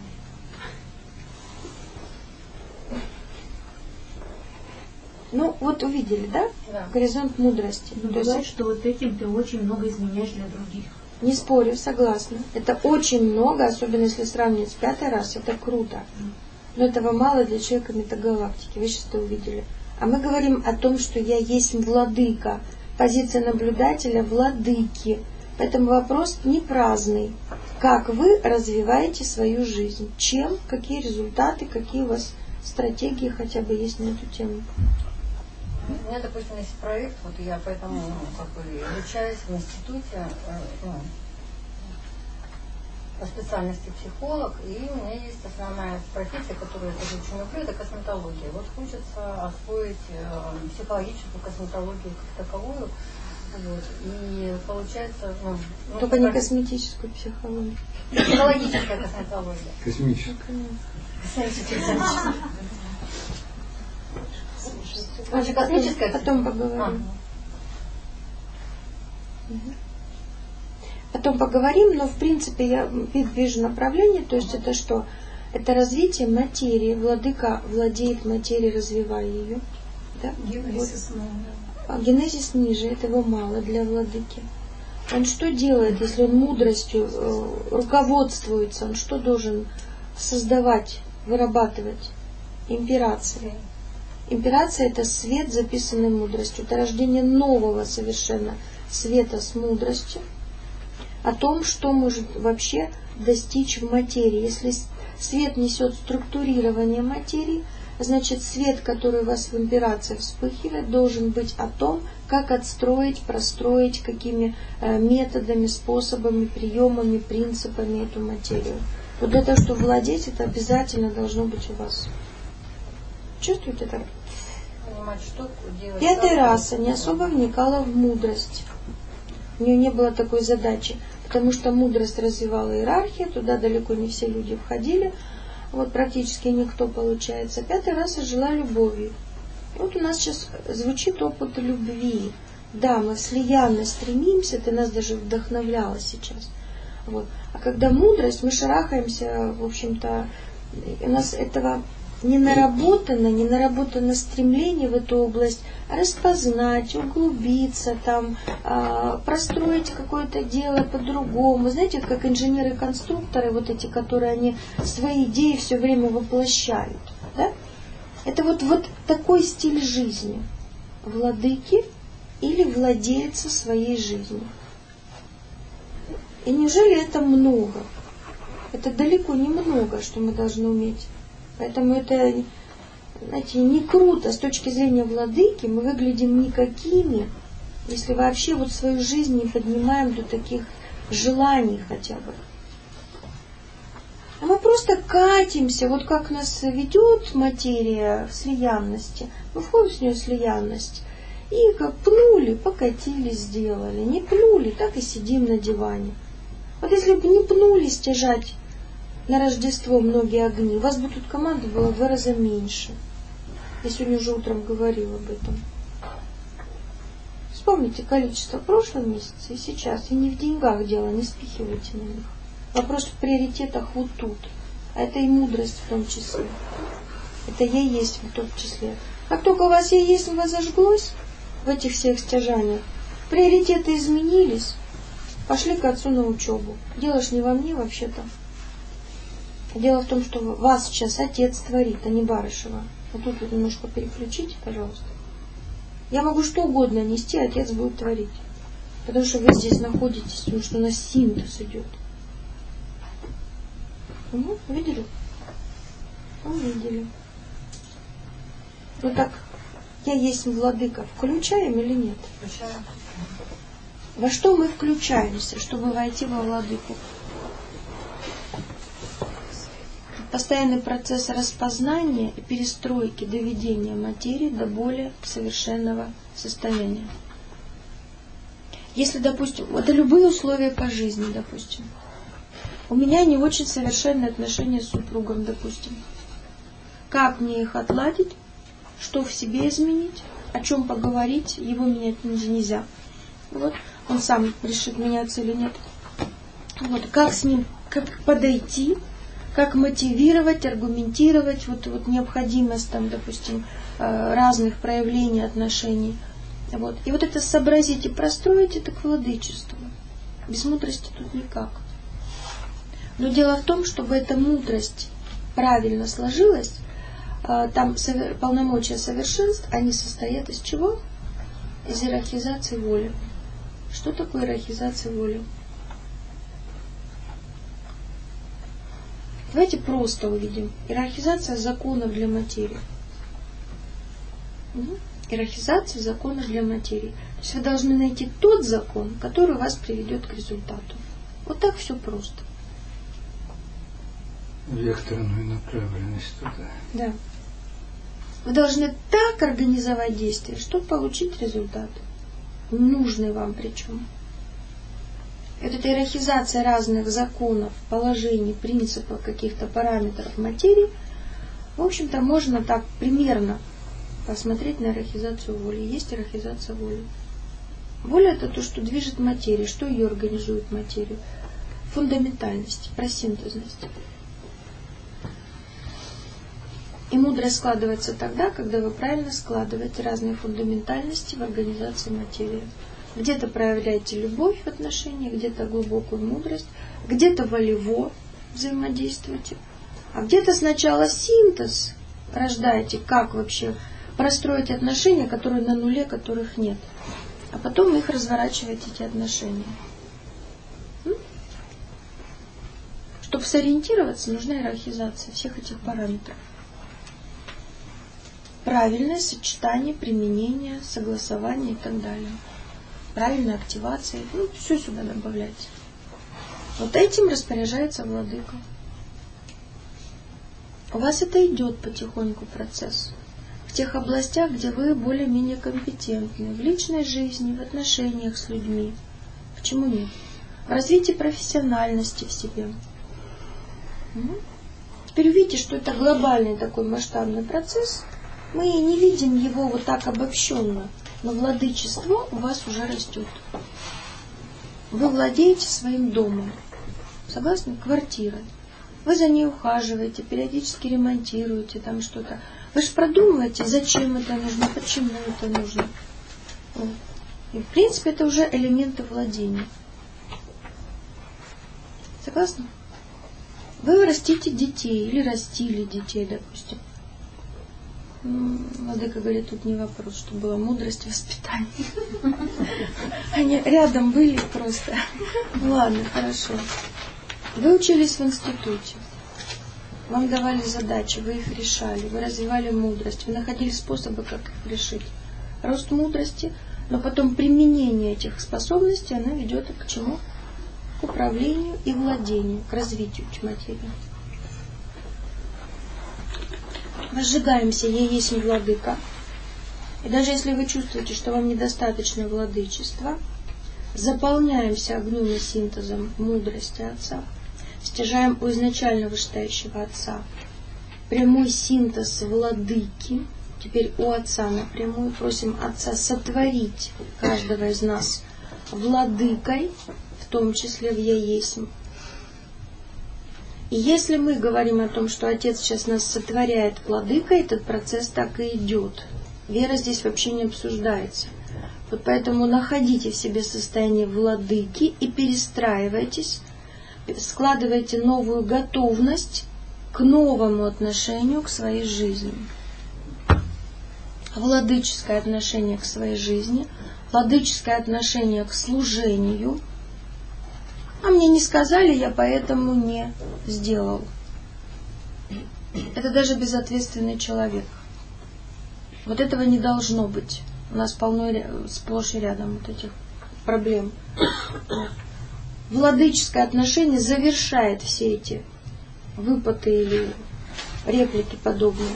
Ну, вот увидели, да? Да. Горизонт мудрости. Но бывает, что вот этим ты очень много изменяешь для других. Не спорю, согласна. Это очень много, особенно если сравнивать с 5-й расой, это круто. Но этого мало для человека метагалактики. Вы сейчас это увидели. А мы говорим о том, что я есть владыка. Позиция наблюдателя владыки. Поэтому вопрос не праздный. Как вы развиваете свою жизнь? Чем? Какие результаты? Какие у вас стратегии хотя бы есть на эту тему? У меня, допустим, есть проект, вот я поэтому обучаюсь в институте по специальности психолог, и у меня есть основная профессия, которую я тоже очень люблю, это косметология. Вот хочется освоить психологическую косметологию как таковую. Вот. И получается... Только не косметическую психологию. Психологическая косметология. Космическая. Космическая. Космическая. Потом поговорим. Потом поговорим, но в принципе я вижу направление, то есть это что? Это развитие материи. Владыка владеет материей, развивая ее. Да? Генезис, А генезис ниже, этого мало для владыки. Он что делает, если он мудростью руководствуется? Он что должен создавать, вырабатывать? Имперация. Имперация — это свет, записанный мудростью. Это рождение нового совершенно света с мудростью. О том, что может вообще достичь в материи. Если свет несет структурирование материи, значит, свет, который у вас в имперации вспыхивает, должен быть о том, как отстроить, простроить, какими методами, способами, приемами, принципами эту материю. Вот для того, чтобы владеть, это обязательно должно быть у вас. Чувствуете так? Понимать, что делать. 5-я раса не особо вникала в мудрость. У нее не было такой задачи, потому что мудрость развивала иерархию, туда далеко не все люди входили. Вот практически никто, получается. 5-я раса жила любовью. Вот у нас сейчас звучит опыт любви. Да, мы в слиянность стремимся, ты нас даже вдохновляла сейчас. Вот. А когда мудрость, мы шарахаемся, в общем-то, у нас этого не наработано стремление в эту область распознать, углубиться, там, простроить какое-то дело по-другому. Знаете, как инженеры-конструкторы, вот эти, которые они свои идеи все время воплощают. Да? Это вот такой стиль жизни. Владыки или владельца своей жизнью. И неужели это много? Это далеко не много, что мы должны уметь. Поэтому это, знаете, не круто. С точки зрения владыки мы выглядим никакими, если вообще вот свою жизнь не поднимаем до таких желаний хотя бы. А мы просто катимся, вот как нас ведет материя в слиянности. Мы входим в нее в слиянность. И как пнули, покатили, сделали. Не пнули, так и сидим на диване. Вот если бы не пнули стяжать на Рождество многие огни, у вас бы тут команда была в 2 раза меньше. Я сегодня уже утром говорила об этом. Вспомните количество в прошлом месяце и сейчас. И не в деньгах дело, не спихивайте на них. Вопрос в приоритетах вот тут. А это и мудрость в том числе. Это я есть в том числе. Как только у вас есть, у вас зажглось в этих всех стяжаниях, приоритеты изменились, пошли к отцу на учебу. Дело ж не во мне вообще-то. Дело в том, что вас сейчас отец творит, а не Барышева. Вот тут вот немножко переключите, пожалуйста. Я могу что угодно нести, отец будет творить. Потому что вы здесь находитесь, потому что у нас синтез идет. Угу, видели? Увидели. Ну так, я есть владыка. Включаем или нет? Включаем. Во что мы включаемся, чтобы войти во владыку? Постоянный процесс распознания и перестройки, доведения материи до более совершенного состояния. Если, допустим, это любые условия по жизни, допустим. У меня не очень совершенные отношения с супругом, допустим. Как мне их отладить? Что в себе изменить? О чем поговорить? Его менять нельзя. Вот. Он сам решит, меняться или нет. Вот. Как с ним, как подойти, как мотивировать, аргументировать вот необходимость там, допустим, разных проявлений отношений. Вот. И вот это сообразить и простроить, это к владычеству. Без мудрости тут никак. Но дело в том, чтобы эта мудрость правильно сложилась, там полномочия совершенств, они состоят из чего? Из иерархизации воли. Что такое иерархизация воли? Давайте просто увидим. Иерархизация законов для материи. Иерархизация законов для материи. То есть вы должны найти тот закон, который вас приведет к результату. Вот так все просто. Векторную направленность туда. Да. Вы должны так организовать действия, чтобы получить результат. Нужный вам причем. Вот эта иерархизация разных законов, положений, принципов, каких-то параметров материи, в общем-то, можно так примерно посмотреть на иерархизацию воли. Есть иерархизация воли. Воля — это то, что движет материей. Что ее организует материю? Фундаментальность, просинтезность. И мудрость складывается тогда, когда вы правильно складываете разные фундаментальности в организации материи. Где-то проявляете любовь в отношениях, где-то глубокую мудрость, где-то волево взаимодействуете, а где-то сначала синтез рождаете, как вообще простроить отношения, которые на нуле, которых нет. А потом их разворачиваете, эти отношения. Чтобы сориентироваться, нужна иерархизация всех этих параметров. Правильное сочетание, применение, согласование и так далее. Правильная активация. Все сюда добавляйте. Вот этим распоряжается владыка. У вас это идет потихоньку процесс. В тех областях, где вы более-менее компетентны. В личной жизни, в отношениях с людьми. Почему нет? В развитии профессиональности в себе. Теперь увидите, что это глобальный такой масштабный процесс. Мы не видим его вот так обобщенно, но владычество у вас уже растет. Вы владеете своим домом. Согласны? Квартирой. Вы за ней ухаживаете, периодически ремонтируете там что-то. Вы же продумываете, зачем это нужно, почему это нужно. Вот. И в принципе это уже элементы владения. Согласны? Вы растите детей или растили детей, допустим. Владыка говорит, тут не вопрос, что была мудрость в воспитании. Они рядом были просто. Ладно, хорошо. Вы учились в институте. Вам давали задачи, вы их решали, вы развивали мудрость, вы находили способы, как их решить. Рост мудрости, но потом применение этих способностей, оно ведет к чему? К управлению и владению, к развитию материи. Возжигаемся, я есть владыка. И даже если вы чувствуете, что вам недостаточно владычества, заполняемся огнем и синтезом мудрости Отца, стяжаем у изначально вышестоящего Отца прямой синтез владыки, теперь у Отца напрямую просим Отца сотворить каждого из нас владыкой, в том числе в «Я есть». И если мы говорим о том, что Отец сейчас нас сотворяет владыкой, этот процесс так и идет. Вера здесь вообще не обсуждается. Вот поэтому находите в себе состояние владыки и перестраивайтесь, складывайте новую готовность к новому отношению к своей жизни. Владыческое отношение к своей жизни, владыческое отношение к служению. А мне не сказали, я поэтому не сделал. Это даже безответственный человек. Вот этого не должно быть. У нас полно сплошь и рядом вот этих проблем. Владыческое отношение завершает все эти выпады или реплики подобные.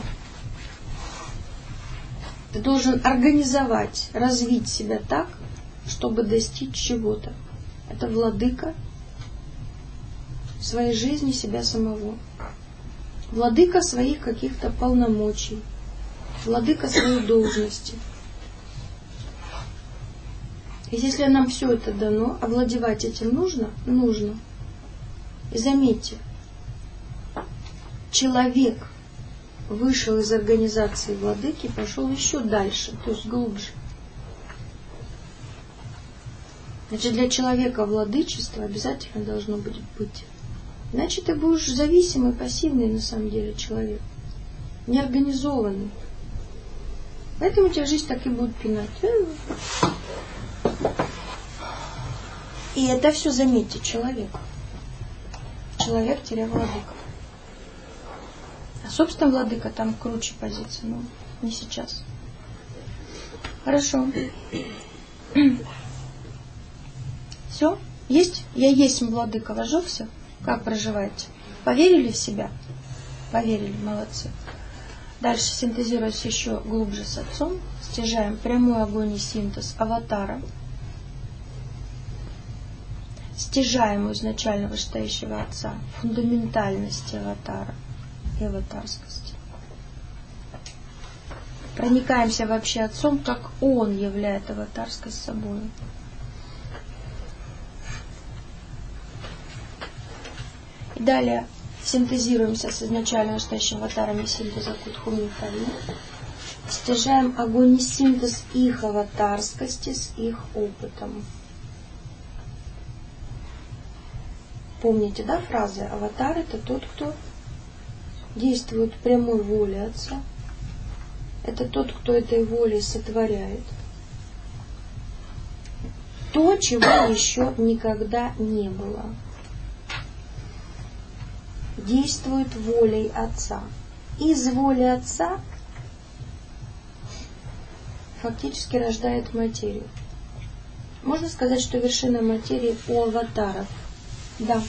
Ты должен организовать, развить себя так, чтобы достичь чего-то. Это владыка своей жизни себя самого. Владыка своих каких-то полномочий. Владыка своей должности. И если нам все это дано, овладевать этим нужно? Нужно. И заметьте, человек вышел из организации владыки, пошел еще дальше, то есть глубже. Значит, для человека владычество обязательно должно быть. Иначе ты будешь зависимый, пассивный на самом деле человек. Неорганизованный. Поэтому тебя жизнь так и будет пинать. И это все, заметьте, человек. Человек-владыка. А собственно владыка там круче позиция, но не сейчас. Хорошо. Все? Есть? Я есть владыка. Вожился? Как проживаете? Поверили в себя? Поверили, молодцы. Дальше синтезируясь еще глубже с Отцом, стяжаем прямой огонь и синтез аватара, стяжаем у изначально вышестоящего Отца фундаментальности аватара и аватарскости. Проникаемся вообще Отцом, как Он являет аватарскость собой. И далее синтезируемся с изначально вышестоящим аватарами синтеза Кудхумифари. Стяжаем огонь и синтез их аватарскости с их опытом. Помните, да, фразы? Аватар — это тот, кто действует прямой волей Отца. Это тот, кто этой волей сотворяет то, чего еще никогда не было. Действует волей Отца. Из воли Отца фактически рождает материю. Можно сказать, что вершина материи у аватаров. Да.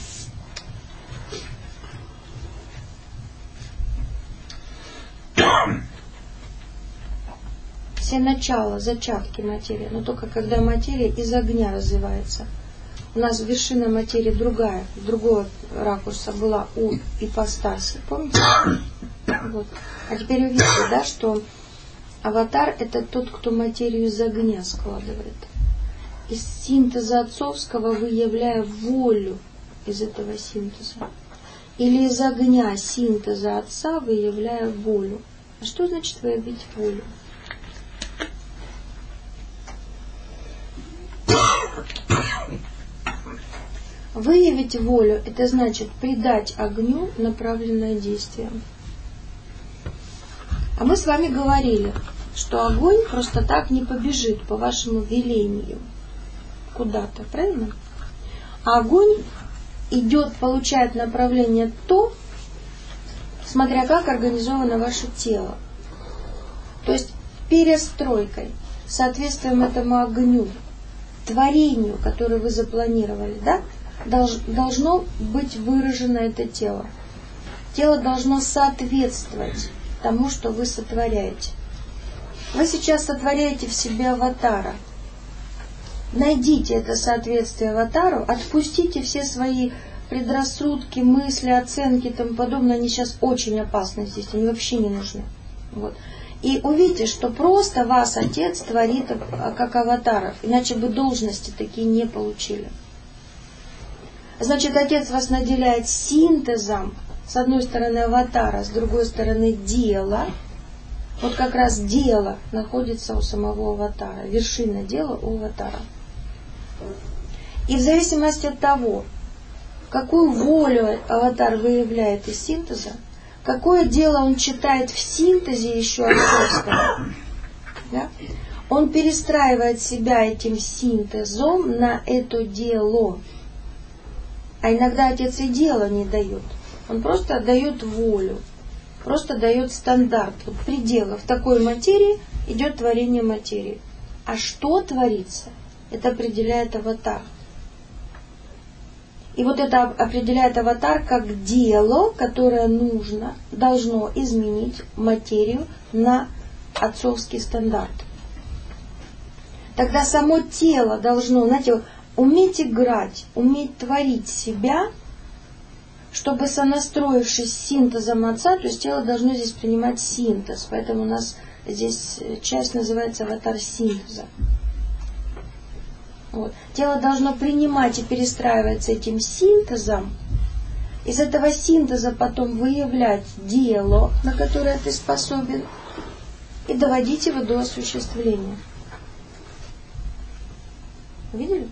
Все начала, зачатки материи, но только когда материя из огня развивается. У нас вершина материи другая, другого ракурса была у ипостаси. Помните? Вот. А теперь увидите, да, что аватар — это тот, кто материю из огня складывает. Из синтеза отцовского выявляя волю из этого синтеза. Или из огня синтеза Отца выявляя волю. А что значит выявить волю? Выявить волю — это значит придать огню направленное действие. А мы с вами говорили, что огонь просто так не побежит по вашему велению куда-то, правильно? А огонь идет, получает направление то, смотря как организовано ваше тело. То есть перестройкой, соответствием этому огню, творению, которое вы запланировали, да, должно быть выражено это тело. Тело должно соответствовать тому, что вы сотворяете. Вы сейчас сотворяете в себе аватара. Найдите это соответствие аватару, отпустите все свои предрассудки, мысли, оценки и тому подобное. Они сейчас очень опасны здесь, они вообще не нужны. Вот. И увидите, что просто вас Отец творит как аватаров, иначе бы должности такие не получили. Значит, Отец вас наделяет синтезом, с одной стороны аватара, с другой стороны дела. Вот как раз дело находится у самого аватара, вершина дела у аватара. И в зависимости от того, какую волю аватар выявляет из синтеза, какое дело он читает в синтезе еще отцовского, да, он перестраивает себя этим синтезом на это дело. А иногда Отец и дело не дает. Он просто дает волю, просто дает стандарт, вот пределы. В такой материи идет творение материи. А что творится, это определяет аватар. И вот это определяет аватар как дело, которое должно изменить материю на отцовский стандарт. Тогда само тело должно, знаете, уметь играть, уметь творить себя чтобы сонастроившись с синтезом Отца, то есть тело должно здесь принимать синтез, поэтому у нас здесь часть называется аватар синтеза. Вот. Тело должно принимать и перестраиваться этим синтезом, из этого синтеза потом выявлять дело, на которое ты способен, и доводить его до осуществления. Видели?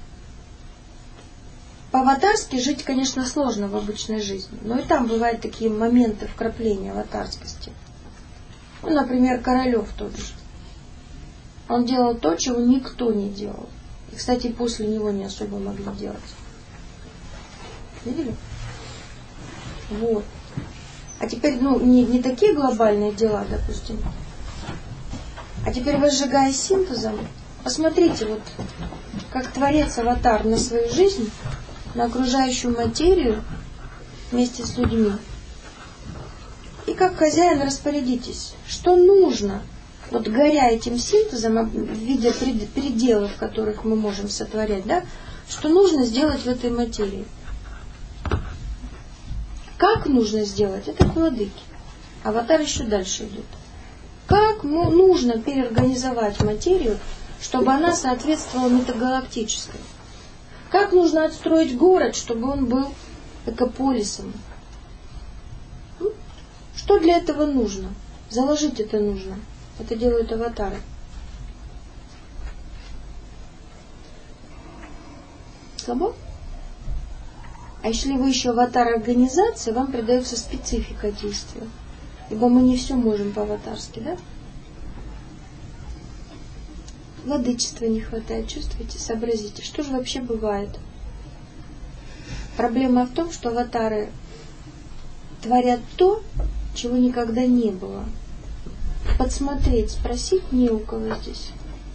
По-аватарски жить, конечно, сложно в обычной жизни, но и там бывают такие моменты вкрапления аватарскости. Ну, например, Королев тот же. Он делал то, чего никто не делал. И, кстати, после него не особо могли делать. Видели? Вот. А теперь, не такие глобальные дела, допустим. А теперь, возжигая синтезом, посмотрите, вот как Творец аватар на свою жизнь, на окружающую материю вместе с людьми. И как хозяин распорядитесь, что нужно, вот горя этим синтезом, видя пределы, в которых мы можем сотворять, да, что нужно сделать в этой материи. Как нужно сделать, это к владыке. Аватар еще дальше идет. Как нужно переорганизовать материю, чтобы она соответствовала метагалактической? Как нужно отстроить город, чтобы он был экополисом? Что для этого нужно? Заложить это нужно. Это делают аватары. Слабо? А если вы еще аватар организации, вам придается специфика действия. Ибо мы не все можем по-аватарски, да? Владычества не хватает, чувствуете, сообразите, что же вообще бывает. Проблема в том, что аватары творят то, чего никогда не было. Подсмотреть, спросить не у кого здесь.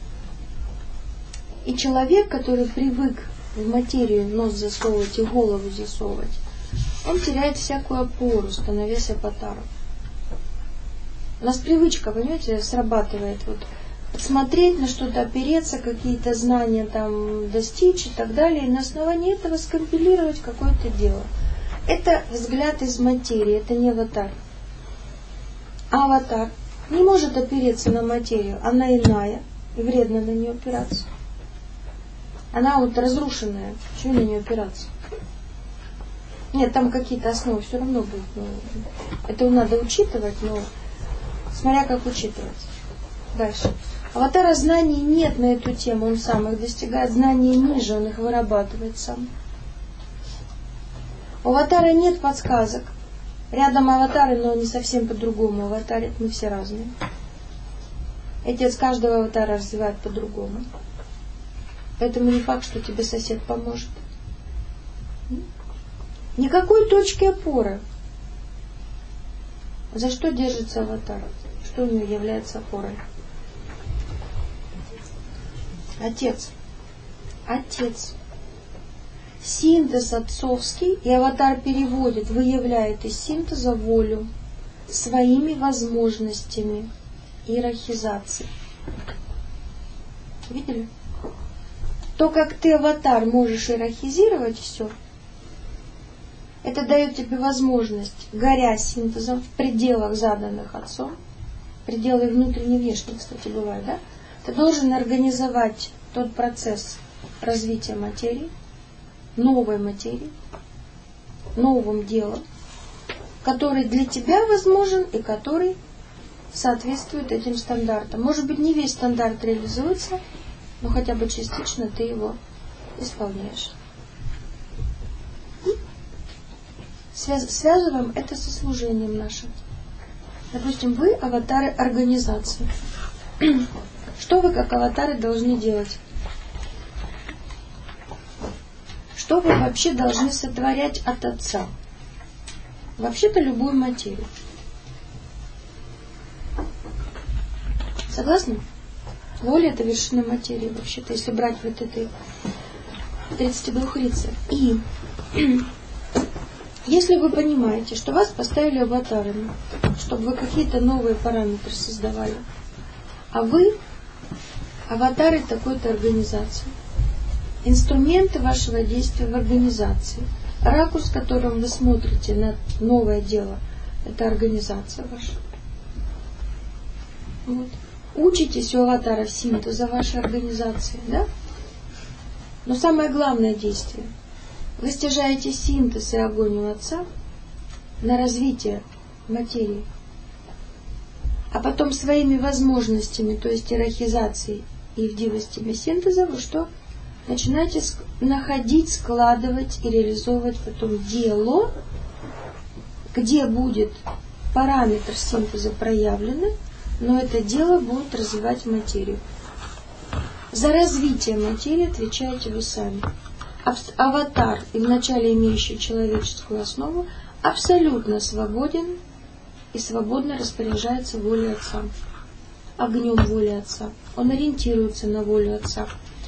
И человек, который привык в материю нос засовывать и голову засовывать, он теряет всякую опору, становясь аватаром. У нас привычка, понимаете, срабатывает. Вот смотреть на что-то, опереться, какие-то знания там достичь и так далее, и на основании этого скомпилировать какое-то дело. Это взгляд из материи, это не аватар. А аватар не может опереться на материю, она иная, и вредно на нее опираться. Она вот разрушенная, чего на нее опираться? Нет, там какие-то основы все равно будут. Это надо учитывать, но смотря как учитывать. Дальше. Аватара знаний нет на эту тему, он сам их достигает, знаний ниже, он их вырабатывает сам. У аватара нет подсказок. Рядом аватары, но они совсем по-другому аватарят, мы все разные. Отец каждого аватара развивает по-другому. Поэтому не факт, что тебе сосед поможет. Никакой точки опоры. За что держится аватар? Что у него является опорой? Отец. Отец. Синтез отцовский, и аватар переводит, выявляет из синтеза волю своими возможностями иерархизации. Видели? То, как ты, аватар, можешь иерархизировать все, это дает тебе возможность, горя синтезом в пределах, заданных отцом, пределы внутренние и внешние, кстати, бывают, да? Ты должен организовать тот процесс развития материи, новой материи, новым делом, который для тебя возможен и который соответствует этим стандартам. Может быть, не весь стандарт реализуется, но хотя бы частично ты его исполняешь. Связываем это со служением нашим. Допустим, вы аватары организации. Что вы как аватары должны делать? Что вы вообще должны сотворять от Отца? Вообще-то любую материю. Согласны? Воля — это вершина материи, вообще-то, если брать вот этой 32 рицарь. И если вы понимаете, что вас поставили аватарами, чтобы вы какие-то новые параметры создавали, а вы аватары такой-то организации, инструменты вашего действия в организации, ракурс, которым вы смотрите на новое дело, это организация ваша. Вот. Учитесь у аватаров синтеза вашей организации, да? Но самое главное действие. Вы стяжаете синтез и огонь у Отца на развитие материи. А потом своими возможностями, то есть иерархизацией и вдивостями синтеза, вы что? Начинаете находить, складывать и реализовывать потом дело, где будет параметр синтеза проявлены, но это дело будет развивать материю. За развитие материи отвечаете вы сами. Аватар, и вначале имеющий человеческую основу, абсолютно свободен и свободно распоряжается волей Отца, огнем воли Отца. Он ориентируется на волю Отца.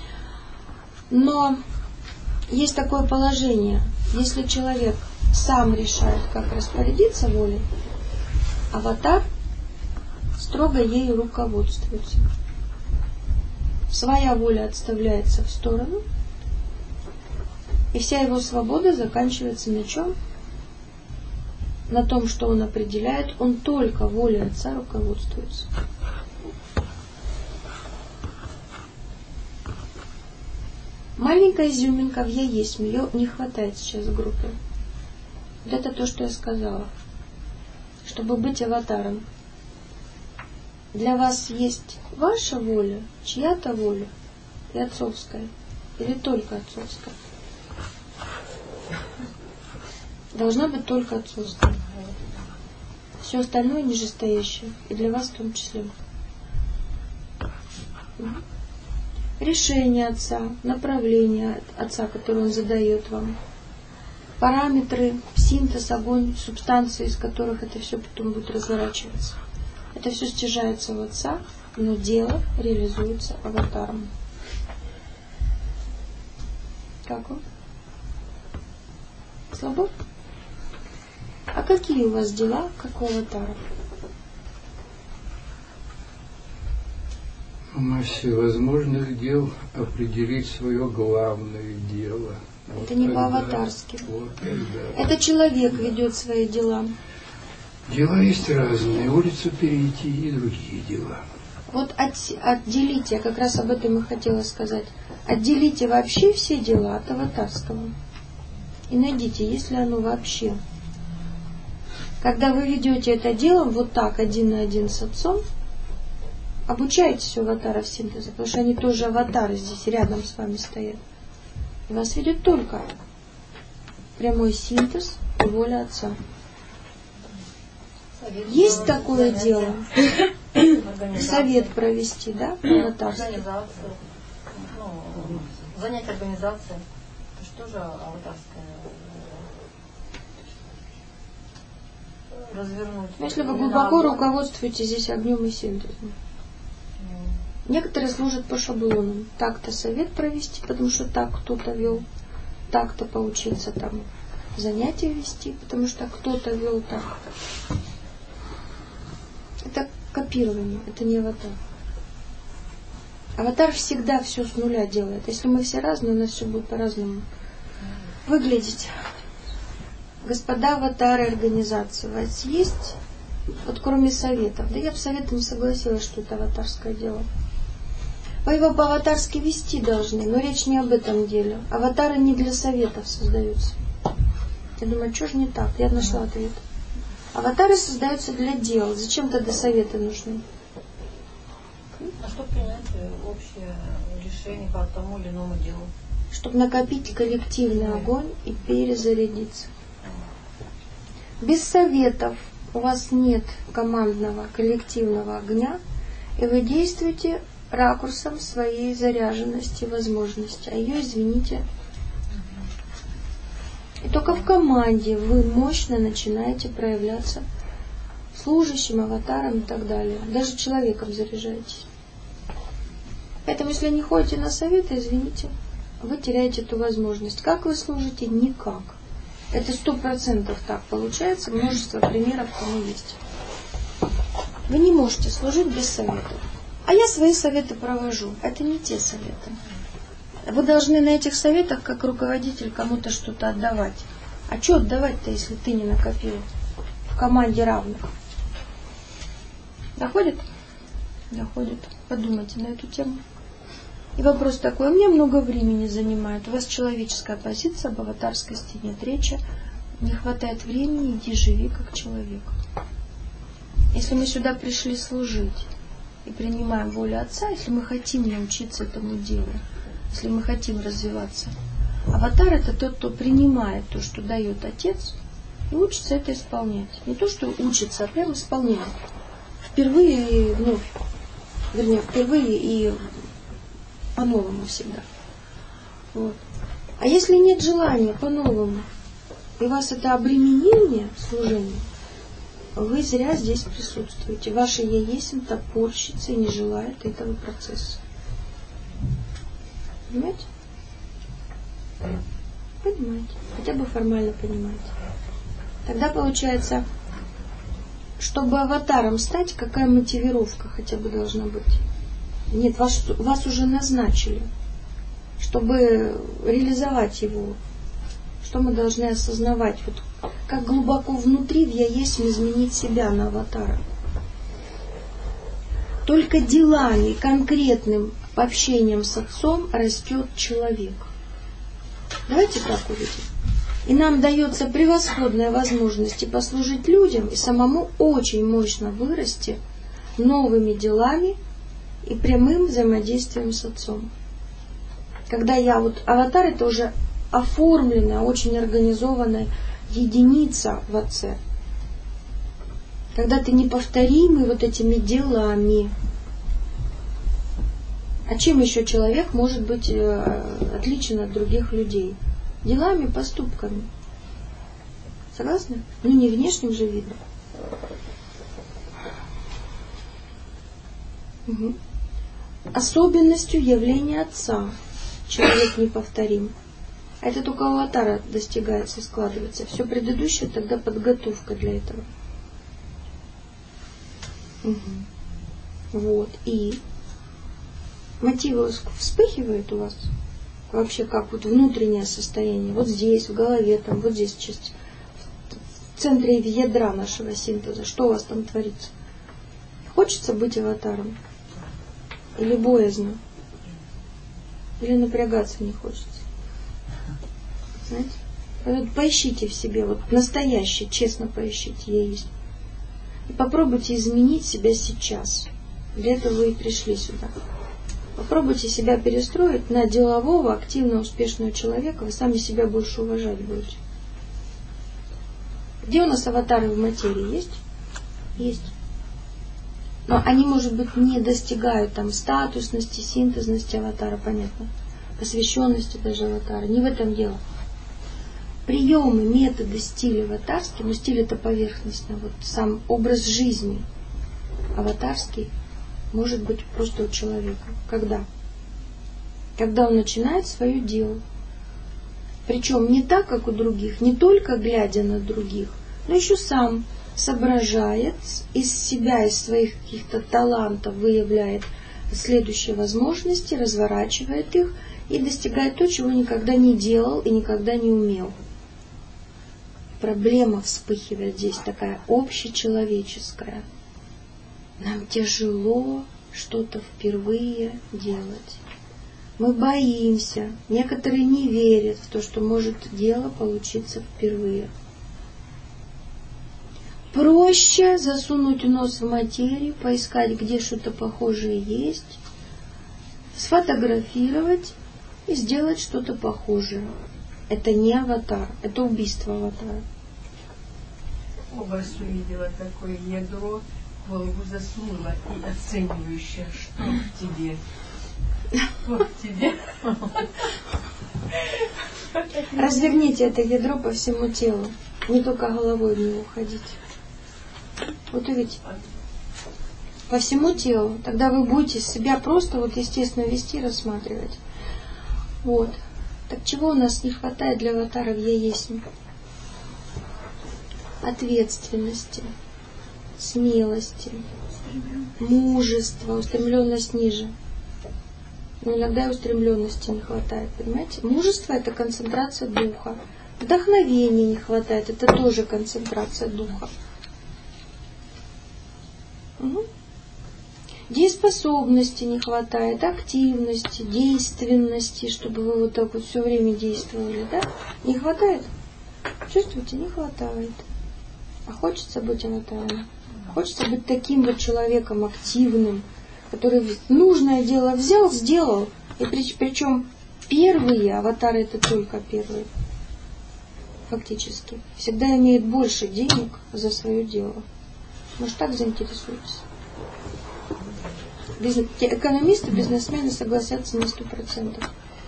Но есть такое положение, если человек сам решает, как распорядиться волей, аватар строго ею руководствуется. Своя воля отставляется в сторону, и вся его свобода заканчивается на чем? На том, что он определяет, он только волей Отца руководствуется. Маленькая изюминка в «Я есть», ее не хватает сейчас в группе. Вот это то, что я сказала. Чтобы быть аватаром. Для вас есть ваша воля, чья-то воля и отцовская. Или только отцовская? Должна быть только отцовская. Все остальное нижестоящее. И для вас в том числе. Решение Отца, направление Отца, которое Он задает вам. Параметры, синтез, огонь, субстанции, из которых это все потом будет разворачиваться. Это все стяжается в Отца, но дело реализуется аватаром. Как вам? Слабо? А какие у вас дела, как у аватаров? Массе возможных дел определить свое главное дело. Это не по-аватарски. Это человек ведет свои дела. Дела есть разные. Улицу перейти и другие дела. Вот отделите, я как раз об этом и хотела сказать. Отделите вообще все дела от аватарского. И найдите, есть ли оно вообще. Когда вы ведете это дело вот так, один на один с Отцом, обучайтесь у аватаров синтеза, потому что они тоже аватары здесь рядом с вами стоят. И вас ведет только прямой синтез и воля Отца. Есть такое дело? Совет провести, да? Аватарский. Занять организацией. Это что же аватарское? Развернуть. Если вы глубоко руководствуете здесь огнем и синтезом. Некоторые служат по шаблонам. Так-то совет провести, потому что так кто-то вел. Так-то поучиться там занятия вести, потому что кто-то вел так. Это копирование, это не аватар. Аватар всегда все с нуля делает. Если мы все разные, у нас все будет по-разному выглядеть. Господа аватары организации, у вас есть, вот кроме советов, да я бы советом не согласилась, что это аватарское дело. Вы его по-аватарски вести должны, но речь не об этом деле. Аватары не для советов создаются. Я думаю, что же не так? Я нашла ответ. Аватары создаются для дел. Зачем тогда советы нужны? А чтобы принять общее решение по тому или иному делу? Чтобы накопить коллективный огонь и перезарядиться. Без советов у вас нет командного коллективного огня, и вы действуете ракурсом своей заряженности и возможности. А ее, извините, и только в команде вы мощно начинаете проявляться служащим, аватаром и так далее. Даже человеком заряжаетесь. Поэтому, если не ходите на советы, извините, вы теряете эту возможность. Как вы служите? Никак. Это 100% так получается. Множество примеров тому есть. Вы не можете служить без советов. А я свои советы провожу. Это не те советы. Вы должны на этих советах, как руководитель, кому-то что-то отдавать. А что отдавать-то, если ты не накопил в команде равных? Доходит? Доходит. Подумайте на эту тему. И вопрос такой: у меня много времени занимает. У вас человеческая позиция, об аватарскости нет речи. Не хватает времени, иди живи как человек. Если мы сюда пришли служить и принимаем волю Отца, если мы хотим научиться этому делу, если мы хотим развиваться, аватар — это тот, кто принимает то, что дает Отец, и учится это исполнять. Не то, что учится, а прямо исполняет. Впервые и вновь. Вернее, впервые и по-новому всегда. Вот. А если нет желания по-новому, и у вас это обременение служения, вы зря здесь присутствуете. Ваше «я есть» топорщится и не желает этого процесса. Понимаете? Понимаете. Хотя бы формально понимаете. Тогда получается, чтобы аватаром стать, какая мотивировка хотя бы должна быть? Нет, вас уже назначили. Чтобы реализовать его, что мы должны осознавать? Вот как глубоко внутри в «я есть» изменить себя на аватара. Только делами, конкретным общением с Отцом растет человек. Давайте так увидим. И нам дается превосходная возможность и послужить людям, и самому очень мощно вырасти новыми делами и прямым взаимодействием с Отцом. Когда я аватар — это уже оформленная, очень организованная единица в Отце. Когда ты неповторимый этими делами. А чем еще человек может быть отличен от других людей? Делами, поступками. Согласны? Не внешним же видно. Угу. Особенностью явления Отца человек неповторим. Это только у аватара достигается и складывается. Все предыдущее тогда подготовка для этого. Угу. И мотивы вспыхивают у вас? Вообще как внутреннее состояние? Вот здесь, в голове, вот здесь, в центре ядра нашего синтеза. Что у вас там творится? Хочется быть аватаром? Или боязно? Или напрягаться не хочется? Знаете? Поищите в себе, настоящее, честно поищите, «я есть». И попробуйте изменить себя сейчас. Для этого вы и пришли сюда. Попробуйте себя перестроить на делового, активного, успешного человека, вы сами себя больше уважать будете. Где у нас аватары в материи? Есть? Есть. Но они, может быть, не достигают статусности, синтезности аватара, понятно. Посвященности даже аватара. Не в этом дело. Приемы, методы, стили аватарские, но стиль это поверхностно. Сам образ жизни аватарский может быть просто у человека. Когда? Когда он начинает свое дело. Причем не так, как у других, не только глядя на других, но еще сам соображает, из себя, из своих каких-то талантов выявляет следующие возможности, разворачивает их и достигает то, чего никогда не делал и никогда не умел. Проблема вспыхивает здесь такая общечеловеческая. Нам тяжело что-то впервые делать. Мы боимся. Некоторые не верят в то, что может дело получиться впервые. Проще засунуть нос в материю, поискать, где что-то похожее есть, сфотографировать и сделать что-то похожее. Это не аватар, это убийство аватара. У вас увидела такое ядро, голову засунула и оценивающая, что в тебе. Что в тебе. Разверните это ядро по всему телу, не только головой в него уходить. Вот увидите. По всему телу. Тогда вы будете себя просто естественно вести, рассматривать. Так чего у нас не хватает для аватаров «я есть»? Ответственности, смелости, мужества, устремленность ниже. Но иногда и устремленности не хватает, понимаете? Мужество — это концентрация духа. Вдохновения не хватает, это тоже концентрация духа. Угу. Дееспособности не хватает, активности, действенности, чтобы вы вот так вот все время действовали, да? Не хватает? Чувствуете, не хватает. А хочется быть аватаром. Хочется быть таким вот человеком активным, который нужное дело взял, сделал. И причем первые аватары это только первые. Фактически. Всегда имеют больше денег за свое дело. Может, так заинтересуйтесь. Экономисты, бизнесмены согласятся на 100%.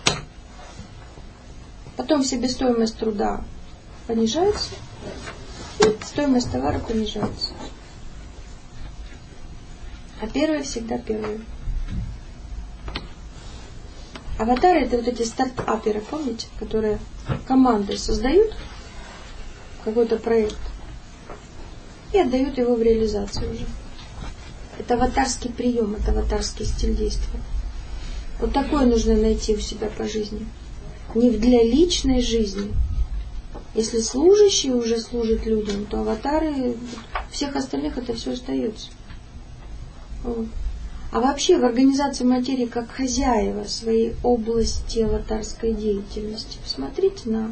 Потом себестоимость труда понижается, и стоимость товара понижается. А первые всегда первые. Аватары это вот эти стартаперы, помните, которые командой создают какой-то проект и отдают его в реализацию уже. Это аватарский прием, это аватарский стиль действия. Вот такой нужно найти у себя по жизни. Не для личной жизни. Если служащие уже служат людям, то аватары, всех остальных это все остается. Вот. А вообще в организации материи как хозяева своей области аватарской деятельности. Посмотрите на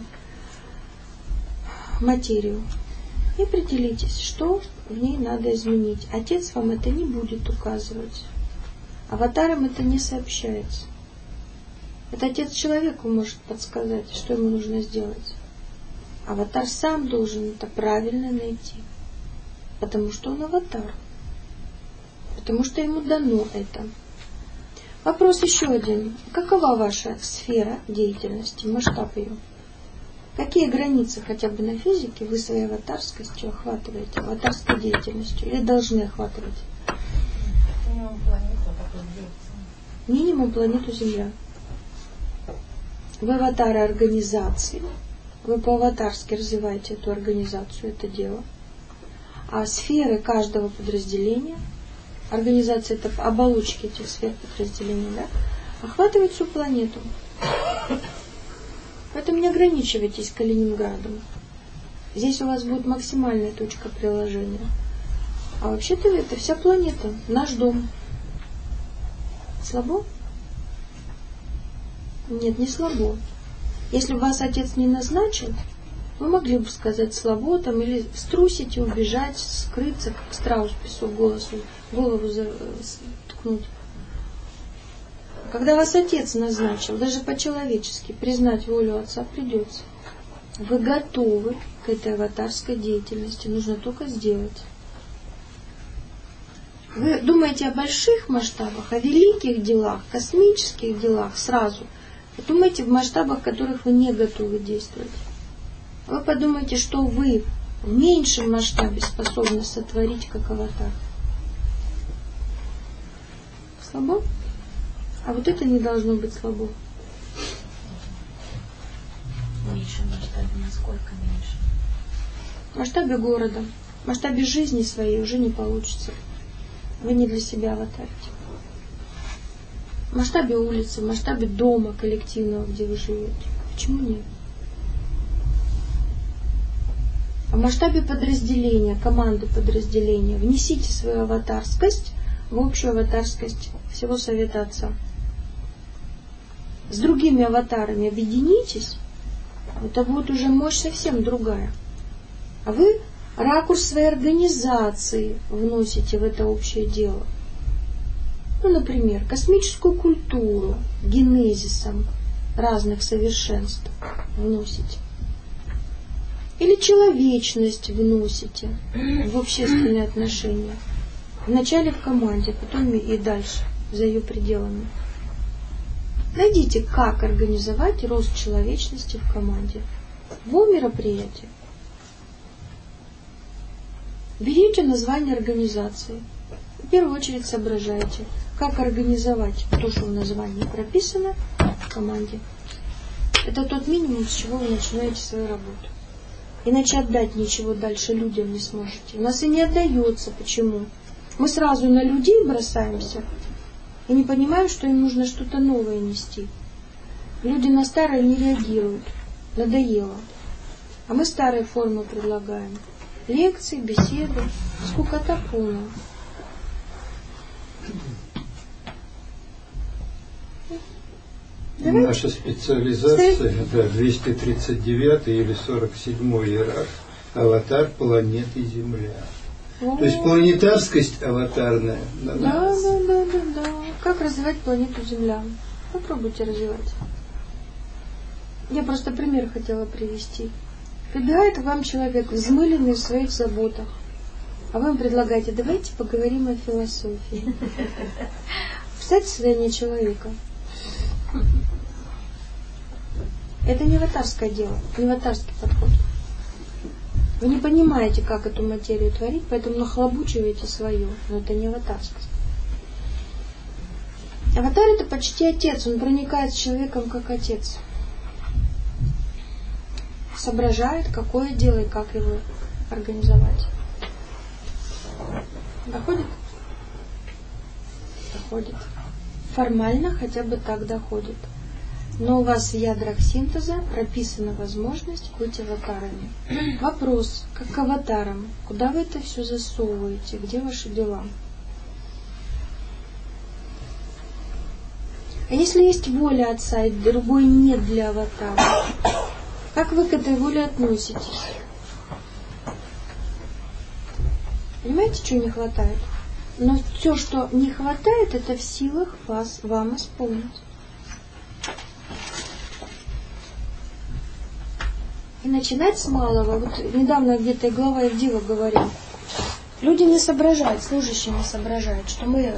материю и определитесь, что в ней надо изменить. Отец вам это не будет указывать. Аватарам это не сообщается. Это отец человеку может подсказать, что ему нужно сделать. Аватар сам должен это правильно найти. Потому что он аватар. Потому что ему дано это. Вопрос еще один. Какова ваша сфера деятельности, масштаб ее? Какие границы хотя бы на физике вы своей аватарскостью охватываете, аватарской деятельностью, или должны охватывать? Минимум планету Земля. Вы аватары организации, вы по-аватарски развиваете эту организацию, это дело. А сферы каждого подразделения, организация это оболочки этих сфер подразделений, да, охватывает всю планету. Поэтому не ограничивайтесь Калининградом. Здесь у вас будет максимальная точка приложения. А вообще-то это вся планета, наш дом. Слабо? Нет, не слабо. Если бы вас отец не назначил, вы могли бы сказать слабо там, или струсить и убежать, скрыться, как страус песок голову ткнуть. Когда вас отец назначил, даже по-человечески, признать волю отца придется. Вы готовы к этой аватарской деятельности, нужно только сделать. Вы думаете о больших масштабах, о великих делах, космических делах сразу. Вы думаете в масштабах, в которых вы не готовы действовать. Вы подумайте, что вы в меньшем масштабе способны сотворить как аватар. Слабо? А вот это не должно быть слабо. В меньшем масштабе, насколько меньше? В масштабе города, в масштабе жизни своей уже не получится. Вы не для себя аватарите. В масштабе улицы, в масштабе дома коллективного, где вы живете. Почему нет? А в масштабе подразделения, команды подразделения внесите свою аватарскость в общую аватарскость всего Совета Отца. С другими аватарами объединитесь, это будет уже мощь совсем другая. А вы ракурс своей организации вносите в это общее дело. Ну, например, космическую культуру генезисом разных совершенств вносите. Или человечность вносите в общественные отношения. Вначале в команде, потом и дальше, за ее пределами. Найдите, как организовать рост человечности в команде. В мероприятии. Берите название организации. В первую очередь соображайте, как организовать то, что в названии прописано в команде. Это тот минимум, с чего вы начинаете свою работу. Иначе отдать ничего дальше людям не сможете. У нас и не отдается. Почему? Мы сразу на людей бросаемся и не понимаем, что им нужно что-то новое нести. Люди на старое не реагируют. Надоело. А мы старые формы предлагаем. Лекции, беседы, скукота полная. Наша специализация, это 239 или 47 иерарх, аватар планеты Земля. То есть планетарскость аватарная. Да. Как развивать планету Земля? Попробуйте развивать. Я просто пример хотела привести. Прибегает к вам человек, взмыленный в своих заботах, а вы ему предлагаете: давайте поговорим о философии. Представьте состояние человека. Это не аватарское дело, не аватарский подход. Вы не понимаете, как эту материю творить, поэтому нахлобучиваете свою. Но это не аватарскость. Аватар — это почти отец, он проникает с человеком как отец. Соображает, какое дело и как его организовать. Доходит? Доходит. Формально хотя бы так доходит. Но у вас в ядрах синтеза прописана возможность быть аватарами. Вопрос: как к аватарам? Куда вы это все засовываете? Где ваши дела? А если есть воля Отца и другой нет для аватара, как вы к этой воле относитесь? Понимаете, чего не хватает? Но все, что не хватает, это в силах вам исполнить. И начинать с малого. Вот недавно где-то глава Евдива говорил. Люди не соображают, служащие не соображают, что мы,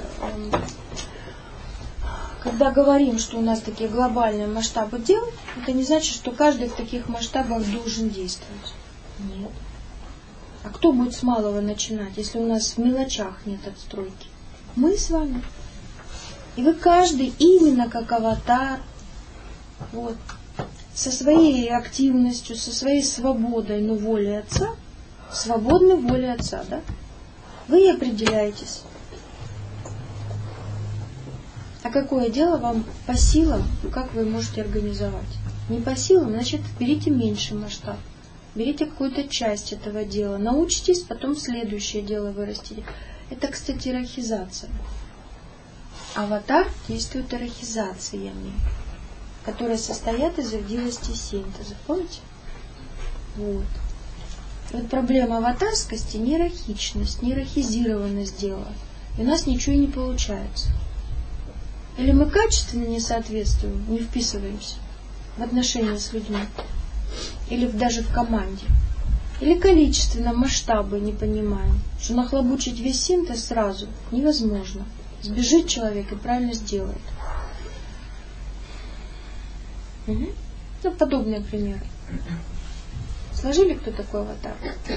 когда говорим, что у нас такие глобальные масштабы дел, это не значит, что каждый в таких масштабах должен действовать. Нет. А кто будет с малого начинать, если у нас в мелочах нет отстройки? Мы с вами. И вы каждый именно как аватар, вот, со своей активностью, со своей свободой, но волей Отца, свободной волей Отца, да? Вы и определяетесь. А какое дело вам по силам, как вы можете организовать? Не по силам, значит, берите меньший масштаб. Берите какую-то часть этого дела. Научитесь, потом следующее дело вырастите. Это, кстати, иерархизация. Аватар действует иерархизациями, которые состоят из явдивости синтеза. Помните? Вот. Вот проблема аватарскости — неиерархичность, неиерархизированность дела. И у нас ничего и не получается. Или мы качественно не соответствуем, не вписываемся в отношения с людьми, или даже в команде, или количественно масштабы не понимаем, что нахлобучить весь синтез сразу невозможно. Сбежит человек и правильно сделает. Угу. Ну, подобные примеры. Сложили, кто такой аватар?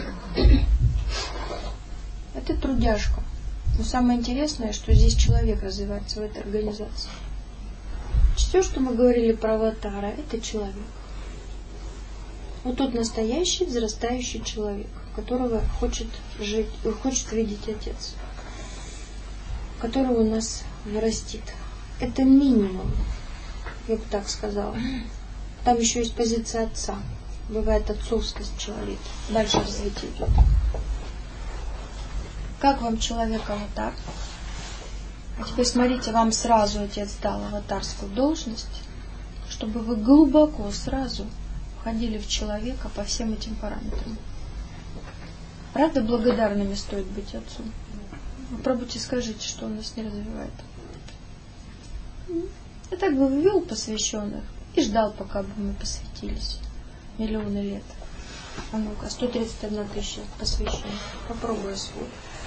Это трудяжка. Но самое интересное, что здесь человек развивается в этой организации. Все, что мы говорили про аватара, это человек. Вот тот настоящий, взрастающий человек, которого хочет видеть Отец, которого у нас вырастит. Это минимум, я бы так сказала. Там еще есть позиция Отца. Бывает отцовскость человека. Дальше развитие идет. Как вам человек-аватар? А теперь смотрите, вам сразу Отец дал аватарскую должность, чтобы вы глубоко сразу входили в человека по всем этим параметрам. Правда, благодарными стоит быть Отцу? Попробуйте, скажите, что он нас не развивает. И так бы ввел посвященных и ждал, пока бы мы посвятились. Миллионы лет. А ну-ка, 131 тысяча посвященных. Попробуй свой.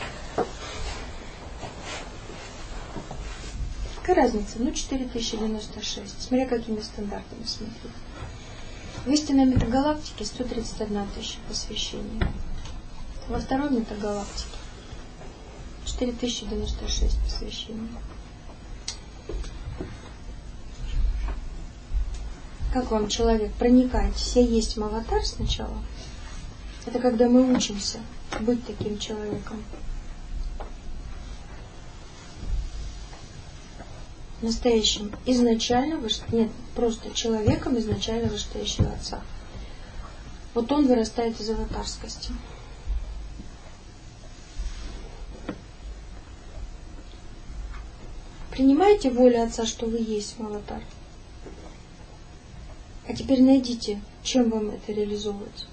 Какая разница? 4096. Смотря какими стандартами смотреть. В истинной метагалактике 131 тысяча посвящений. Во второй метагалактике 4096 посвящений. Как вам человек? Проникаетесь. Я есть аватар сначала. Это когда мы учимся быть таким человеком. Настоящим. Изначально, нет, просто человеком изначально вышестоящего Отца. Вот он вырастает из аватарскости. Принимаете волю Отца, что вы есть аватар? А теперь найдите, чем вам это реализовывать.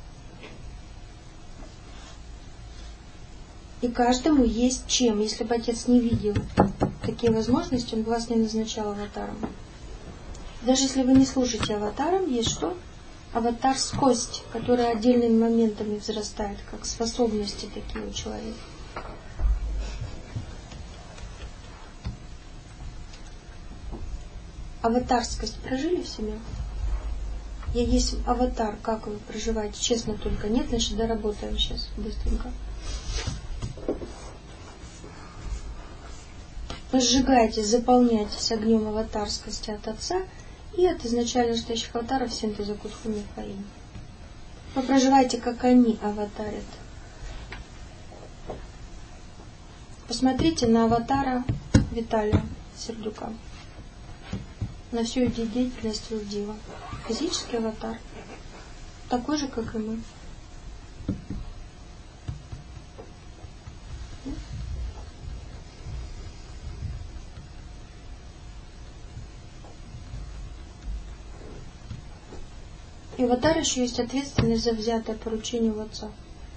И каждому есть чем. Если бы Отец не видел такие возможности, он бы вас не назначал аватаром. Даже если вы не служите аватаром, есть что? Аватарскость, которая отдельными моментами взрастает, как способности такие у человека. Аватарскость прожили в себе? Я есть аватар, как вы проживаете? Честно только. Нет, значит, доработаем сейчас быстренько. Возжигаетесь, заполняйтесь огнем аватарскости от Отца и от изначально настоящих аватаров синтеза Кудхуми Фаини. Вы проживаете, как они аватарят. Посмотрите на аватара Виталия Сердюка. На всю деятельность Рудива. Физический аватар. Такой же, как и мы. И в аватаре еще есть ответственность за взятое поручение у Отца.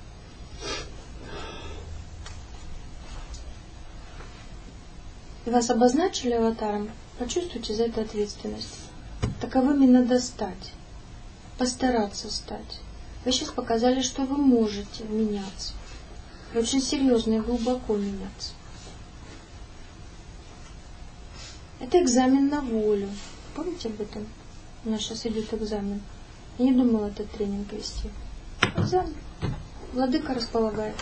И вас обозначили аватаром, почувствуйте за это ответственность. Таковыми надо стать, постараться стать. Вы сейчас показали, что вы можете меняться. Вы очень серьезно и глубоко меняться. Это экзамен на волю. Помните об этом? У нас сейчас идет экзамен. Я не думала этот тренинг вести. Экзамен. Владыка располагает.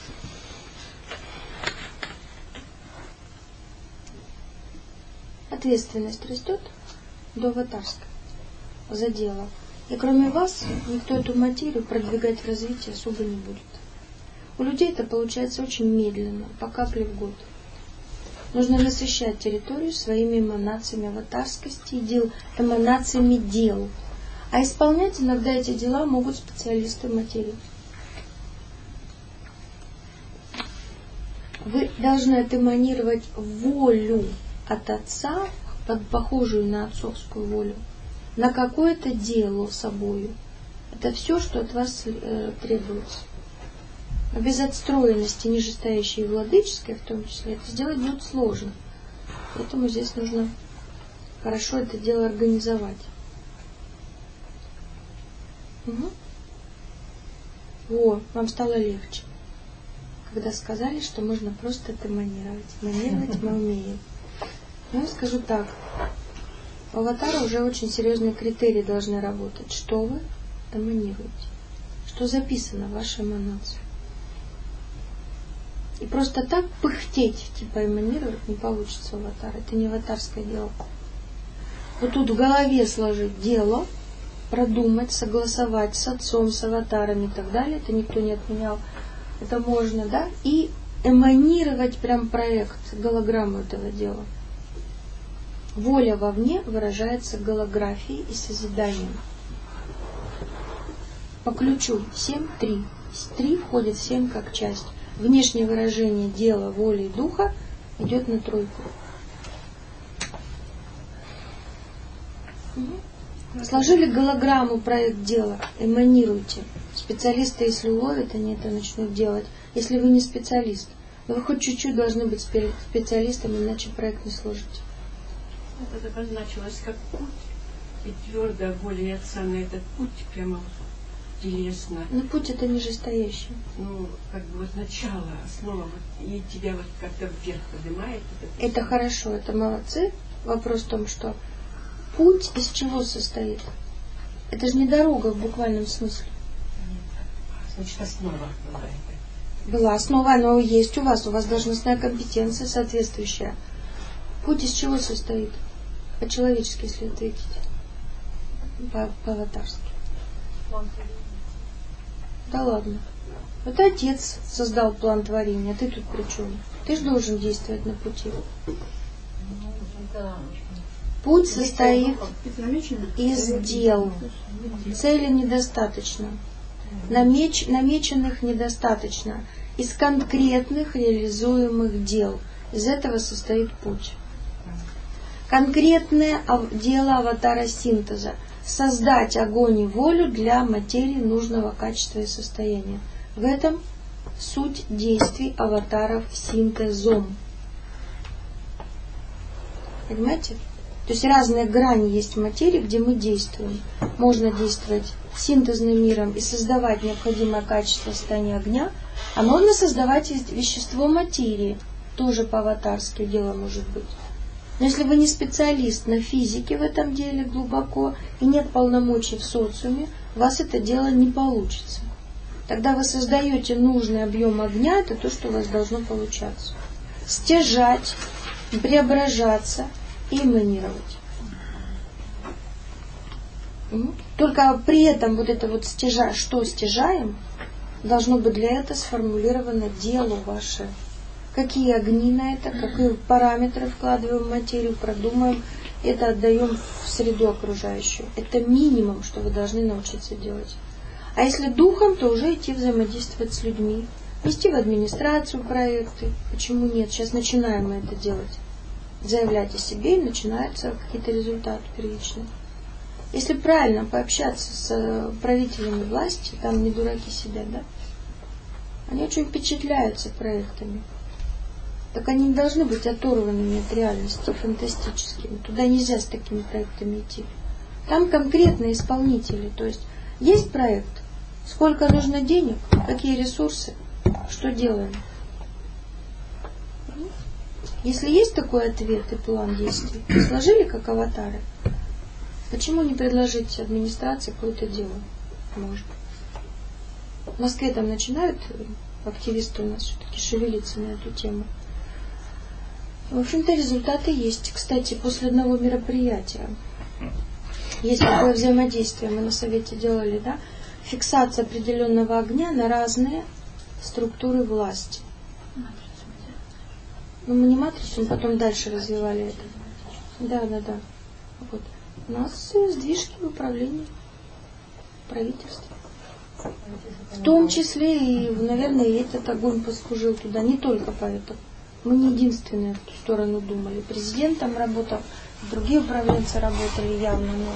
Ответственность растет до аватарской за дело. И кроме вас, никто эту материю продвигать в развитие особо не будет. У людей это получается очень медленно, по капле в год. Нужно насыщать территорию своими эманациями аватарскости и дел, эманациями дел. А исполнять иногда эти дела могут специалисты материи. Вы должны отэманировать волю от Отца, похожую на отцовскую волю, на какое-то дело собою. Это все, что от вас требуется. А без отстроенности нижестоящей и владыческой, в том числе, это сделать будет сложно. Поэтому здесь нужно хорошо это дело организовать. Угу. Во, вам стало легче, когда сказали, что можно просто эманировать. Эманировать мы умеем. Я вам скажу так. У аватара уже очень серьезные критерии должны работать. Что вы эманируете? Что записано в вашей эманации? И просто так пыхтеть, типа эманировать, не получится у аватара. Это не аватарское дело. Вот тут в голове сложить дело, продумать, согласовать с Отцом, с аватарами и так далее. Это никто не отменял. Это можно, да? И эманировать прям проект, голограмму этого дела. Воля вовне выражается голографией и созиданием. По ключу 7-3. 3 входит в 7 как часть. Внешнее выражение дела, воли и духа идет на 3. Сложили голограмму, проект дела, эманируйте. Специалисты, если уловят, они это начнут делать. Если вы не специалист, но вы хоть чуть-чуть должны быть специалистом, иначе проект не сложите. Это обозначилось как путь, и твердая воля Отца на этот путь прямо телесно. Но путь это нижестоящий. Ну, как бы вот начало, основа, вот, и тебя вот как-то вверх поднимает. Это хорошо, это молодцы. Вопрос в том, что путь из чего состоит? Это же не дорога в буквальном смысле. Значит, основа была это. Была основа, она есть у вас должностная компетенция соответствующая. Путь из чего состоит? По-человечески, если ответить. По-аватарски. Да ладно. Это Отец создал план творения, а ты тут при чем? Ты же должен действовать на пути. Путь состоит из дел. Цели недостаточно. намеченных недостаточно. Из конкретных реализуемых дел. Из этого состоит путь. Конкретное дело аватара синтеза. Создать огонь и волю для материи нужного качества и состояния. В этом суть действий аватаров синтезом. Понимаете? То есть разные грани есть в материи, где мы действуем. Можно действовать синтезным миром и создавать необходимое качество состояния огня, а можно создавать вещество материи. Тоже по-аватарски дело может быть. Но если вы не специалист на физике в этом деле глубоко и нет полномочий в социуме, у вас это дело не получится. Тогда вы создаете нужный объем огня, это то, что у вас должно получаться. Стяжать, преображаться и эманировать. Только при этом вот это вот что стяжаем, должно быть для этого сформулировано дело ваше. Какие огни на это, какие параметры вкладываем в материю, продумаем, это отдаем в среду окружающую. Это минимум, что вы должны научиться делать. А если духом, то уже идти взаимодействовать с людьми, вести в администрацию проекты. Почему нет? Сейчас начинаем мы это делать. Заявлять о себе, и начинаются какие-то результаты первичные. Если правильно пообщаться с правителями власти, там не дураки сидят, да? Они очень впечатляются проектами. Так они не должны быть оторванными от реальности, фантастическими. Туда нельзя с такими проектами идти. Там конкретные исполнители. То есть проект, сколько нужно денег, какие ресурсы, что делаем. Если есть такой ответ и план действий, сложили как аватары, почему не предложить администрации какое-то дело? Может. В Москве там начинают активисты у нас все-таки шевелиться на эту тему. В общем-то, результаты есть. Кстати, после одного мероприятия есть такое взаимодействие, мы на совете делали, да? Фиксация определенного огня на разные структуры власти. Ну, мы не матрицу, мы потом дальше развивали это. Да. Вот. У нас сдвижки в управлении, правительства. В том числе и, наверное, и этот огонь послужил туда, не только поэтому. Мы не единственные в ту сторону думали. Президент там работал, другие управленцы работали явно. Но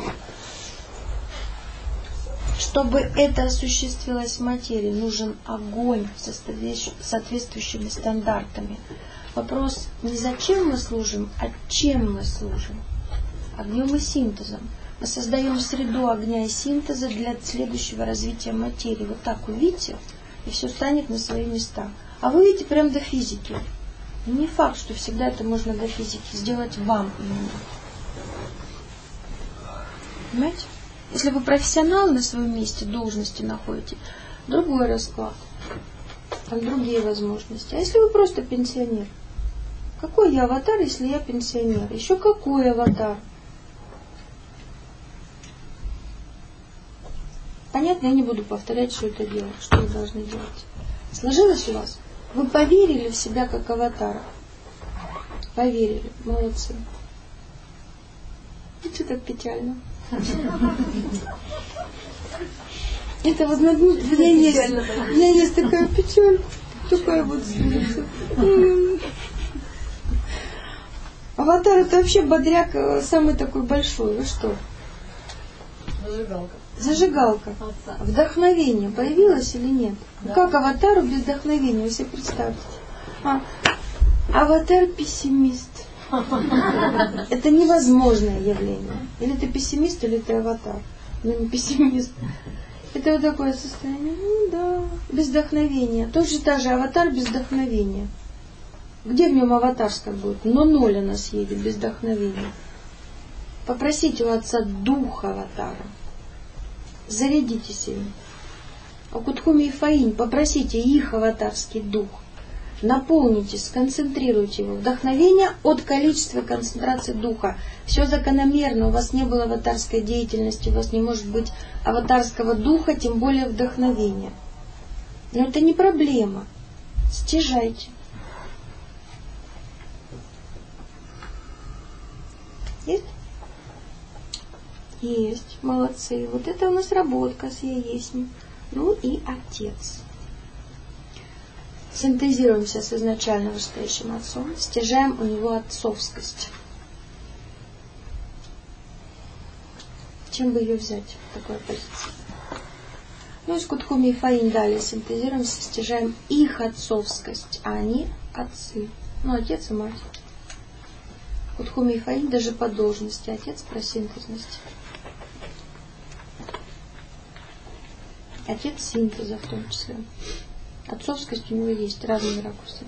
чтобы это осуществилось в материи, нужен огонь с соответствующими стандартами. Вопрос не зачем мы служим, а чем мы служим. Огнем и синтезом. Мы создаем среду огня и синтеза для следующего развития материи. Вот так увидите, и все станет на свои места. А вы видите прям до физики. Не факт, что всегда это можно до физики сделать вам именно. Понимаете? Если вы профессионал на своем месте, должности находите, другой расклад. Там другие возможности. А если вы просто пенсионер? Какой я аватар, если я пенсионер? Еще какой аватар? Понятно, я не буду повторять, что это делать, что вы должны делать. Сложилось у вас? Вы поверили в себя как аватара? Поверили. Молодцы. И что так печально? Это вот у меня есть такая печаль. Такая вот слеза. Аватар это вообще бодряк самый такой большой. Вы что? Зажигалка. Вдохновение появилось или нет? Да. Как аватару без вдохновения? Вы себе представьте. Аватар-пессимист. Это невозможное явление. Или ты пессимист, или ты аватар. Но не пессимист. Это вот такое состояние. Да, без вдохновения. Тоже та же аватар без вдохновения. Где в нем аватарское будет? Но ноль она съедет без вдохновения. Попросите у отца дух аватара. Зарядитесь им. А Кутхуми и Фаинь, попросите их аватарский дух. Наполните, сконцентрируйте его. Вдохновение от количества концентрации духа. Все закономерно. У вас не было аватарской деятельности, у вас не может быть аватарского духа, тем более вдохновения. Но это не проблема. Стяжайте. Есть? Есть. Молодцы. Вот это у нас работка с яесьми. Ну и отец. Синтезируемся с изначально вышестоящим отцом, стяжаем у него отцовскость. Чем бы ее взять, такая позиция? Ну, из Кутхуми и Фаин далее синтезируемся, стяжаем их отцовскость, а они отцы. Ну, отец и мать. Кутхуми и Фаин даже по должности, отец про синтезность. Отец синтеза в том числе. Отцовскость у него есть разные ракурсы.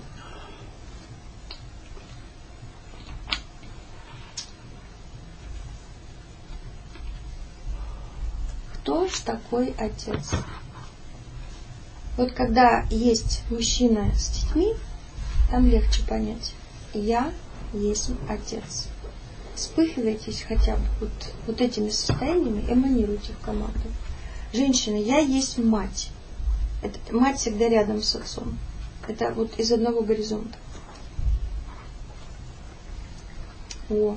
Кто ж такой отец? Вот когда есть мужчина с детьми, там легче понять. Я есть отец. Вспыхивайтесь хотя бы вот этими состояниями, эманируйте в команду. Женщина, я есть мать. Мать всегда рядом с отцом. Это вот из одного горизонта. О.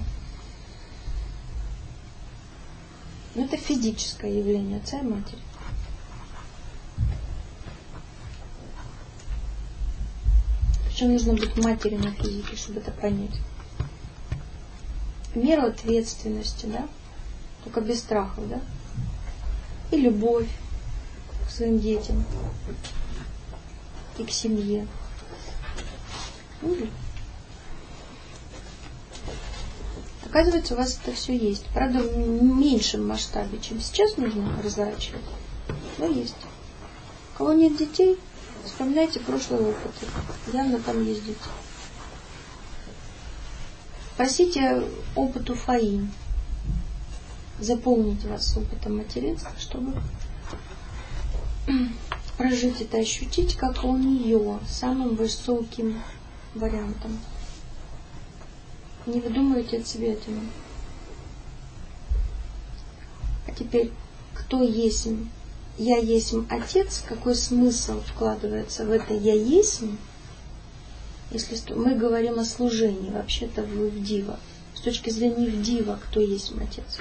Это физическое явление отца и матери. Причем нужно быть матерью на физике, чтобы это понять. В меру ответственности, да? Только без страхов, да? И любовь к своим детям и к семье. Оказывается, у вас это все есть. Правда, в меньшем масштабе, чем сейчас нужно разворачивать. Но есть. У кого нет детей, вспоминайте прошлые опыты. Явно там есть дети. Просите опыт у Фаин заполнить вас опытом материнства, чтобы прожить это, ощутить, как у нее самым высоким вариантом. Не выдумывайте от себя этого. А теперь, кто есть? Я есть отец, какой смысл вкладывается в это я есть? Если мы говорим о служении, вообще-то в Дива. С точки зрения в Дива, кто есть отец?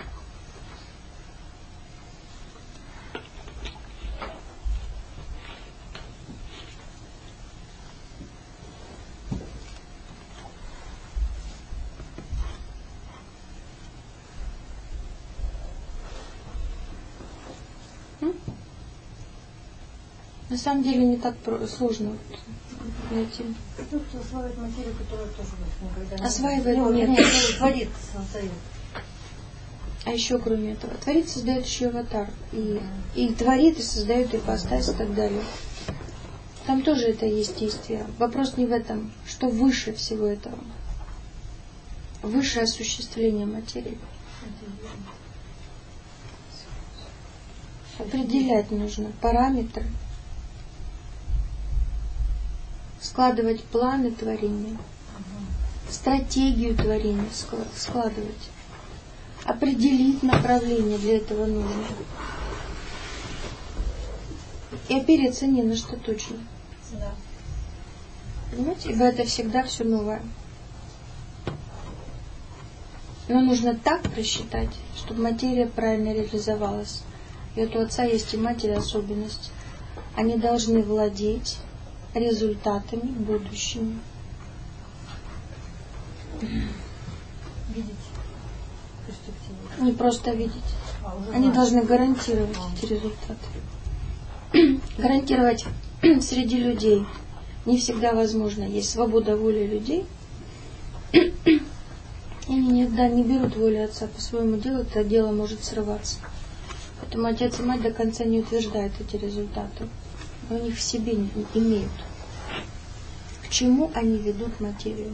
На самом деле не так сложно найти. Осваивать материю, которая тоже никогда не осваивает нет, творит создает. А еще кроме этого, творит, создает еще аватар. И творит, и создает ипостась и так далее. Там тоже это есть действие. Вопрос не в этом, что выше всего этого. Высшее осуществление материи. Определять нужно параметры. Складывать планы творения, стратегию творения складывать, определить направление для этого нужно. И опереться не на что точно. Да. Понимаете? Ибо это всегда все новое. Но нужно так просчитать, чтобы материя правильно реализовалась. И вот у отца есть и матери особенность. Они должны владеть результатами будущими. Видеть перспективу. Не просто видеть. Они должны гарантировать эти результаты. Гарантировать среди людей не всегда возможно. Есть свобода воли людей. И они не берут волю отца по своему делу, это дело может срываться. Поэтому отец и мать до конца не утверждают эти результаты. У них в себе не имеют. К чему они ведут материю?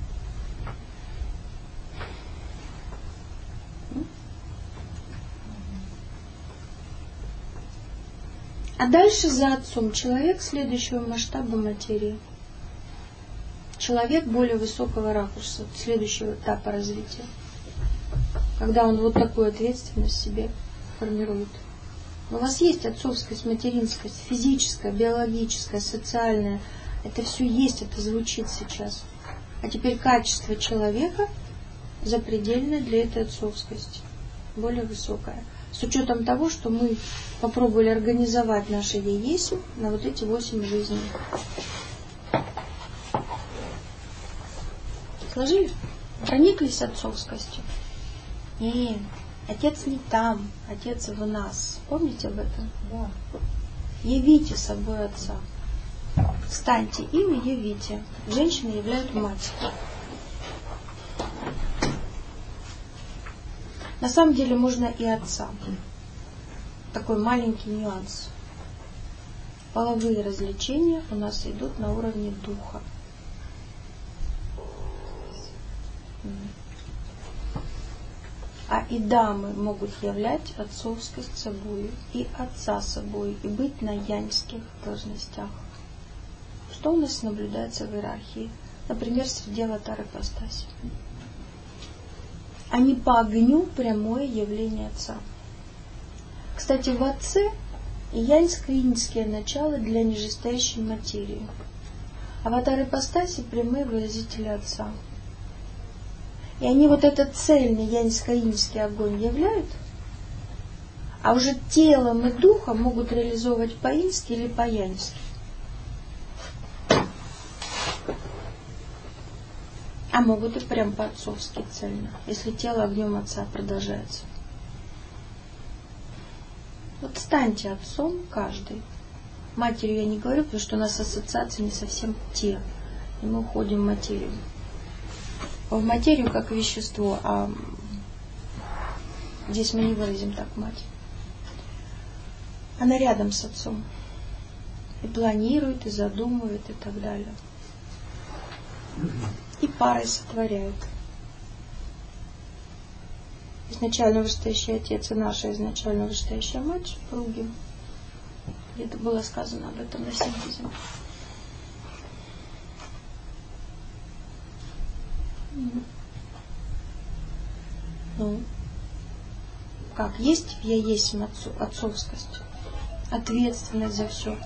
А дальше за отцом человек следующего масштаба материи. Человек более высокого ракурса, следующего этапа развития. Когда он вот такую ответственность себе формирует. У вас есть отцовскость, материнскость, физическая, биологическая, социальная. Это все есть, это звучит сейчас. А теперь качество человека запредельное для этой отцовскости. Более высокое. С учетом того, что мы попробовали организовать наше «Я есть» на вот эти 8 жизней. Сложили? Прониклись отцовскостью? Нет, Отец не там, Отец в нас. Помните об этом? Да. Явите собой Отца. Станьте им и явите. Женщины являют мать. На самом деле можно и Отца. Такой маленький нюанс. Половые развлечения у нас идут на уровне духа. А и дамы могут являть отцовскость собой, и отца собой, и быть на яньских должностях. Что у нас наблюдается в иерархии? Например, среди аватар ипостаси. Они по огню прямое явление отца. Кстати, в отце яньско-иньские начала для нижестоящей материи. Аватар ипостаси прямые выразители отца. И они вот этот цельный яньско-иньский огонь являют, а уже телом и духом могут реализовывать по-иньски или по-яньски. А могут и прям по-отцовски цельно, если тело огнем отца продолжается. Вот станьте отцом каждый. Матерью я не говорю, потому что у нас ассоциации не совсем те, и мы уходим в материю. В материю как вещество, а здесь мы не выразим так мать. Она рядом с отцом. И планирует, и задумывает, и так далее. И парой сотворяет. Изначально вышестоящий отец и наша изначально вышестоящая мать, супруги. Где-то было сказано об этом на синтезе. Ну, как? Есть в «Я есть» отцовскость, ответственность за все.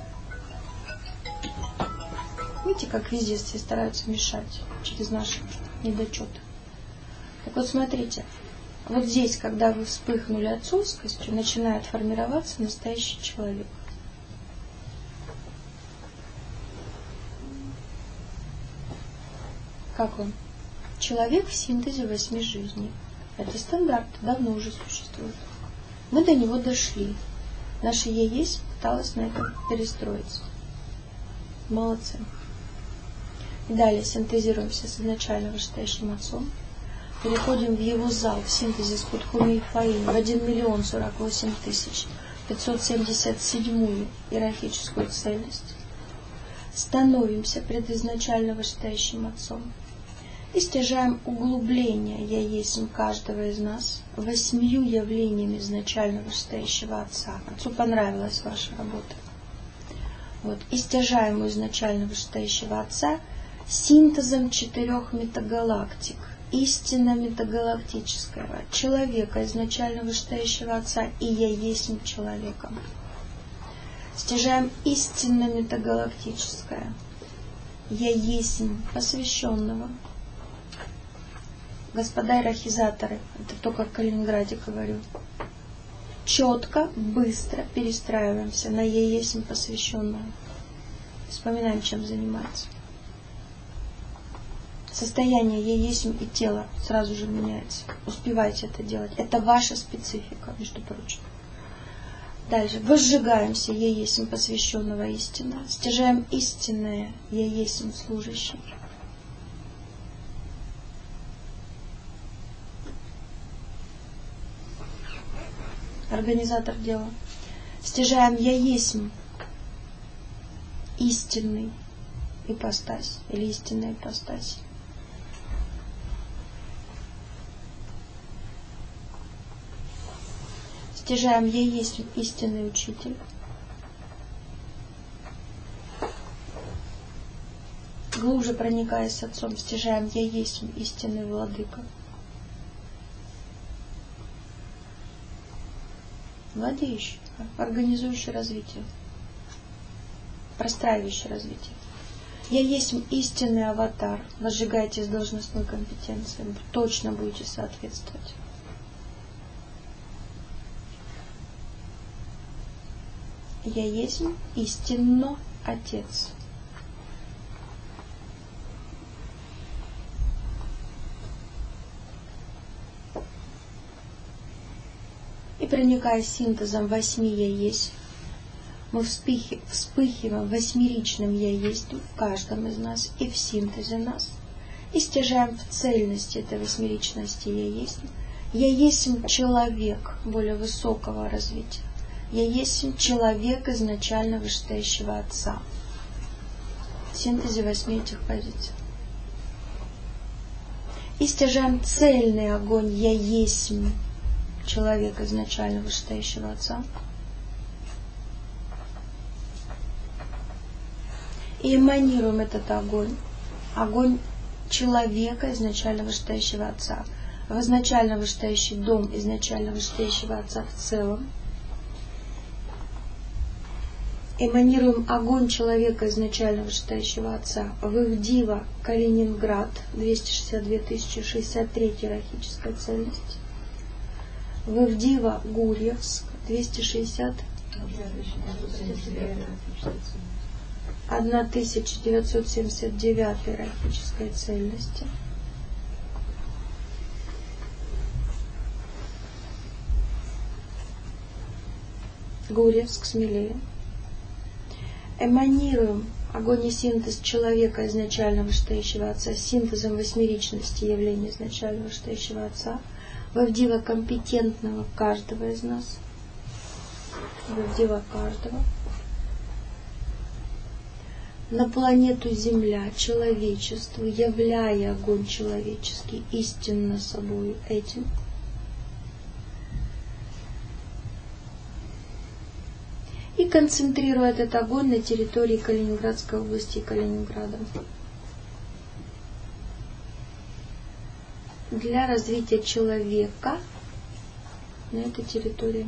Видите, как везде все стараются мешать через наши недочеты. Так вот, смотрите, вот здесь, когда вы вспыхнули отцовскостью, начинает формироваться настоящий человек. Как он? Человек в синтезе 8 жизней. Это стандарт, давно уже существует. Мы до него дошли. Наше «Я есть» пыталось на этом перестроиться. Молодцы. Далее синтезируемся с изначально вышестоящим отцом. Переходим в его зал в синтезе с Кутхуми и Фаин в 1 048 577 иерархическую цельность. Становимся пред изначально вышестоящим отцом. И стяжаем углубление «Я есть» каждого из нас 8 явлениями изначально вышестоящего Отца. Отцу понравилась ваша работа. Вот. И стяжаем у изначально вышестоящего Отца синтезом 4 метагалактик, истинно метагалактического человека, изначально вышестоящего Отца, и «Я есть» человеком. Стяжаем истинно метагалактическое «Я есть» посвященного. Господа иерархизаторы, это только в Калининграде говорю, четко, быстро перестраиваемся на «Я есть» посвященного. Вспоминаем, чем заниматься. Состояние «Я есть» и тело сразу же меняется. Успевайте это делать. Это ваша специфика, между прочим. Дальше. Возжигаемся «Я есть» посвященного истина. Стяжаем истинное «Я есть» служащий. Организатор дела. Стяжаем «Я есть» истинный ипостась или истинная ипостась. Стяжаем «Я есть» истинный учитель. Глубже проникаясь с отцом, стяжаем «Я есть» истинный владыка. Владеющий, организующий развитие, простраивающий развитие. «Я есть» истинный аватар. Возжигайте с должностной компетенцией. Точно будете соответствовать. я есть истинно Отец. И проникая синтезом 8 я есть, мы вспыхиваем восьмеричным я есть в каждом из нас и в синтезе нас. И стяжаем в цельности этой восьмеричности я есть. Я есть человек более высокого развития. Я есть человек изначально вышестоящего Отца. В синтезе 8 этих позиций. И стяжаем цельный огонь я есть человек изначально вышестоящего Отца. И эманируем этот огонь. Огонь человека изначально вышестоящего Отца. В изначально вышестоящий дом изначально вышестоящего Отца в целом. Эманируем огонь человека изначально вышестоящего Отца в Ивдива, Калининград, 262 063 иерархическая цельность. В Ивдива, Гурьевск, 260 1979 иерархической цельности. Гурьевск, смелее. Эманируем огонь и синтез человека изначально вышестоящего Отца синтезом восьмеричности явления изначально вышестоящего Отца в Ивдива компетентного каждого из нас. В Ивдива каждого. На планету Земля, человечеству, являя огонь человеческий истинно собой этим. И концентрируя этот огонь на территории Калининградской области и Калининграда. Для развития человека на этой территории.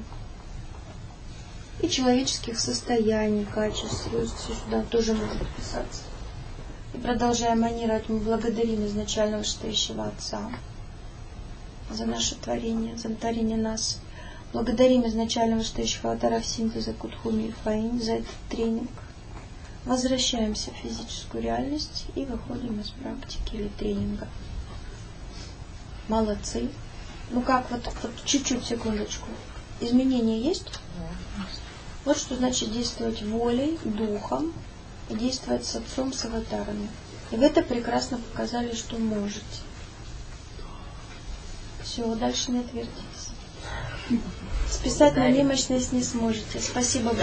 И человеческих состояний, качеств, сюда тоже может писаться. И продолжая манировать, мы благодарим изначально вышестоящего Отца за наше творение, за творение нас. Благодарим изначально вышестоящего Атара в синтезе Кутхуми и Фаин за этот тренинг. Возвращаемся в физическую реальность и выходим из практики или тренинга. Молодцы. Ну как, вот чуть-чуть, секундочку. Изменения есть? Вот что значит действовать волей, духом и действовать с Отцом, с аватарами. И вы это прекрасно показали, что можете. Все, дальше не отвертитесь. Списать на немощность не сможете. Спасибо.